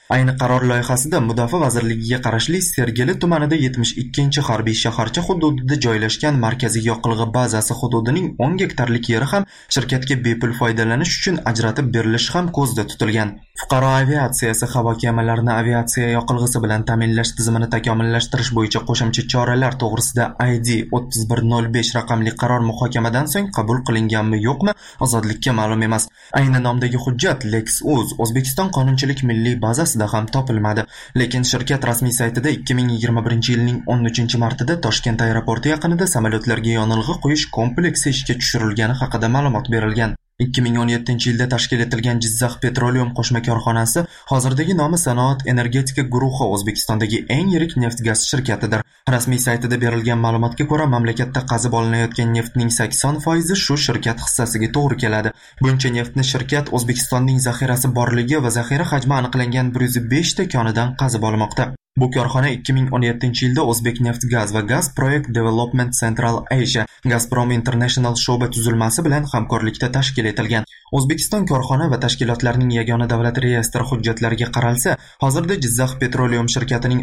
Ayni qaror loyihasida Mudofaa vazirligiga qarashli Sergeli tumanida 72-harbiy shaharcha hududida joylashgan markaziy yoqilg'i bazasi hududining 10 gektarlik yeri ham shirkatga bepul foydalanish uchun ajratib berilishi ham ko'zda tutilgan. Fuqaro aviatsiyasi havo kemalarini aviatsiya yoqilg'isi bilan ta'minlash tizimini takomillashtirish bo'yicha qo'shimcha choralar to'g'risida ID 3105 raqamli qaror muhokamadan so'ng qabul qilinganmi yo'qmi ozodlikka ma'lum emas. Ayni nomdagi hujjat Lexus O'zbekiston qonunchilik milliy bazasida ham topilmadi, lekin shirkat rasmiy saytida 2021-yilning 13-martida Toshkent aeroporti yaqinida samolyotlarga yonilg'i qo'yish kompleksi ishga tushirilgani haqida ma'lumot berilgan. 2017-yilda tashkil etilgan Jizzax Petroleum qo'shma korxonasi hozirgi nomi Sanoat energetika guruhi O'zbekistondagi eng yirik neft-gaz shirkatidir. Rasmiy saytida berilgan ma'lumotga ko'ra, mamlakatda qazib olinayotgan neftning 80% shu shirkat hissasiga to'g'ri keladi. Buncha neftni shirkat O'zbekistonning zaxirasi borligi va zaxira hajmi aniqlangan 105 ta konidan qazib olmoqda. Bu korxona 2017-yilda O'zbek Neft Gaz va Gaz Project Development Central Asia Gazprom International sho'ba tuzilmasi bilan hamkorlikda tashkil etilgan. O'zbekiston korxona va tashkilotlarining yagona davlat reyestri hujjatlariga qaralsa, hozirda Jizzax Petroleum shirkatining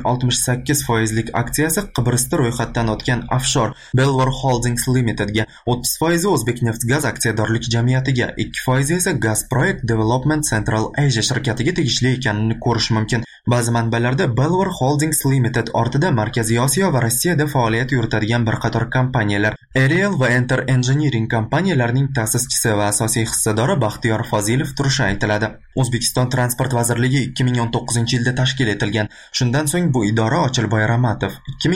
68% aksiyasi Qibrusda ro'yxatdan o'tgan offshore Belvoir Holdings Limitedga, 30% O'zbek Neft Gaz aksiyadorlik jamiyatiga, 2% esa Gaz Project Development Central Asia shirkatiga tegishli ekanini ko'rish mumkin. Ba'zi manbalarda Belvoir Holdings Limited ortida Markaziy Osiyo va Rossiyada faoliyat yuritadigan bir qator kompaniyalar, Aerial va Enter Engineering kompaniyalarining ta'sischisi va asosiy hissadori Baxtiyor Fozilov turishi aytiladi. O'zbekiston Transport vazirligi 2019-yilda tashkil etilgan. Shundan so'ng bu idora Ochilboy Ramatov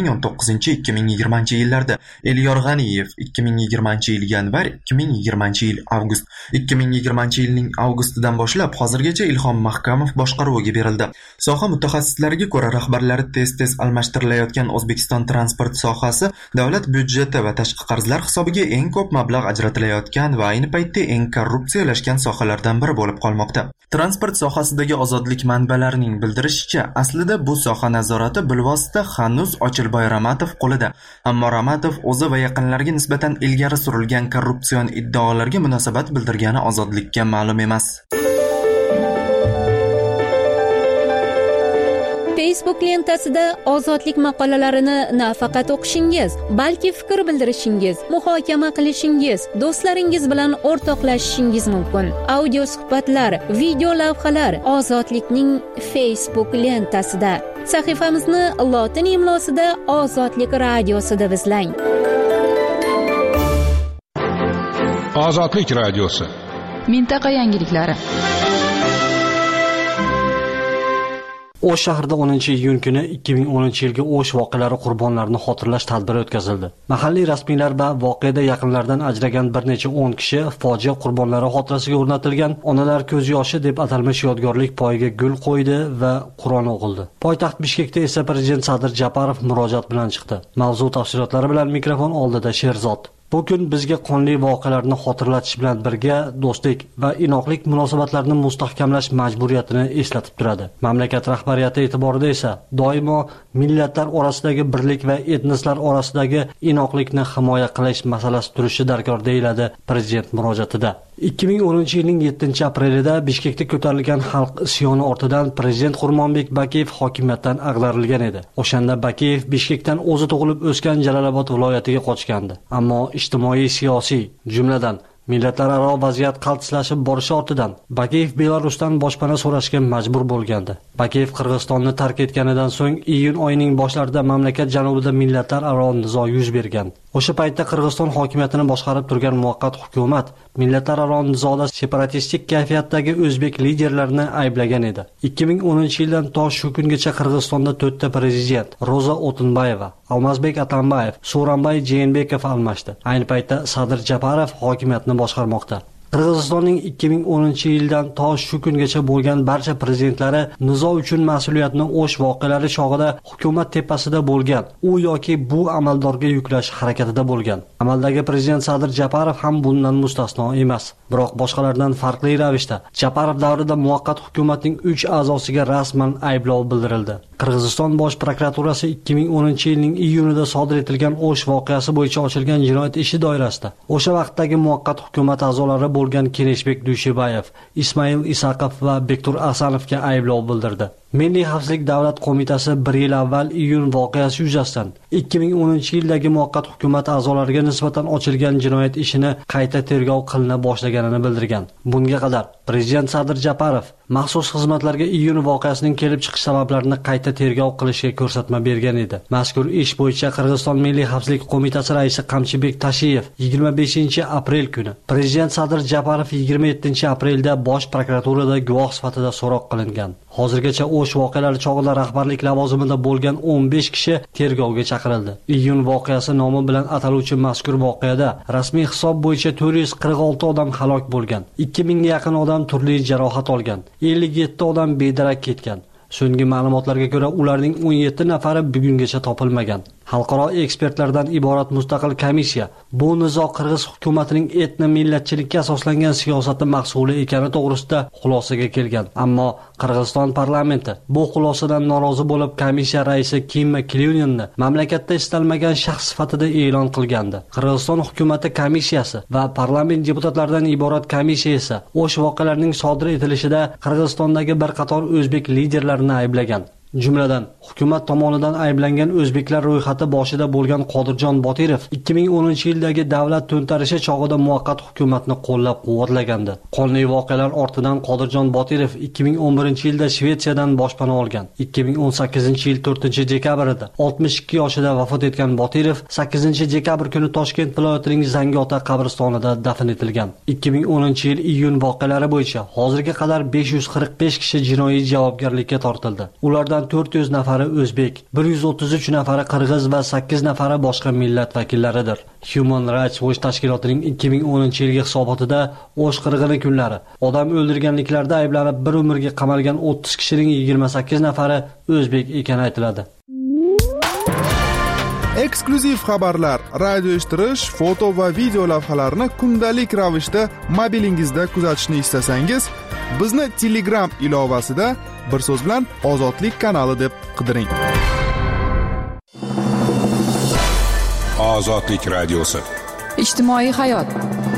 2019-2020-yillarda, Elyor G'aniyev 2020-yil yanvar, 2020-yil avgust, 2020-yilning avgustidan boshlab hozirgacha Ilhom Mahkamov boshqaruviga berildi. Soha mutaxassislariga ko'ra, rahbarlari tez-tez almashtirilayotgan O'zbekiston transport sohasi davlat byudjeti va tashqi qarzlar hisobiga eng ko'p mablag' ajratilayotgan va ayni paytda eng korrupsiyalashgan sohalardan biri bo'lib qolmoqda. Transport sohasidagi ozodlik manbalarining bildirishicha, aslida bu soha nazorati bilvosita hanuz Ochilboy Ramatov qo'lida. Ammo Ramatov o'zi va yaqinlariga nisbatan ilgari surilgan korrupsion iddaolarga munosabat bildirgani ozodlikka ma'lum emas. Facebook lentasida ozodlik maqolalarini nafaqat o'qishingiz, balki fikr bildirishingiz, muhokama qilishingiz, do'stlaringiz bilan o'rtoqlashishingiz mumkin. Audio suhbatlar, video lavhalar ozodlikning Facebook lentasida. Sahifamizni lotin imlosida Ozodlik radiosida izlang. Ozodlik radiosi. Mintaqa yangiliklari. O'sh shahrida 10-iyun kuni 2010-yilgi O'sh voqealari qurbonlarini xotirlash tadbiri o'tkazildi. Mahalliy rasmiylar va voqeada yaqinlaridan ajragan bir necha 10 kishi fojia qurbonlari xotirasiga o'rnatilgan Onalar ko'z yoshi deb atalmish yodgorlik poyiga gul qo'ydi va Qur'on o'qildi. Poytaxt Bishkekda esa Prezident Sadir Japarov murojaat bilan chiqdi. Mavzu tafsilotlari bilan mikrofon oldida Sherzod. Bu kun bizga qonli voqealarni xotirlatish bilan birga do'stlik va inoqlik munosabatlarini mustahkamlash majburiyatini eslatib turadi. Mamlakat rahbariyati e'tiborida esa doimo millatlar orasidagi birlik va etnislar orasidagi inoqlikni himoya qilish masalasi turishi darkor deyiladi Prezident murojaatida. 2010-yilning 7-aprelida Bishkekda ko'tarilgan xalq isyoni ortidan Prezident Xurmonbek Bakiyev hokimiyatdan ag'darilgan edi. O'shanda Bakiyev Bishkekdan o'zi tug'ilib o'sgan Jalolobod viloyatiga qochgandi. Ammo ijtimoiy, siyosiy, jumladan millatlararo vaziyat qaltislashib borishi ortidan Bakiyev Belarusdan boshpana so'rashga majbur bo'lgandi. Bakiyev Qirg'izistonni tark etganidan so'ng iyun oyining boshlarida mamlakat janubida millatlararo nizo yuz bergan. O'sha paytda Qirg'iziston hokimiyatini boshqarib turgan muvaqqat hukumat millatlararo nizoda separatistik kayfiyatdagi o'zbek liderlarini ayblagan edi. 2010-yildan to shu kungacha Qirg'izistonda 4 ta prezident Roza O'tinbayeva, Almazbek Atambayev, So'ronbay Jeenbekov almashdi. Ayni paytda Sadir Japarov hokimiyatni boshqarmoqda. Qirg'izistonning 2010-yildan to shu kungacha bo'lgan barcha prezidentlari nizo uchun mas'uliyatni O'sh voqealari chog'ida hukumat tepasida bo'lgan, u yoki bu amaldorga yuklash harakatida bo'lgan. Amaldagi prezident Sadir Japarov ham bundan mustasno emas. Biroq boshqalardan farqli ravishda Japarov davrida muvaqqat hukumatning 3 a'zosiga rasman ayblov bildirildi. Qirg'iziston bosh prokuraturasi 2010-yilning iyunida sodir etilgan O'sh voqeasi bo'yicha ochilgan jinoyat ishi doirasida o'sha vaqtdagi muvaqqat hukumat a'zolari bo'lgan Keneshbek Dushibayev, Ismail Isaqov va Bektur Asanovga ayblov bildirdi. Milliy xavfsizlik davlat qo'mitasi 1 yil avval iyun voqeasi yuzasidan 2010-yildagi muvaqqat hukumat a'zolariga nisbatan ochilgan jinoyat ishini qayta tergov qilina boshlaganini bildirgan. Bunga qadar Prezident Sadir Japarov maxsus xizmatlarga iyun voqeasining kelib chiqish sabablarini qayta tergov qilishga ko'rsatma bergan edi. Mazkur ish bo'yicha Qirg'iziston Milliy xavfsizlik qo'mitasi raisi Qamchibek Tashiyev 25-aprel kuni, Prezident Sadir Japarov 27-aprelda Bosh prokuraturada guvoh sifatida so'roq qilingan. Hozirgacha o'sh voqealari chog'ida rahbarlik lavozimida bo'lgan 15 kishi tergovga chaqirildi. Iyun voqeasi nomi bilan ataluvchi mazkur voqeada rasmiy hisob bo'yicha 446 odam halok bo'lgan, 2000 ga yaqin odam turli jarohat olgan, 57 odam bedarak ketgan. So'nggi ma'lumotlarga ko'ra, ularning 17 nafari bugungacha topilmagan. Xalqaro ekspertlardan iborat mustaqil komissiya bu nizo Qirg'iz hukumatining etno-millatchilikka asoslangan siyosati mahsuli ekani to'g'risida xulosaga kelgan. Ammo Qirg'iziston parlamenti bu xulosadan norozi bo'lib, komissiya raisi Kim Kilyuninni mamlakatda istalmagan shaxs sifatida e'lon qilgandi. Qirg'iziston hukumati komissiyasi va parlament deputatlaridan iborat komissiya esa o'sh voqealarning sodir etilishida Qirg'izistondagi bir qator o'zbek liderlarini ayblagan. Jumladan, hukumat tomonidan ayblangan o'zbeklar ro'yxati boshida bo'lgan Qodirjon Botirov 2010-yildagi davlat to'ntarishi chog'ida muvaqqat hukumatni qo'llab-quvvatlagandi. Qonli voqealar ortidan Qodirjon Botirov 2011-yilda Shvetsiyadan boshpana olgan. 2018-yil 4-dekabrda 62 yoshida vafot etgan Botirov 8-dekabr kuni Toshkent viloyatining Zangiota qabristonida dafn etilgan. 2010-yil iyun voqealari bo'yicha hozirga qadar 545 kishi jinoiy javobgarlikka tortildi. Ulardan 400 nafari o'zbek, 133 nafari qirg'iz va 8 nafari boshqa millat vakillaridir. Human Rights Watch tashkilotining 2010-yilgi hisobotida o'sh qirg'ini kunlari odam o'ldirganliklarda ayblanib bir umrga qamalgan 30 kishining 28 nafari o'zbek ekani aytiladi. Eksklyuziv xabarlar, radio eshittirish, foto va video lavhalarni kundalik ravishda mobilingizda kuzatishni istasangiz, bizni Telegram ilovasida bir so'z bilan Ozodlik kanali deb qidiring. Ozodlik radiosi. Ijtimoiy hayot.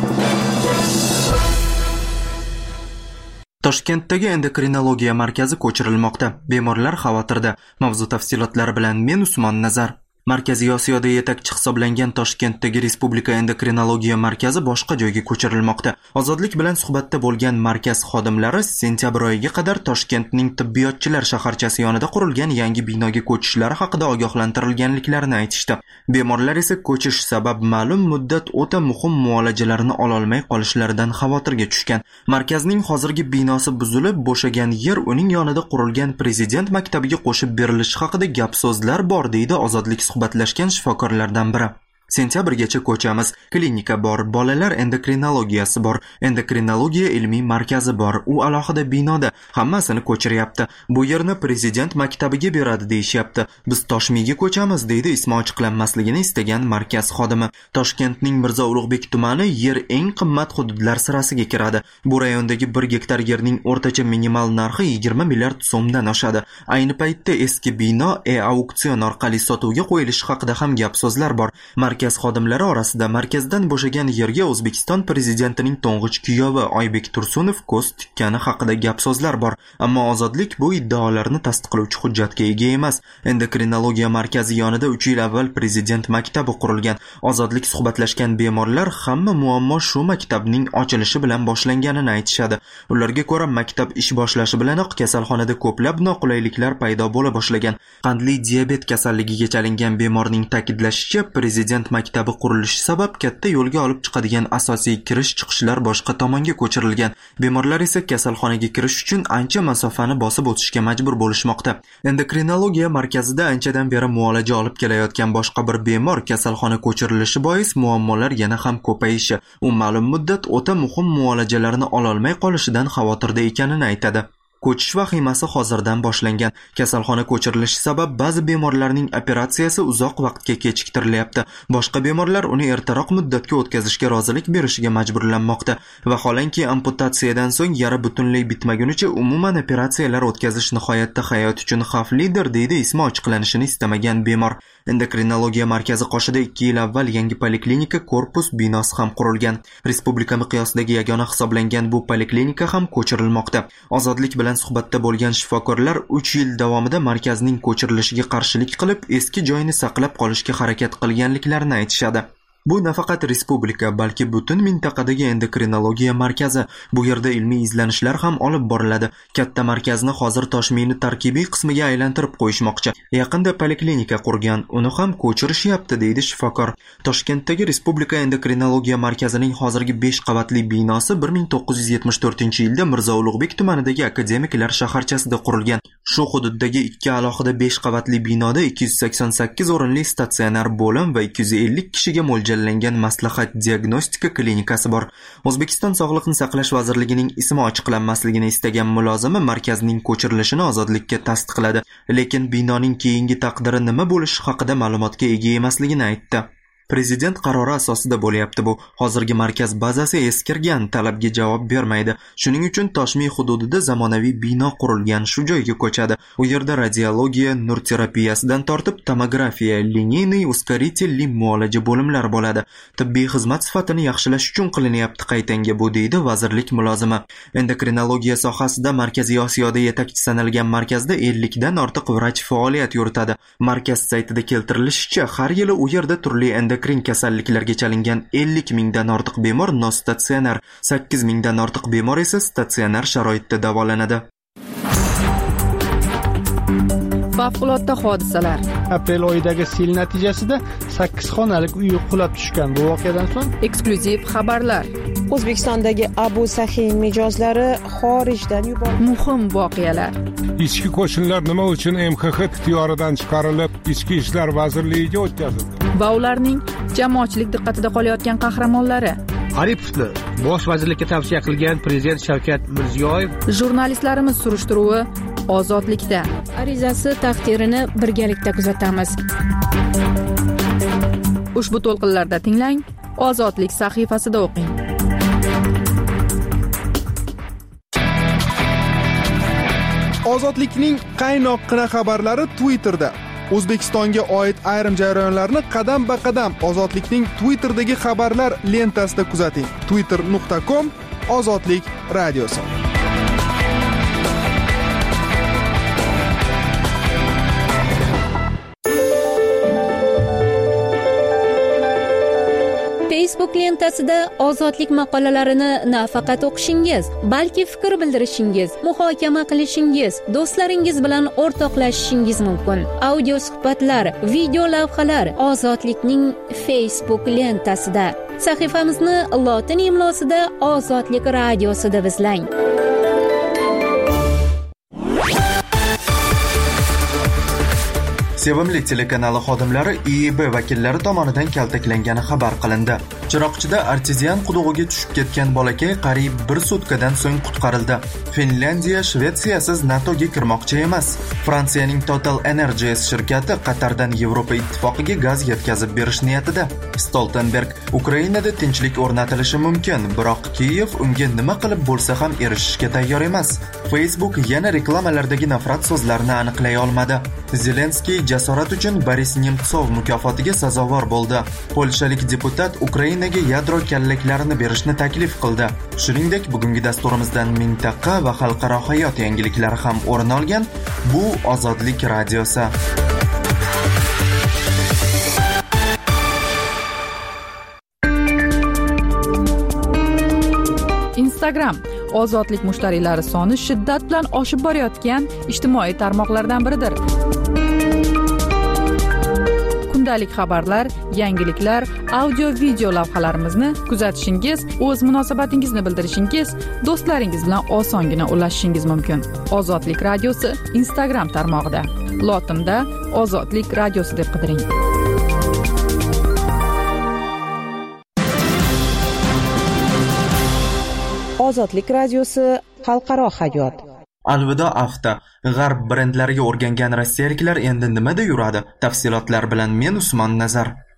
Toshkentdagi endokrinologiya markazi ko'chirilmoqda. Bemorlar xavotirda. Mavzu tafsilotlari bilan men Usmon Nazar. Markaziy Osiyoda yetakchi hisoblangan Toshkentdagi Respublika endokrinologiya markazi boshqa joyga ko'chirilmoqda. Ozodlik bilan suhbatda bo'lgan markaz xodimlari sentyabr oyiga qadar Toshkentning tibbiyotchilar shaharchasi yonida qurilgan yangi binoga ko'chishlari haqida ogohlantirilganliklarini aytishdi. Bemorlar esa ko'chish sabab ma'lum muddat o'ta muhim muolajalarni ola olmay qolishlaridan xavotirga tushgan. Markazning hozirgi binosi buzilib, bo'shagan yer uning yonida qurilgan Prezident maktabiga qo'shib berilishi haqida gap so'zlar bor, deydi Ozodlik suhbatlashgan shifokorlardan biri. Sentyabrgacha ko'chamiz, klinika bor, bolalar endokrinologiyasi bor, endokrinologiya ilmiy markazi bor, u alohida binoda, hammasini ko'chiryapti. Bu yerni Prezident maktabiga beradi deyishyapti. Biz Toshmiyga ko'chamiz, deydi ismi ochiqlanmasligini istagan markaz xodimi. Toshkentning Mirzo Ulug'bek tumani yer eng qimmat hududlar sirasiga kiradi. Bu rayondagi 1 gektar yerning o'rtacha minimal narxi 20 milliard so'mdan oshadi. Ayni paytda eski bino auksion orqali sotuvga qo'yilishi haqida ham gap so'zlar bor. Markaz xodimlari orasida markazdan bo'shagan yerga O'zbekiston prezidentining to'ng'ich kuyovi Oybek Tursunov ko'z tikkani haqida gap so'zlar bor, ammo Ozodlik bu iddaolarni tasdiqlovchi hujjatga ega emas. Endokrinologiya markazi yonida 3 yil avval prezident maktabi qurilgan. Ozodlik suhbatlashgan bemorlar hamma muammo shu maktabning ochilishi bilan boshlanganini aytishadi. Ularga ko'ra, maktab ish boshlashi bilanoq kasalxonada ko'plab noqulayliklar paydo bo'la boshlagan. Qandli diabet kasalligiga chalingan bemorning ta'kidlashicha, prezident maktabi qurilishi sabab katta yo'lga olib chiqadigan asosiy kirish-chiqishlar boshqa tomonga ko'chirilgan. Bemorlar esa kasalxonaga kirish uchun ancha masofani bosib o'tishga majbur bo'lishmoqda. Endokrinologiya markazida anchadan beri muolaja olib kelayotgan boshqa bir bemor kasalxona ko'chirilishi bois muammolar yana ham ko'payishi, u ma'lum muddat o'ta muhim muolajalarni ola olmay qolishidan xavotirda ekanini aytadi. Ko'chish vahimasi hozirdan boshlangan. Kasalxona ko'chirilishi sabab ba'zi bemorlarning operatsiyasi uzoq vaqtga kechiktirilyapti. Boshqa bemorlar uni ertaroq muddatga o'tkazishga rozilik berishiga majburlanmoqda. Vaholanki amputatsiyadan so'ng yara butunlay bitmagunicha umuman operatsiyalar o'tkazish nihoyatda hayot uchun xavflidir, deydi ismi ochiqlanishini istamagan bemor. Endokrinologiya markazi qoshida 2 yil avval yangi poliklinika korpus binosi ham qurilgan. Respublika miqyosidagi yagona hisoblangan bu poliklinika ham ko'chirilmoqda. Ozodlik bilan suhbatda bo'lgan shifokorlar 3 yil davomida markazning ko'chirilishiga qarshilik qilib, eski joyini saqlab qolishga harakat qilganliklarini aytishadi. Bu nafaqat respublika, balki butun mintaqadagi endokrinologiya markazi. Bu yerda ilmiy izlanishlar ham olib boriladi. Katta markazni hozir Toshmiyni tarkibiy qismiga aylantirib qo'yishmoqchi. Yaqinda poliklinika qurgan, uni ham ko'chirishyapti, deydi shifokor. Toshkentdagi respublika endokrinologiya markazining hozirgi 5 qavatli binosi 1974-yilda Mirzo Ulug'bek tumanidagi akademiklar shaharchasida qurilgan. Shu hududdagi 2 alohida 5 qavatli binoda 288 o'rinli statsionar bo'lim va 250 kishiga mo'ljallangan maslahat diagnostika klinikasi bor. O'zbekiston Sog'liqni saqlash vazirligining ismi ochiqlanmasligini istagan mulozima markazning ko'chirilishini Ozodlikka tasdiqladi, lekin binoning keyingi taqdiri nima bo'lishi haqida ma'lumotga ega emasligini aytdi. Prezident qarori asosida bo'lyapti bu. Hozirgi markaz bazasi eskirgan, talabga javob bermaydi. Shuning uchun Toshmiy hududida zamonaviy bino qurilgan, shu joyga ko'chadi. U yerda radiologiya, nur terapiyasidan tortib tomografiya, liniyniy uskaritelli muolaja bo'limlari bo'ladi. Tibbiy xizmat sifatini yaxshilash uchun qilinyapti qaytanga bu, deydi vazirlik mulozimi. Endokrinologiya sohasida Markaziy Osiyoda yetakchi sanalgan markazda 50 dan ortiq vrach faoliyat yuritadi. Markaz saytida keltirilishicha, har yili u yerda turli endokrin kasalliklarga chalingan 50 mingdan ortiq bemor nostatsionar, 8 mingdan ortiq bemor esa statsionar sharoitda davolanadi. Favqulodda hodisalar. Aprel oyidagi sel natijasida 8 xonalik uy qulab tushgan. Bu voqeadan so'ng eksklyuziv xabarlar. O'zbekistondagi Abu Sahiy mijozlari xorijdan yuborildi. Muhim voqealar. Ichki qo'shinlar nima uchun MXX ixtiyoridan chiqarilib, Ichki ishlar vazirligiga o'tkazildi? Va ularning jamoatchilik diqqatida qolayotgan qahramonlari. Aripovni bosh vazirlikka tavsiya qilgan prezident Shavkat Mirziyoyev. Jurnalistlarimiz surishtiruvi Ozodlikda. Arizasi taqdirini birgalikda kuzatamiz. Ushbu to'lqinlarda tinglang, Ozodlik sahifasida o'qing. Ozodlikning qaynoqqina xabarlari Twitterda. O'zbekistonga oid ayrim jarayonlarni qadam-ba-qadam Ozodlikning Twitter'dagi xabarlar lentasida kuzating. twitter.com/Ozodlik radiosi. Facebook lentasida ozodlik maqolalarini nafaqat o'qishingiz, balki fikr bildirishingiz, muhokama qilishingiz, do'stlaringiz bilan o'rtoqlashishingiz mumkin. Audio suhbatlar, video lavhalar Ozodlikning Facebook lentasida. Sahifamizni lotin imlosida Ozodlik radiosida izlang. Sevimli telekanali xodimlari IIB vakillari tomonidan kaltaklangani xabar qilindi. Chiroqchida artezian qudug'iga tushib ketgan bolakay qariyb 1 sutkadan so'ng qutqarildi. Finlyandiya Shvetsiyasiz NATOga kirmoqchi emas. Fransiyaning Total Energies shirkati Qatardan Yevropa ittifoqiga gaz yetkazib berish niyatida. Stoltenberg Ukrainada tinchlik o'rnatilishi mumkin, biroq Kiyev unga nima qilib bo'lsa ham erishishga tayyor emas. Facebook yana reklamalardagi nafrat so'zlarini aniqlay olmadi. Zelenskiy jasorat uchun Boris Nemtsov mukofotiga sazovor bo'ldi. Polshalik deputat Ukrainaga yadro kallaklarini berishni taklif qildi. Shuningdek, bugungi dasturimizdan mintaqa va xalqaro hayot yangiliklari ham o'rin olgan. Bu Ozodlik radiosi. Instagram ozodlik mushtariylari soni shiddat bilan oshib borayotgan ijtimoiy tarmoqlardan biridir. Kundalik xabarlar, yangiliklar, audio-video lavhalarimizni kuzatishingiz, o'z munosabatingizni bildirishingiz, do'stlaringiz bilan osongina ulashishingiz mumkin. Ozodlik radiosi Instagram tarmog'ida. Lotinda Ozodlik radiosi deb qidiring. Ozodlik radiosi xalqaro hayot. Alvido Avto. G'arb brendlariga o'rgangan rossiyaliklar endi nimada yuradi? Tafsilotlar bilan men Usmon Nazar.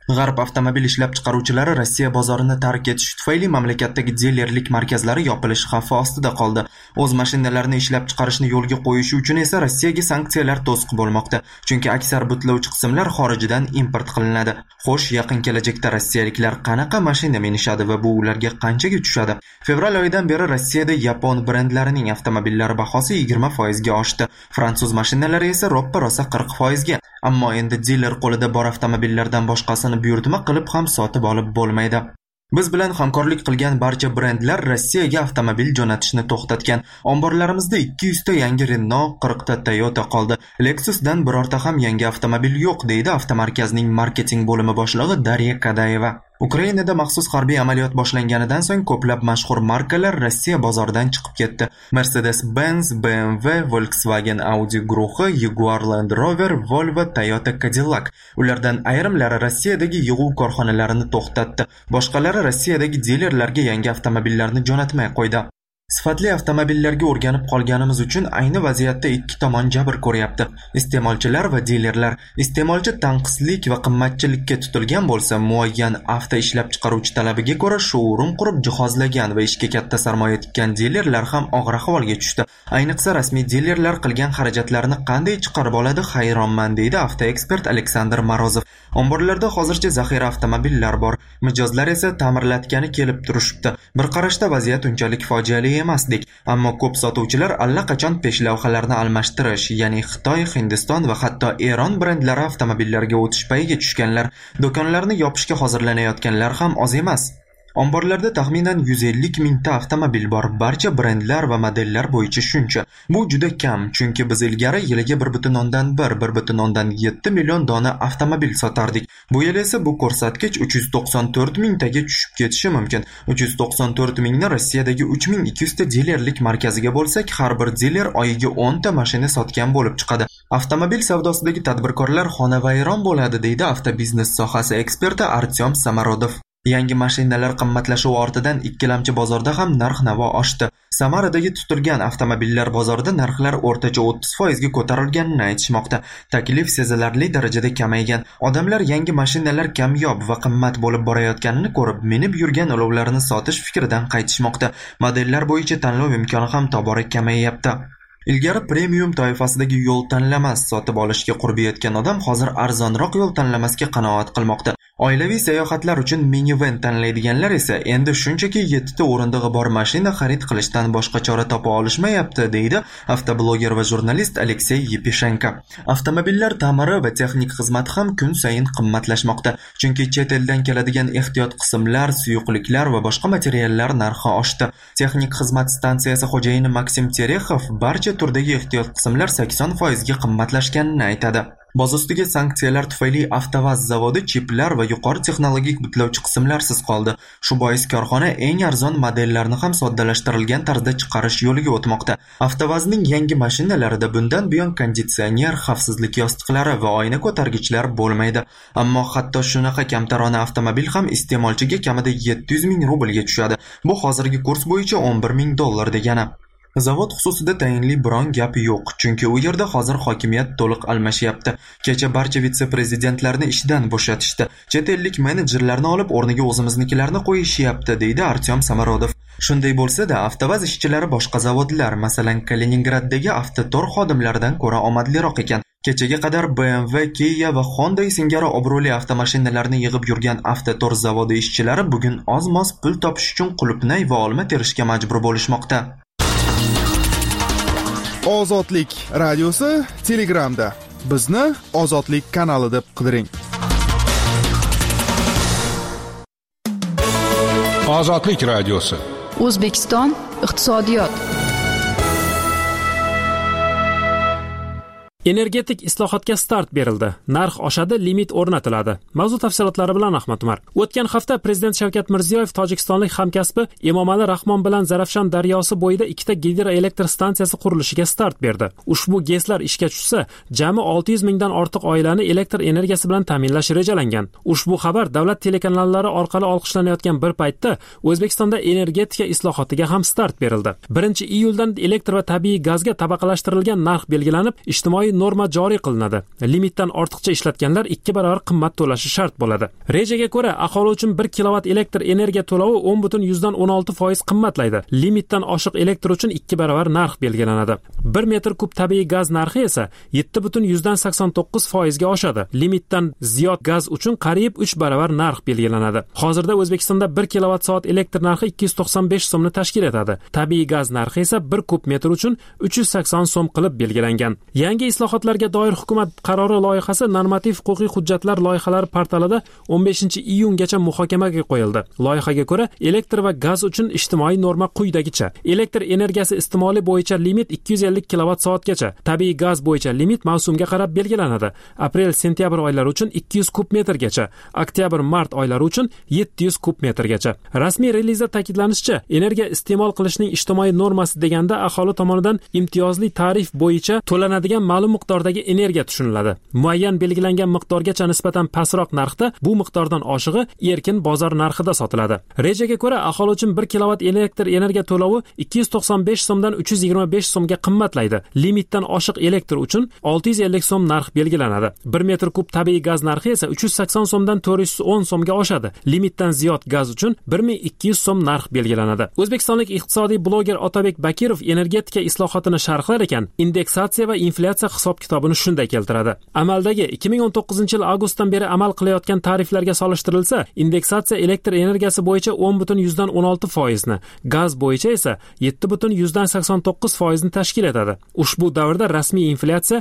G'arb avtomobil ishlab chiqaruvchilari Rossiya bozorini tark etishi tufayli mamlakatdagi dilerlik markazlari yopilish xavfi ostida qoldi. O'z mashinalarini ishlab chiqarishni yo'lga qo'yishi uchun esa Rossiyaga sanksiyalar to'siq bo'lmoqda, chunki aksar butlovchi qismlar xorijdan import qilinadi. Xo'sh, yaqin kelajakda rossiyaliklar qanaqa mashina minishadi va bu ularga qanchaga tushadi? Fevral oyidan beri Rossiyada yapon brendlarining avtomobillari bahosi 20% ga oshdi. Fransuz mashinalari esa roppa-rosa 40% ga. Ammo endi diler qo'lida bor avtomobillardan boshqasini buyurtma qilib ham sotib olib bo'lmaydi. Biz bilan hamkorlik qilgan barcha brendlar Rossiyaga avtomobil jo'natishni to'xtatgan. Omborlarimizda 200 ta yangi Renault, 40 ta Toyota qoldi. Lexusdan birorta ham yangi avtomobil yo'q, deydi avtomarkazning marketing bo'limi boshlig'i Darya Kadayeva. Ukrainada maxsus harbiy amaliyot boshlanganidan so'ng ko'plab mashhur markalar Rossiya bozoridan chiqib ketdi. Mercedes-Benz, BMW, Volkswagen Audi guruhi, Jaguar Land Rover, Volvo, Toyota Cadillac. Ulardan ayrimlari Rossiyadagi yig'uv korxonalarini to'xtatdi. Boshqalari Rossiyadagi dilerlarga yangi avtomobillarni jo'natmay qo'ydi. Sifatli avtomobillarga o'rganib qolganimiz uchun ayni vaziyatda ikki tomon jabr ko'ryapti. Iste'molchilar va dilerlar. Iste'molchi tanqislik va qimmatchilikka tutilgan bo'lsa, muayyan avto ishlab chiqaruvchi talabiga ko'ra shourum qurib jihozlagan va ishga katta sarmoya tikkan dilerlar ham og'ir ahvolga tushdi. Ayniqsa rasmiy dilerlar qilgan xarajatlarni qanday chiqarib oladi, hayronman, deydi avtoekspert Aleksandr Morozov. Omborlarda hozircha zaxira avtomobillar bor. Mijozlar esa ta'mirlatgani kelib turishibdi. Bir qarashda vaziyat unchalik fojiali emasdik, ammo ko'p sotuvchilar allaqachon peshlavhalarni almashtirish, ya'ni Xitoy, Hindiston va hatto Eron brendlari avtomobillarga o'tish payiga tushganlar. Do'konlarni yopishga hozirlanayotganlar ham oz emas. Omborlarda taxminan 150 mingta avtomobil bor. Barcha brendlar va modellar bo'yicha shuncha. Bu juda kam, chunki biz ilgari yiliga 1,7 million dona avtomobil sotardik. Bu yil esa bu ko'rsatkich 394 mingtaga tushib ketishi mumkin. 394 mingni Rossiyadagi 3200 ta dilerlik markaziga bo'lsak, har bir diler oyiga 10 ta mashina sotgan bo'lib chiqadi. Avtomobil savdosidagi tadbirkorlar xonavayron bo'ladi, deydi avtobiznes sohasi eksperti Artyom Samarodov. Yangi mashinalar qimmatlashuvi ortidan ikkilamchi bozorda ham narx-navo oshdi. Samaradagi tutilgan avtomobillar bozorida narxlar o'rtacha 30% ga ko'tarilganini aytishmoqda. Taklif sezilarli darajada kamaygan. Odamlar yangi mashinalar kamyob va qimmat bo'lib borayotganini ko'rib, minib yurgan olovlarini sotish fikridan qaytishmoqda. Modellar bo'yicha tanlov imkoni ham tobora kamayyapti. Ilgari premium toifasidagi yo'l tanlamas sotib olishga qurbi yetgan odam hozir arzonroq yo'l tanlamasga qanoat qilmoqda. Oilaviy sayohatlar uchun minivan tanlaydiganlar esa endi shunchaki 7 ta o'rindig'i bor mashina xarid qilishdan boshqa chora topa olishmayapti, deydi avtobloger va jurnalist Aleksey Yepishenko. Avtomobillar ta'miri va texnik xizmati ham kun sayin qimmatlashmoqda, chunki chet eldan keladigan ehtiyot qismlar, suyuqliklar va boshqa materiallar narxi oshdi. Texnik xizmat stansiyasi xo'jayini Maksim Terexov barcha turdagi ehtiyot qismlar 80% ga qimmatlashganini aytadi. Boz ustiga sanksiyalar tufayli Avtovaz zavodi chiplar va yuqori texnologik butlovchi qismlarsiz qoldi. Shu bois korxona eng arzon modellarni ham soddalashtirilgan tarzda chiqarish yo'liga o'tmoqda. Avtovazning yangi mashinalarida bundan buyon konditsioner, xavfsizlik yostiqlari va oyna ko'targichlar bo'lmaydi. Ammo hatto shunaqa kamtarona avtomobil ham iste'molchiga kamida 700 ming rublga tushadi. Bu hozirgi kurs bo'yicha 11 ming dollar degani. Zavod xususida tayinli biron gap yo'q, chunki u yerda hozir hokimiyat to'liq almashyapti. Kecha barcha vitse-prezidentlarni ishdan bo'shatishdi. Chet ellik menejerlarni olib o'rniga o'zimiznikilarni qo'yishyapti, deydi Artyom Samarodov. Shunday bo'lsa-da, Avtovaz ishchilari boshqa zavodlar, masalan, Kaliningraddagi Avtotor xodimlaridan ko'ra omadliroq ekan. Kechaga qadar BMW, Kia va Honda singari obro'li avtomashinalarni yig'ib yurgan Avtotor zavodi ishchilari bugun oz-moz pul topish uchun qulupnay va olma terishga majbur bo'lishmoqda. Ozodlik radiosi Telegramda. Bizni Ozodlik kanali deb qidiring. Ozodlik radiosi. O'zbekiston iqtisodiyot. Energetik islohotga start berildi. Narx oshadi, limit o'rnatiladi. Mavzu tafsilotlari bilan Ahmad Umar. O'tgan hafta Prezident Shavkat Mirziyoyev tojikistonlik hamkasbi Emomali Rahmon bilan Zarafshon daryosi bo'yida ikkita gidroelektr stansiyasi qurilishiga start berdi. Ushbu GESlar ishga tushsa, jami 600 mingdan ortiq oilani elektr energiyasi bilan ta'minlash rejalangan. Ushbu xabar davlat telekanallari orqali olqishlanayotgan bir paytda O'zbekistonda energetika islohotiga ham start berildi. 1 iyuldan elektr va tabiiy gazga tabaqalashtirilgan narx belgilanib, ijtimoiy norma joriy qilinadi. Limitdan ortiqcha ishlatganlar 2 barobar qimmat to'lashi shart bo'ladi. Rejaga ko'ra aholi uchun 1 kilovat elektr energiya to'lovi 10.16% qimmatlaydi. Limitdan oshiq elektr uchun 2 barobar narx belgilanadi. 1 metr kub tabiiy gaz narxi esa 7.89% ga oshadi. Limitdan ziyod gaz uchun qariyb 3 barobar narx belgilanadi. Hozirda O'zbekistonda 1 kilovat soat elektr narxi 295 so'mni tashkil etadi. Tabiiy gaz narxi esa 1 kub metr uchun 380 so'm qilib belgilangan. Yangi islohotlarga doir hukumat qarori loyihasi normativ-huquqiy hujjatlar loyihalari portalida 15-iyungacha muhokamaga qo'yildi. Loyihaga ko'ra, elektr va gaz uchun ijtimoiy norma quyidagicha: elektr energiyasi iste'moli bo'yicha limit 250 kilovat soatgacha, tabiiy gaz bo'yicha limit mavsumga qarab belgilanadi. Aprel-sentyabr oylari uchun 200 kub metrgacha, oktyabr-mart oylari uchun 700 kub metrgacha. Rasmiy relizda ta'kidlanishicha, energiya iste'mol qilishning ijtimoiy normasi deganda aholi tomonidan imtiyozli tarif bo'yicha to'lanadigan ma'lum miqdordagi energiya tushuniladi. Muayyan belgilangan miqdorgacha nisbatan pastroq narxda, bu miqdordan oshig'i erkin bozor narxida sotiladi. Rejaga ko'ra aholi uchun 1 kilovat elektr energiya to'lovi 295 so'mdan 325 so'mga qimmatlaydi. Limitdan oshiq elektr uchun 650 so'm narx belgilanadi. 1 metr kub tabiiy gaz narxi esa 380 so'mdan 410 so'mga oshadi. Limitdan ziyod gaz uchun 1200 so'm narx belgilanadi. O'zbekistonlik iqtisodiy bloger Otabek Bakirov energetika islohotini sharhlar ekan, indeksatsiya va inflyatsiya hisob-kitobini shunday keltiradi. Amaldagi 2019-yil avgustdan beri amal qilayotgan tariflarga solishtirilsa, indeksatsiya elektr energiyasi bo'yicha 10.16% ni, gaz bo'yicha esa 7.89% ni tashkil etadi. Ushbu davrda rasmiy inflyatsiya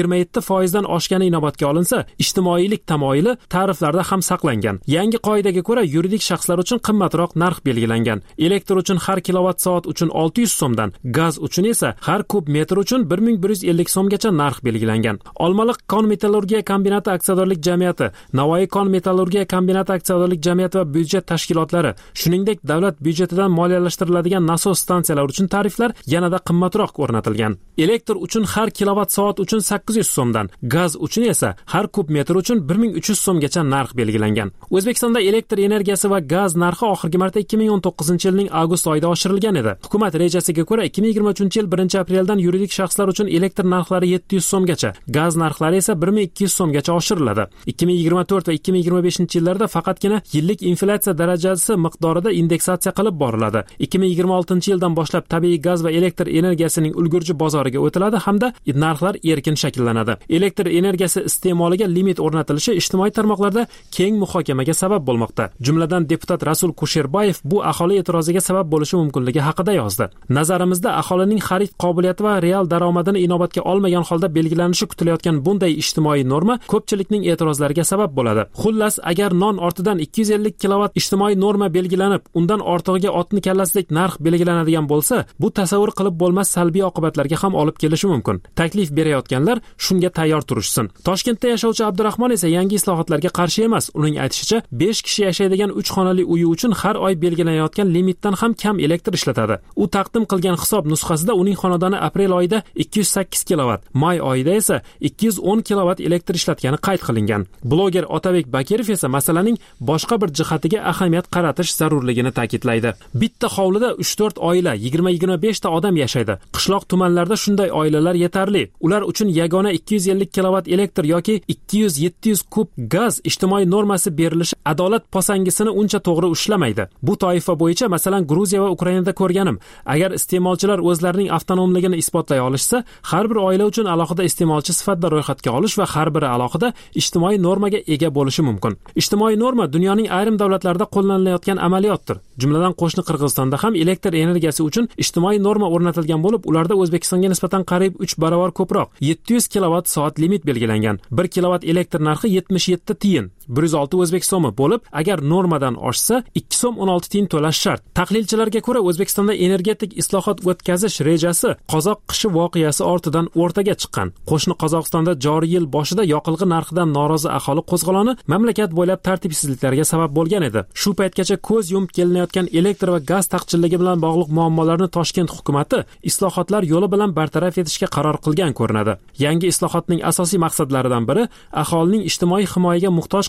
27% dan oshgani inobatga olinsa, ijtimoiylik tamoyili tariflarda ham saqlangan. Yangi qoidaga ko'ra yuridik shaxslar uchun qimmatroq narx belgilangan. Elektr uchun har kilovat soat uchun 600 so'mdan, gaz uchun esa har kub metr uchun 1150 so'mgacha narx belgilangan. Olmaliq kon metallurgiya kombinati aksiyadorlik jamiyati, Navoiy kon metallurgiya kombinati aksiyadorlik jamiyati va byudjet tashkilotlari, shuningdek davlat byudjetidan moliyalashtiriladigan nasos stansiyalar uchun tariflar yanada qimmatroq o'rnatilgan. Elektr uchun har kilovat soat uchun 800 so'mdan, gaz uchun esa har kub metr uchun 1300 so'mgacha narx belgilangan. O'zbekistonda elektr energiyasi va gaz narxi oxirgi marta 2019-yilning avgust oyida oshirilgan edi. Hukumat rejasiga ko'ra 2023-yil 1-apreldan yuridik shaxslar uchun elektr narxlari 700 so'mgacha, gaz narxlari esa 1200 so'mgacha oshiriladi. 2024 va 2025-yillarda faqatgina yillik inflyatsiya darajasi miqdorida indeksatsiya qilib boriladi. 2026-yildan boshlab tabiiy gaz va elektr energiyasining ulgurji bozoriga o'tiladi hamda narxlar erkin shakllanadi. Elektr energiyasi iste'moliga limit o'rnatilishi ijtimoiy tarmoqlarda keng muhokamaga sabab bo'lmoqda. Jumladan deputat Rasul Kusherbayev bu aholi e'tiroziga sabab bo'lishi mumkinligi haqida yozdi. Nazarimizda aholining xarid qobiliyati va real daromadini inobatga olmagan holda belgilanishi kutilayotgan bunday ijtimoiy norma ko'pchilikning e'tirozlariga sabab bo'ladi. Xullas, agar non ortidan 250 kilovat ijtimoiy norma belgilanib, undan ortig'iga otni kallasidek narx belgilanadigan bo'lsa, bu tasavvur qilib bo'lmas salbiy oqibatlarga ham olib kelishi mumkin. Taklif berayotganlar shunga tayyor turishsin. Toshkentda yashovchi Abdurahmon esa yangi islohotlarga qarshi emas. Uning aytishicha, 5 kishi yashaydigan 3 xonali uyi uchun har oy belgilanayotgan limitdan ham kam elektr ishlatadi. U taqdim qilgan hisob nusxasida uning xonadoni aprel oyida 208 kilovat, may oyida esa 210 kilovat elektr ishlatgani qayd qilingan. Bloger Otabek Bakirov esa masalaning boshqa bir jihatiga ahamiyat qaratish zarurligini ta'kidlaydi. Bitta hovlida 3-4 oila, 20-25 ta odam yashaydi. Qishloq tumanlarda shunday oilalar yetarli. Ular uchun yagona 250 kilovat elektr yoki 200-700 kub gaz ijtimoiy normasi berilishi adolat posangisini uncha to'g'ri ushlamaydi. Bu toifa bo'yicha masalan Gruziya va Ukrainada ko'rganim. Agar iste'molchilar o'zlarining avtonomligini isbotlay olishsa, har bir oila uchun alohida iste'molchi sifatida ro'yxatga olish va har biri alohida ijtimoiy normaga ega bo'lishi mumkin. Ijtimoiy norma dunyoning ayrim davlatlarida qo'llanilayotgan amaliyotdir. Jumladan qo'shni Qirg'izistonda ham elektr energiyasi uchun ijtimoiy norma o'rnatilgan bo'lib, ularda O'zbekistonga nisbatan qariyb 3 barobar ko'proq 700 kilovat soat limit belgilangan. 1 kilovat elektr narxi 77 tiyin, 106 o'zbek so'mi bo'lib, agar normadan oshsa 2 so'm 16 tiyin to'lash shart. Tahlilchilarga ko'ra O'zbekistonda energetik islohot o'tkazish rejasi qozoq qishi voqeasi ortidan o'rtaga chiqqan. Qo'shni Qozog'istonda joriy yil boshida yoqilg'i narxidan norozi aholi qo'zg'oloni mamlakat bo'ylab tartibsizliklarga sabab bo'lgan edi. Shu paytgacha ko'z yumib kelinayotgan elektr va gaz taqchilligi bilan bog'liq muammolarni Toshkent hukumatı islohotlar yo'li bilan bartaraf etishga qaror qilgan ko'rinadi. Yangi islohotning asosiy maqsadlaridan biri aholining ijtimoiy himoyaga muhtoj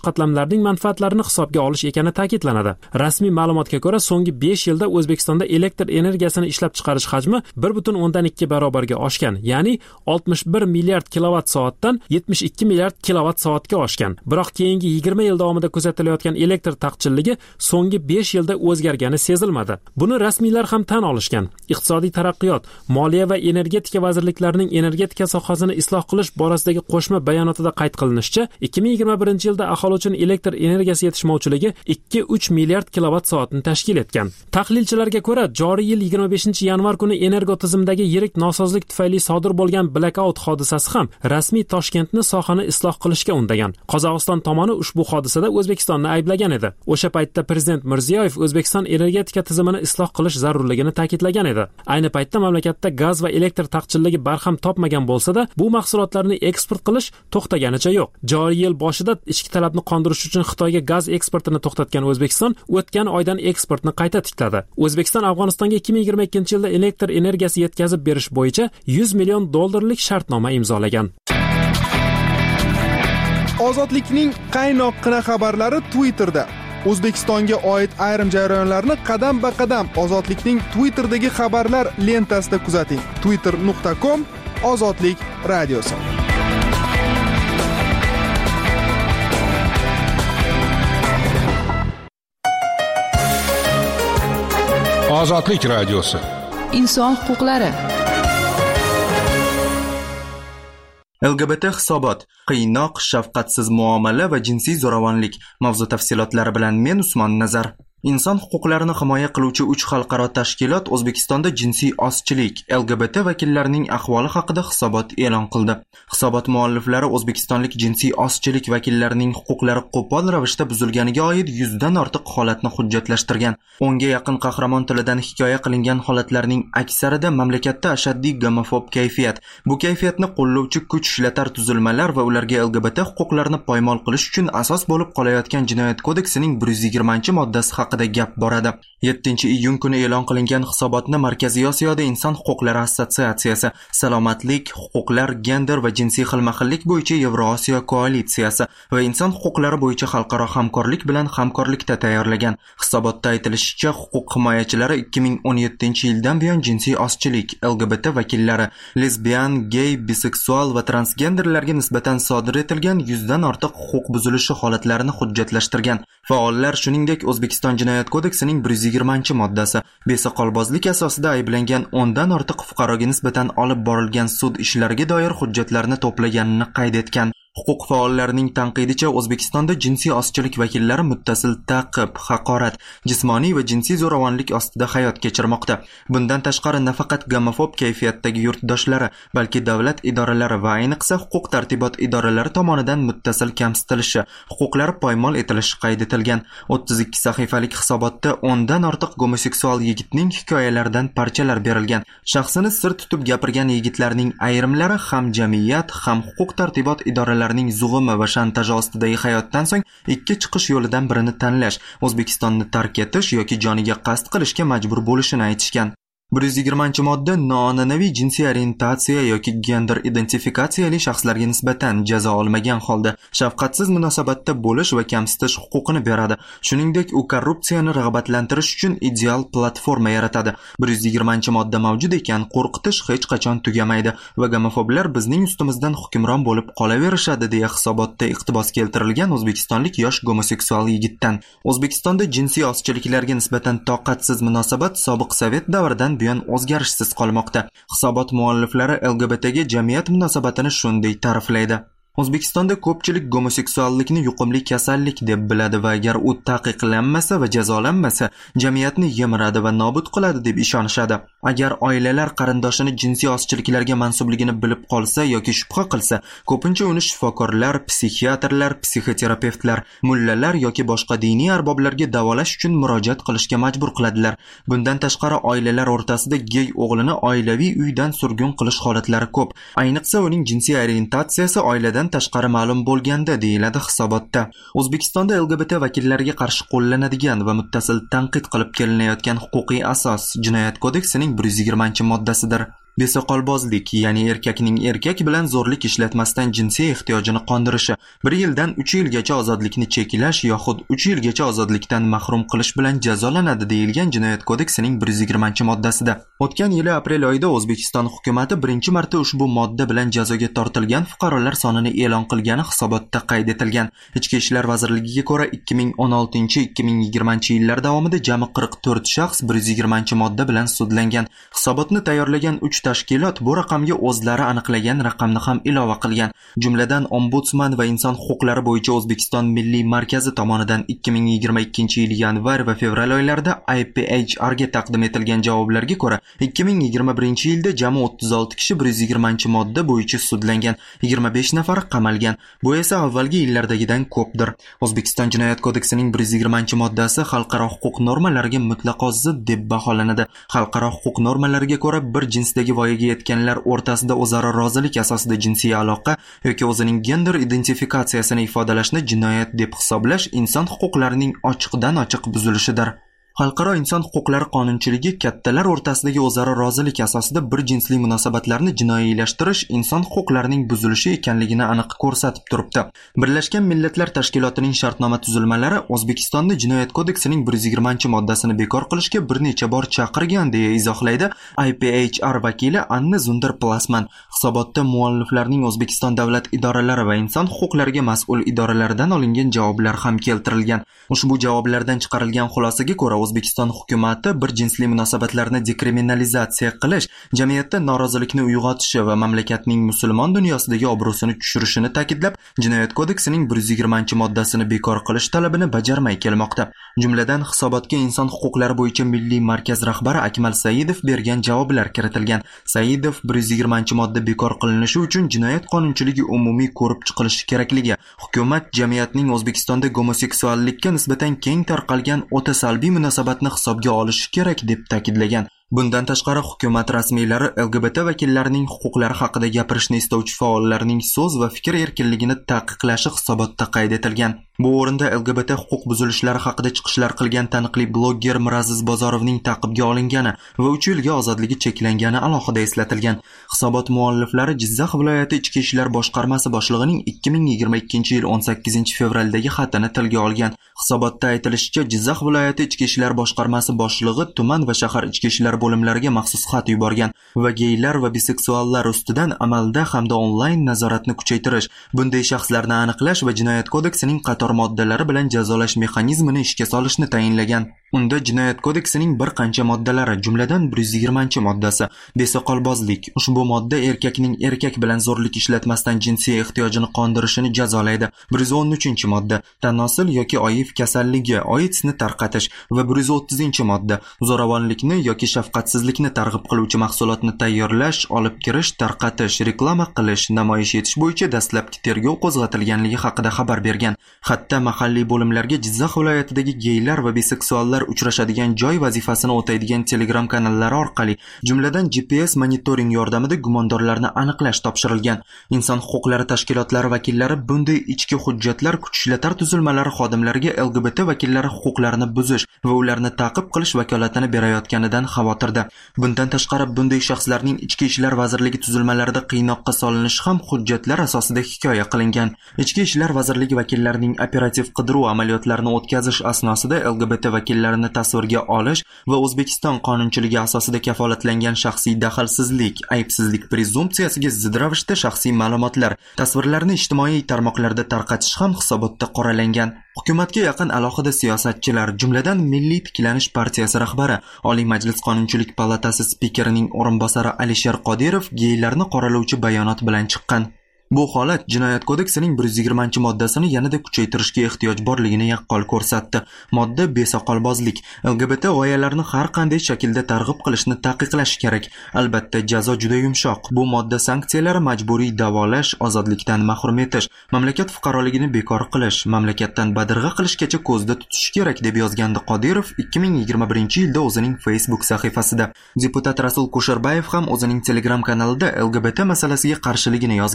qatlamlarning manfaatlarini hisobga olish ekani ta'kidlanadi. Rasmiy ma'lumotga ko'ra, so'nggi 5 yilda O'zbekistonda elektr energiyasini ishlab chiqarish hajmi 1.2 barobarga oshgan, ya'ni 61 milliard kilovat-soatdan 72 milliard kilovat-soatga oshgan. Biroq keyingi 20 yil davomida kuzatilayotgan elektr taqchilligi so'nggi 5 yilda o'zgargani sezilmadi. Buni rasmiylar ham tan olishgan. Iqtisodiy taraqqiyot, moliya va energetika vazirliklarining energetika sohasini isloh qilish borasidagi qo'shma bayonotida qayd qilinishicha, 2021 yilda aholi uchun elektr energiyasi yetishmovchiligi 2-3 milliard kilovat-soatni tashkil etgan. Tahlilchilarga ko'ra, joriy yil 25-yanvar kuni energotizimdagi yirik nosozlik tufayli sodir bo'lgan blackout hodisasi ham rasmiy Toshkentni sohani isloh qilishga undagan. Qozog'iston tomoni ushbu hodisada O'zbekistonni ayblagan edi. O'sha paytda prezident Mirziyoyev O'zbekiston energetika tizimini isloh qilish zarurligini ta'kidlagan edi. Ayni paytda mamlakatda gaz va elektr taqchilligi barham topmagan bo'lsa-da, bu mahsulotlarni eksport qilish to'xtaganicha yo'q. Joriy yil boshida ichki talabni qondirish uchun Xitoyga gaz eksportini to'xtatgan O'zbekiston o'tgan oydan eksportni qayta tikladi. O'zbekiston Afg'onistonga 2022-yilda elektr energiyasi yetkazib berish bo'yicha $100 million shartnoma imzolagan. Ozodlikning qaynoqqina xabarlari Twitterda. O'zbekistonga oid ayrim jarayonlarni qadam-ba-qadam Ozodlikning Twitterdagi xabarlar lentasida kuzating. twitter.com/ozodlik radiosi. Ozodlik radiosi. Inson huquqlari. LGBT hisobot, qiynoq, shafqatsiz muomala va jinsiy zo'ravonlik mavzu tafsilotlari bilan men Usmon Nazar. Inson huquqlarini himoya qiluvchi 3 xalqaro tashkilot O'zbekistonda jinsiy ozchilik, LGBT vakillarining ahvoli haqida hisobot e'lon qildi. Hisobot mualliflari o'zbekistonlik jinsiy ozchilik vakillarining huquqlari qo'pol ravishda buzilganiga oid 100 dan ortiq holatni hujjatlashtirgan. 10 ga yaqin qahramon tilidan hikoya qilingan holatlarning aksarida mamlakatda ashaddiy gomofob kayfiyat, bu kayfiyatni qo'llovchi kuch ishlatar tuzilmalar va ularga LGBT huquqlarini poymol qilish uchun asos bo'lib qolayotgan Jinoyat kodeksining 120-moddasi haqida gap boradi. 7-iyun kuni e'lon qilingan hisobotni Markaziy Osiyoda Inson huquqlari assotsiatsiyasi, Salomatlik, huquqlar, gender va jinsiy xilma-xillik bo'yicha Yevrosiyo koalitsiyasi va inson huquqlari bo'yicha xalqaro hamkorlik bilan hamkorlikda tayyorlagan. Hisobotda aytilishicha, huquq himoyachilari 2017-yildan buyon jinsiy ozchilik, LGBT vakillari, lesbian, gay, biseksual va transgenderlarga nisbatan sodir etilgan 100 dan ortiq huquq buzilishi holatlarini hujjatlashtirgan. Faollar shuningdek O'zbekiston Jinoyat kodeksining 120-moddasi, besoqolbozlik asosida ayblangan 10 dan ortiq fuqaroga nisbatan olib borilgan sud ishlariga doir hujjatlarni to'plaganini qayd etgan. Huquq faollarining tanqidicha, O'zbekistonda jinsiy ozchilik vakillari muttasil ta'qib, haqorat, jismoniy va jinsiy zo'ravonlik ostida hayot kechirmoqda. Bundan tashqari nafaqat gomofob kayfiyatdagi yurtdoshlari, balki davlat idoralari va ayniqsa huquq-tartibot idoralari tomonidan muttasil kamsitilishi, huquqlari poymol etilishi qayd etilgan. 32 sahifalik hisobotda 10 dan ortiq gomoseksual yigitning hikoyalaridan parchalar berilgan. Shaxsini sir tutib gapirgan yigitlarning ayrimlari ham jamiyat, ham huquq-tartibot idoralari zug'umi va shantaji ostidagi hayotdan so'ng ikki chiqish yo'lidan birini tanlash, O'zbekistonni tark etish yoki joniga qasd qilishga majbur bo'lishini aytishgan. 120-modda noan'anaviy jinsiy orientatsiya yoki gender identifikatsiyali shaxslarga nisbatan jazo olmagan holda shafqatsiz munosabatda bo'lish va kamsitish huquqini beradi. Shuningdek, u korrupsiyani rag'batlantirish uchun ideal platforma yaratadi. 120-modda mavjud ekan, qo'rqitish hech qachon tugamaydi va gomofoblar bizning ustimizdan hukmron bo'lib qolaverishadi deya hisobotda iqtibos keltirilgan o'zbekistonlik yosh gomoseksual yigitdan. O'zbekistonda jinsiy ozchiliklarga nisbatan toqatsiz munosabat sobiq Sovet davridan buyon o'zgarishsiz qolmoqda. Hisobot mualliflari LGBTga jamiyat munosabatini shunday ta'riflaydi. O'zbekistonda ko'pchilik gomoseksuallikni yuqumli kasallik deb biladi va agar u taqiqlanmasa va jazolanmasa, jamiyatni yemiradi va nobud qiladi deb ishonishadi. Agar oilalar qarindoshini jinsiy ozchiliklarga mansubligini bilib qolsa yoki shubha qilsa, ko'pincha uni shifokorlar, psixiatrlar, psixoterapevtlar, mullalar yoki boshqa diniy arboblarga davolash uchun murojaat qilishga majbur qiladilar. Bundan tashqari, oilalar o'rtasida gey o'g'lini oilaviy uydan surgun qilish holatlari ko'p. Ayniqsa uning jinsiy orientatsiyasi oiladan tashqari ma'lum bo'lganda, deyiladi hisobotda. O'zbekistonda LGBT vakillariga qarshi qo'llanadigan va muttasil tanqid qilib kelinayotgan huquqiy asos Jinoyat kodeksining 120-moddasidir. besoqolbozlik, ya'ni erkakning erkak bilan zo'rlik ishlatmasdan jinsiy ehtiyojini qondirishi, 1 yildan 3 yilgacha ozodlikni cheklash yoxud 3 yilgacha ozodlikdan mahrum qilish bilan jazolanadi deyilgan Jinoyat kodeksining 120-moddasida. O'tgan yili aprel oyida O'zbekiston hukumatı birinchi marta ushbu modda bilan jazoga tortilgan fuqarolar sonini e'lon qilgani hisobotda qayd etilgan. Ichki ishlar vazirligiga ko'ra 2016-2020 yillar davomida jami 44 shaxs 120-modda bilan sudlangan. Hisobotni tayyorlagan 3 tashkilot bu raqamga o'zlari aniqlagan raqamni ham ilova qilgan. Jumladan Ombudsman va inson huquqlari bo'yicha O'zbekiston Milliy markazi tomonidan 2022-yil yanvar va fevral oylarida IPHR ga taqdim etilgan javoblarga ko'ra 2021-yilda jami 36 kishi 120-modda bo'yicha sudlangan, 25 nafari qamalgan. Bu esa avvalgi yillardagidan ko'pdir. O'zbekiston Jinoyat kodeksining 120-moddasi xalqaro huquq normalariga mutlaqo zid deb baholanadi. Xalqaro huquq normalariga ko'ra bir jinsdagi voyaga yetganlar o'rtasida o'zaro rozilik asosida jinsiy aloqa yoki o'zining gender identifikatsiyasini ifodalashni jinoyat deb hisoblash inson huquqlarining ochiqdan-ochiq buzilishidir. Xalqaro inson huquqlari qonunchiligi kattalar o'rtasidagi o'zaro rozilik asosida bir jinsli munosabatlarni jinoiylashtirish inson huquqlarining buzilishi ekanligini aniq ko'rsatib turibdi. Birlashgan Millatlar Tashkilotining shartnoma tuzilmalari O'zbekistonda Jinoyat kodeksining 120-moddasini bekor qilishga bir necha bor chaqirgan deya izohlaydi IPHR vakili Anna Zunder-Plasman. Hisobotda mualliflarning O'zbekiston davlat idoralari va inson huquqlariga mas'ul idoralaridan olingan javoblar ham keltirilgan. Ushbu javoblardan chiqarilgan xulosaga ko'ra O'zbekiston hukumati bir jinsli munosabatlarni dekriminalizatsiya qilish, jamiyatda norozilikni uyg'otishi va mamlakatning musulmon dunyosidagi obro'sini tushirishini ta'kidlab, Jinoyat kodeksining 120-moddasini bekor qilish talabini bajarmay kelmoqda. Jumladan, hisobotga inson huquqlari bo'yicha Milliy markaz rahbari Akmal Saidov bergan javoblar kiritilgan. Saidov 120-modda bekor qilinishi uchun jinoyat qonunchiligi umumiy ko'rib chiqilishi kerakligi, hukumat jamiyatning O'zbekistonda homoseksuallikka nisbatan keng tarqalgan o'ta salbiy munosabatni hisobga olishi kerak deb ta'kidlagan. Bundan tashqari hukumat rasmiylari LGBT vakillarining huquqlari haqida gapirishni istovchi faollarning so'z va fikr erkinligini taqiqlashi hisobotda qayd etilgan. Bu o'rinda LGBT huquq buzilishlari haqida chiqishlar qilgan taniqli blogger Miraziz Bozorovning ta'qibga olingani va 3 yilga ozodligi cheklangani alohida eslatilgan. Hisobot mualliflari Jizzax viloyati Ichki ishlar boshqarmasi boshlig'ining 2022-yil 18-fevraldagi xatini tilga olgan. Hisobotda aytilishicha, Jizzax viloyati Ichki ishlar boshqarmasi boshlig'i tuman va shahar ichki ishlar bo'limlariga maxsus xat yuborgan va geylar va biseksuallar ustidan amalda hamda onlayn nazoratni kuchaytirish, bunday shaxslarni aniqlash va Jinoyat kodeksining qator moddalari bilan jazolash mexanizmini ishga solishni tayinlagan. Unda Jinoyat kodeksining bir qancha moddalari, jumladan 120-moddasi besoqolbozlik. Ushbu modda erkakning erkak bilan zo'rlik ishlatmasdan jinsiy ehtiyojini qondirishini jazolaydi. 113-modda tanosil yoki oif kasalligi, AIDSni tarqatish va 130-modda zo'ravonlikni yoki shafqatsizlikni targ'ib qiluvchi mahsulotni tayyorlash, olib kirish, tarqatish, reklama qilish, namoyish etish bo'yicha dastlabki tergov qo'zg'atilganligi haqida xabar bergan. Hatto mahalliy bo'limlarga Jizzax viloyatidagi geylar va biseksuallar uchrashadigan joy vazifasini o'taydigan Telegram kanallari orqali, jumladan GPS monitoring yordamida gumondorlarni aniqlash topshirilgan. Inson huquqlari tashkilotlari vakillari bunday ichki hujjatlar kuch ishlatar tuzilmalari xodimlariga LGBT vakillari huquqlarini buzish va ularni ta'qib qilish vakolatini berayotganidan xavotirda. Bundan tashqari, bunday shaxslarning Ichki ishlar vazirligi tuzilmalarida qiynoqqa solinishi ham hujjatlar asosida hikoya qilingan. Ichki ishlar vazirligi vakillarining operativ qidiruv amaliyotlarini o'tkazish asnosida LGBT vakillarini tasvirga olish va O'zbekiston qonunchiligi asosida kafolatlangan shaxsiy daxlsizlik, aybsizlik prezumpsiyasiga zid ravishda shaxsiy ma'lumotlar, tasvirlarni ijtimoiy tarmoqlarda tarqatish ham hisobotda qoralangan. Hukumatga yaqin alohida siyosatchilar, jumladan Milliy tiklanish partiyasi rahbari, Oliy Majlis Qonunchilik palatasi spikerining o'rinbosari Alisher Qodirov geylarni qoralovchi bayonot bilan chiqqan. Bu holat Jinoyat kodeksining 120-moddasini yanada kuchaytirishga ehtiyoj borligini yaqqol ko'rsatdi. Modda besoqolbozlik, LGBT g'oyalarni har qanday shaklda targ'ib qilishni taqiqlash kerak. Albatta, jazo juda yumshoq. Bu modda sanksiyalari majburiy davolash, ozodlikdan mahrum etish, mamlakat fuqaroligini bekor qilish, mamlakatdan badirg'a qilishgacha ko'zda tutish kerak deb yozgandi Qodirov 2021-yilda o'zining Facebook sahifasida. Deputat Rasul Kusherbayev ham o'zining Telegram kanalida LGBT masalasiga qarshiligini yozgan.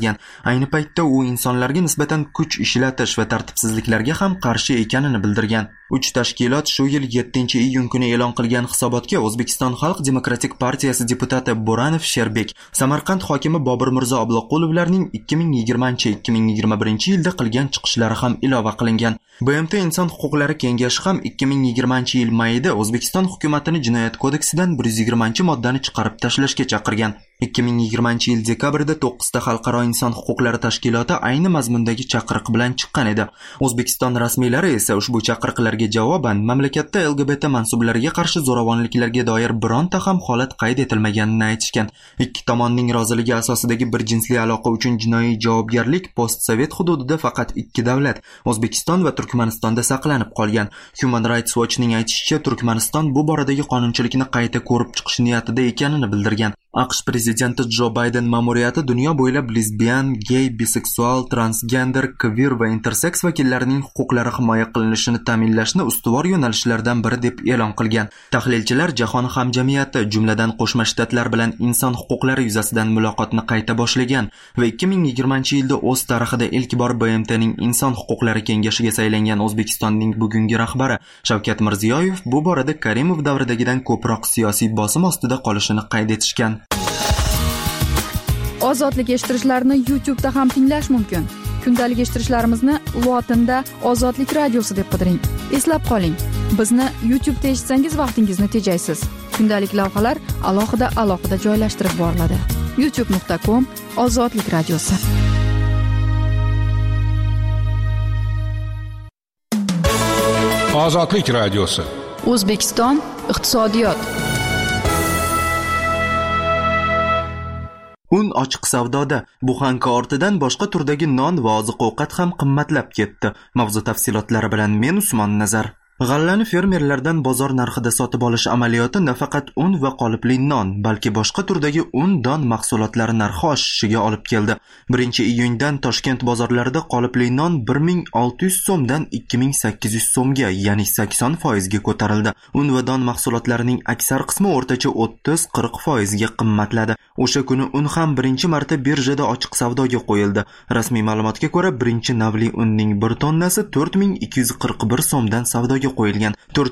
Ayni paytda u insonlarga nisbatan kuch ishlatish va tartibsizliklarga ham qarshi ekanini bildirgan. 3 tashkilot shu yil 7-iyun kuni e'lon qilgan hisobotga O'zbekiston Xalq demokratik partiyasi deputati Bo'ranov Sherbek, Samarqand hokimi Bobur Mirzo Obloqulovlarning 2020-2021 yilda qilgan chiqishlari ham ilova qilingan. BMT Inson huquqlari kengashi ham 2020 yil mayida O'zbekiston hukumatini Jinoyat kodeksidan 120-moddani chiqarib tashlashga chaqirgan. 2020 yil dekabrda 9 ta xalqaro inson huquqlari tashkiloti ayni mazmundagi chaqiriq bilan chiqqan edi. O'zbekiston rasmiylari esa ushbu chaqiriqlarga javoban mamlakatda LGBT mansublariga qarshi zo'ravonliklarga doir bironta ham holat qayd etilmaganini aytishgan. Ikki tomonning roziligi asosidagi bir jinsli aloqa uchun jinoiy javobgarlik postsovet hududida faqat 2 davlat, O'zbekiston va Turkmanistonda saqlanib qolgan. Human Rights Watch'ning aytishicha, Turkmaniston bu boradagi qonunchilikni qayta ko'rib chiqish niyatida ekanini bildirgan. AQSh prezidenti Jo Bayden ma'muriyati dunyo bo'ylab lesbian, gay, biseksual, transgender, queer va intersex vakillarining huquqlari himoya qilinishini ta'minlashni ustuvor yo'nalishlardan biri deb e'lon qilgan. Tahlilchilar jahon hamjamiyati, jumladan Qo'shma Shtatlar bilan inson huquqlari yuzasidan muloqotni qayta boshlagan va 2020-yilda o'z tarixida ilk bor BMTning inson huquqlari kengashiga saylangan O'zbekistonning bugungi rahbari Shavkat Mirziyoyev bu borada Karimov davridagidan ko'proq siyosiy bosim ostida qolishini qayd etishgan. Ozodlik eshittirishlarni YouTube'da ham tinglash mumkin. Kundalik eshittirishlarimizni lotinda Ozodlik radiosi deb qidiring. Eslab qoling, bizni YouTube'da eshitsangiz vaqtingizni tejaysiz. Kundalik lavhalar alohida joylashtirib boriladi. youtube.com/Ozodlik radiosi. Ozodlik radiosi. O'zbekiston iqtisodiyot. Un ochiq savdoda. Buxanka ortidan boshqa turdagi non va oziq-ovqat ham qimmatlab ketdi. Mavzu tafsilotlari bilan men Usmon Nazar. G'allani fermerlardan bozor narxida sotib olish amaliyoti nafaqat un va qolipli non, balki boshqa turdagi un, don mahsulotlari narxi oshishiga olib keldi. 1-iyundan Toshkent bozorlarida qolipli non 1600 so'mdan 2800 so'mga, ya'ni 80% ga ko'tarildi. Un va don mahsulotlarining aksar qismi o'rtacha 30-40% ga qimmatladi. O'sha kuni un ham birinchi marta birjada ochiq savdoga qo'yildi. Rasmiy ma'lumotga ko'ra, birinchi navli unning 1 tonnasi 4241 so'mdan savdoga qo'yilgan,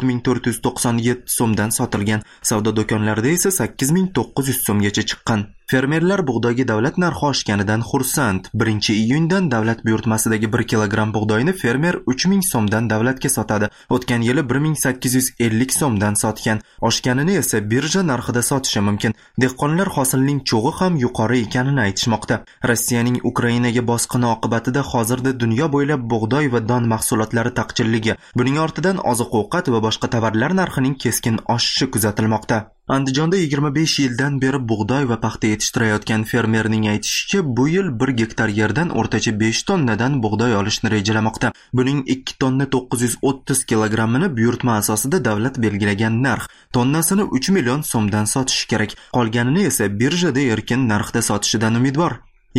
4497 so'mdan sotilgan. Savdo do'konlarida esa 8900 so'mgacha chiqqan. Fermerlar bug'doyga davlat narxi oshganidan xursand. 1-iyundan davlat buyurtmasidagi 1 kilogramm bug'doyni fermer 3000 so'mdan davlatga sotadi. O'tgan yili 1850 so'mdan sotgan. Oshganini esa birja narxida sotishi mumkin. Dehqonlar hosilning cho'g'i ham yuqori ekanini aytishmoqda. Rossiyaning Ukrainaga bosqini oqibatida hozirda dunyo bo'ylab bug'doy va don mahsulotlari taqchilligi, buning ortidan oziq-ovqat va boshqa tovarlar narxining keskin oshishi kuzatilmoqda. Andijonda 25 yildan beri bug'doy va paxta yetishtirayotgan fermerning aytishicha, bu yil 1 gektar yerdan o'rtacha 5 tonnadan bug'doy olishni rejalamoqda. Buning 2 tonna 930 kilogrammini buyurtma asosida davlat belgilagan narx, tonnasini 3 million so'mdan sotishi kerak. Qolganini esa birjada erkin narxda sotishidan umidvor.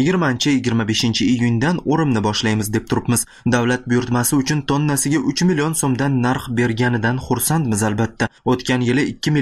20-25-iyundan o'rimni boshlaymiz deb turibmiz. Davlat buyurtmasi uchun tonnasiga 3 million so'mdan narx berganidan xursandmiz albatta. O'tgan yili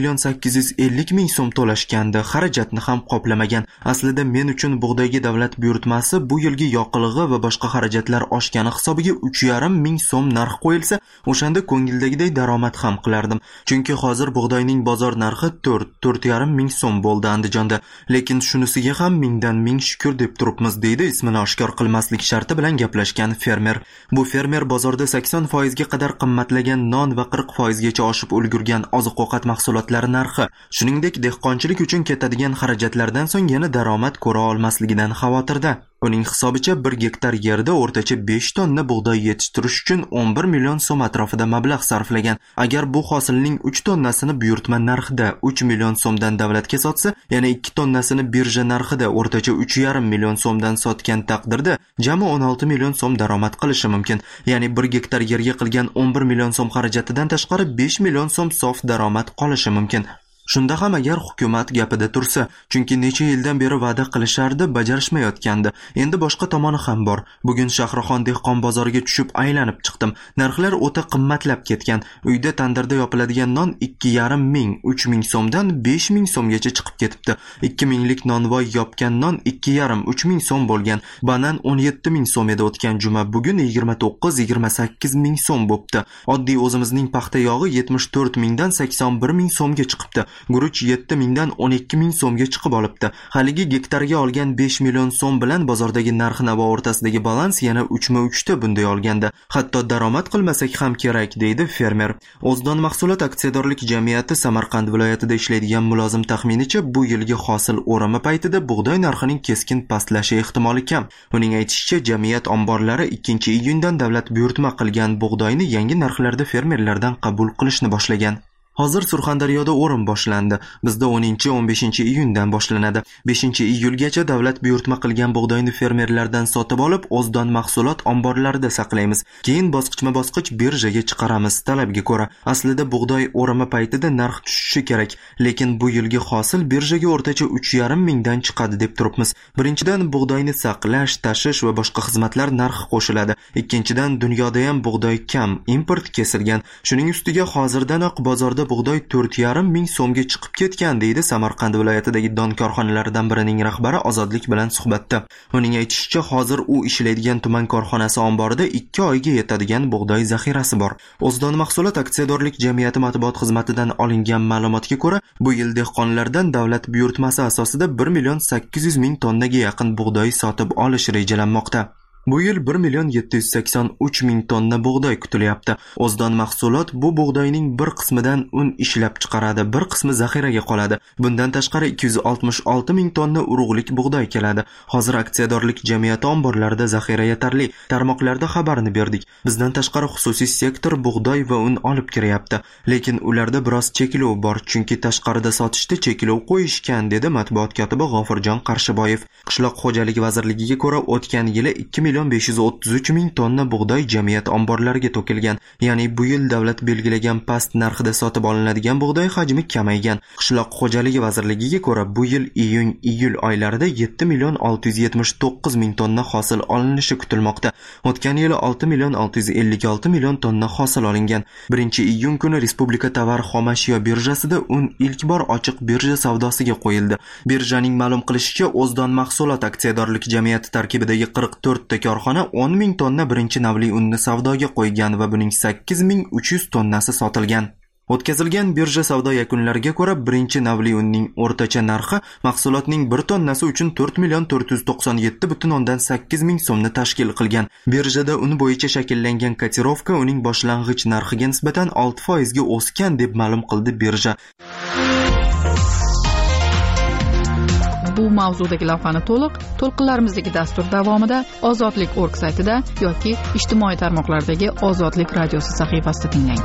2,850 ming so'm to'lashgandi, xarajatni ham qoplamagan. Aslida men uchun bug'doyga davlat buyurtmasi bu yilgi yoqilg'i va boshqa xarajatlar oshgani hisobiga 3,5 ming so'm narx qo'yilsa, o'shanda ko'ngildagidek daromad ham qilardim. Chunki hozir bug'doyning bozor narxi 4,5 ming so'm bo'ldi Andijonda. Lekin shunisiga ham mingdan ming shukr deb turibmiz, deydi ismini oshkor qilmaslik sharti bilan gaplashgan fermer. Bu fermer bozorda 80% ga qadar qimmatlagan non va 40% gacha oshib ulgurgan oziq-ovqat mahsulotlari narxi, shuningdek dehqonchilik uchun ketadigan xarajatlardan so'ng yana daromad ko'ra olmasligidan xavotirda. Uning hisobicha 1 gektar yerda o'rtacha 5 tonna bug'doy yetishtirish uchun 11 million so'm atrofida mablag' sarflagan. Agar bu hosilning 3 tonnasini buyurtma narxida 3 million so'mdan davlatga sotsa, yana 2 tonnasini birja narxida o'rtacha 3,5 million so'mdan sotgan taqdirda jami 16 million so'm daromad qilishi mumkin. Ya'ni 1 gektar yerga qilgan 11 million so'm xarajatidan tashqari 5 million so'm sof daromad qolishi mumkin. Shunda ham agar hukumat gapida tursa, chunki necha yildan beri va'da qilishardi, bajarishmayotgandi. Endi boshqa tomoni ham bor. Bugun Shahrixon dehqon bozoriga tushib aylanib chiqdim. Narxlar o'ta qimmatlab ketgan. Uyda tandirda yopiladigan non 2,5 ming, 3 ming so'mdan 5 ming so'mgacha chiqib ketibdi. 2 minglik nonvoy yopgan non 2,5-3 ming so'm bo'lgan. Banan 17 ming so'm edi o'tgan juma, bugun 29-28 ming so'm bo'pti. Oddiy o'zimizning paxta yog'i 74 mingdan 81 ming so'mga chiqibdi. Guruch 7 mingdan 12 ming so'mga chiqib olibdi. Haligi gektarga olgan 5 million so'm bilan bozordagi narx-navo o'rtasidagi balans yana 3/3 ta bunday olganda. Hatto daromad qilmasak ham kerak, deydi fermer. O'zdon mahsulot aksiyadorlik jamiyati Samarqand viloyatida ishlaydigan mulozim taxminicha bu yilgi hosil o'rimi paytida bug'doy narxining keskin pastlashi ehtimoli kam. Uning aytishicha, jamiyat omborlari 2-iyundan davlat buyurtma qilgan bug'doyni yangi narxlarda fermerlardan qabul qilishni boshlagan. Hozir Surxondaryoda o'rim boshlandi. Bizda 10-15-iyundan boshlanadi. 5-iyulgacha davlat buyurtma qilgan bug'doyni fermerlardan sotib olib, O'zdon mahsulot omborlarida saqlaymiz. Keyin bosqichma-bosqich birjaga chiqaramiz talabga ko'ra. Aslida bug'doy o'rimi paytida narx tushishi kerak, lekin bu yilgi hosil birjaga o'rtacha 3,5 mingdan chiqadi deb turibmiz. Birinchidan, bug'doyni saqlash, tashish va boshqa xizmatlar narxi qo'shiladi. Ikkinchidan, dunyoda ham bug'doy kam, import kesilgan. Shuning ustiga hozirdanoq bozorda bug'doy 4,5 ming so'mga chiqib ketgan, deydi Samarqand viloyatidagi don korxonalaridan birining rahbari Ozodlik bilan suhbatda. Uning aytishicha, hozir u ishlaydigan tuman korxonasi omborida 2 oyga yetadigan bug'doy zaxirasi bor. O'zdon mahsulot aksiyadorlik jamiyati matbuot xizmatidan olingan ma'lumotga ko'ra, bu yil dehqonlardan davlat buyurtmasi asosida 1,8 million tonnaga yaqin bug'doy sotib olish rejalanmoqda. Bu yil 1,783 tonna bug'doy kutilyapti. O'zdon mahsulot bu bug'doyning bir qismidan un ishlab chiqaradi, bir qismi zaxiraga qoladi. Bundan tashqari 266 ming tonna urug'lik bug'doy keladi. Hozir aksiyadorlik jamiyati omborlarida zaxira yetarli. Tarmoqlarda xabarni berdik. Bizdan tashqari xususiy sektor bug'doy va un olib kiryapti. Lekin ularda biroz cheklov bor, chunki tashqarida sotishda cheklov qo'yishgan, dedi matbuot kotibi G'ofurjon Qarshiboyev. Qishloq xo'jaligi vazirligiga ko'ra, o'tgan yili 2,533 ming tonna bug'doy jamiyat omborlariga to'kilgan. Ya'ni bu yil davlat belgilagan past narxida sotib olinadigan bug'doy hajmi kamaygan. Qishloq xo'jaligi vazirligiga ko'ra, bu yil iyun-iyul oylarida 7,679 ming tonna hosil olinishi kutilmoqda. O'tgan yili 6,656 million tonna hosil olingan. 1-iyun kuni Respublika tovar xomashyo birjasida un ilk bor ochiq birja savdosiga qo'yildi. Birjaning ma'lum qilishicha, O'zdon mahsulot aksiyadorlik jamiyati tarkibidagi 44 ta korxona 10 ming tonna birinchi navli unni savdoga qo'ygan va buning 8300 tonnasi sotilgan. O'tkazilgan birja savdo yakunlariga ko'ra, birinchi navli unning o'rtacha narxi mahsulotning 1 tonnasi uchun 4,497,8 ming so'mni tashkil qilgan. Birjada un bo'yicha shakllangan kotirovka uning boshlang'ich narxiga nisbatan 6% ga o'sgan deb ma'lum qildi birja. Bu mavzudagi lavhani to'lqinlarimizdagi dastur davomida Ozodlik.org saytida yoki ijtimoiy tarmoqlardagi Ozodlik radiosi sahifasida tinglang.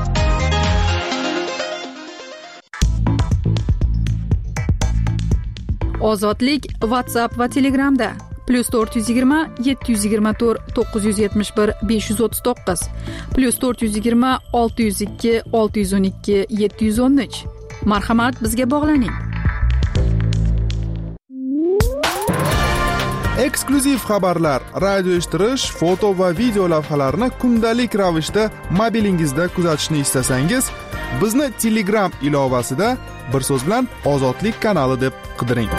Ozodlik WhatsApp va Telegramda +420 724 971 539 +420 602 612 713. Marhamat, bizga bog'laning. Eksklyuziv xabarlar, radio eshittirish, foto va video lavhalarni kundalik ravishda mobilingizda kuzatishni istasangiz, bizni Telegram ilovasida bir so'z bilan Ozodlik kanali deb qidiring.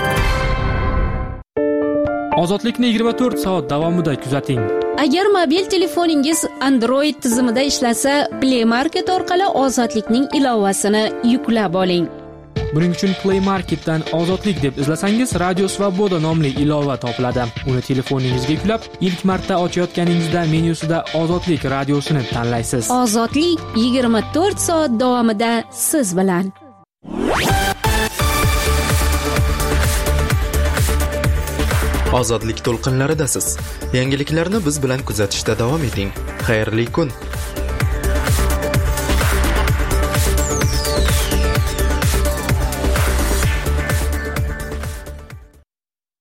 Ozodlikni 24 soat davomida kuzating. Agar mobil telefoningiz Android tizimida ishlasa, Play Market orqali Ozodlikning ilovasini yuklab oling. Buning uchun Play Marketdan Ozodlik deb izlasangiz, Radio Svoboda nomli ilova topiladi. Uni telefoningizga yuklab, ilk marta ochayotganingizda menyusida Ozodlik radiosini tanlaysiz. Ozodlik 24 soat davomida siz bilan. Ozodlik to'lqinlaridasiz. Yangiliklarni biz bilan kuzatishda davom eting. Xayrli kun.